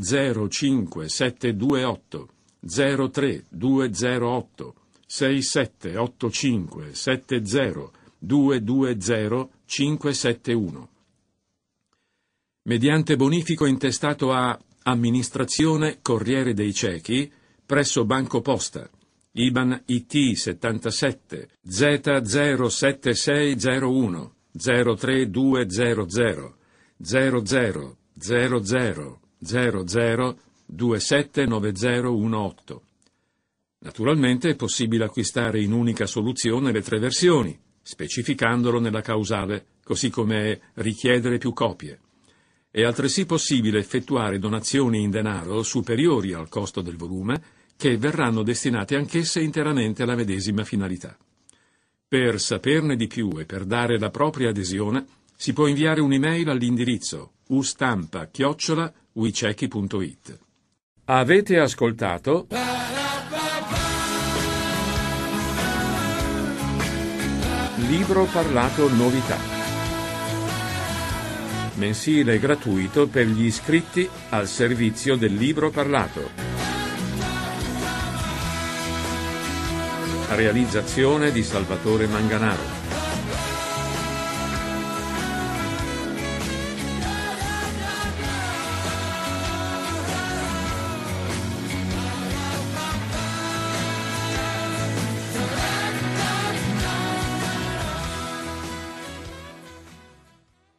A05728 03208 678570 220 571. Mediante bonifico intestato a Amministrazione Corriere dei Ciechi presso Banco Posta, IBAN IT 77 Z07601 03200 0000 279018. Naturalmente è possibile acquistare in unica soluzione le 3 versioni, specificandolo nella causale, così come richiedere più copie. È altresì possibile effettuare donazioni in denaro superiori al costo del volume, che verranno destinate anch'esse interamente alla medesima finalità. Per saperne di più e per dare la propria adesione, si può inviare un'email all'indirizzo ustampa@wicechi.it. Avete ascoltato Libro Parlato Novità, mensile gratuito per gli iscritti al servizio del Libro Parlato. Realizzazione di Salvatore Manganaro.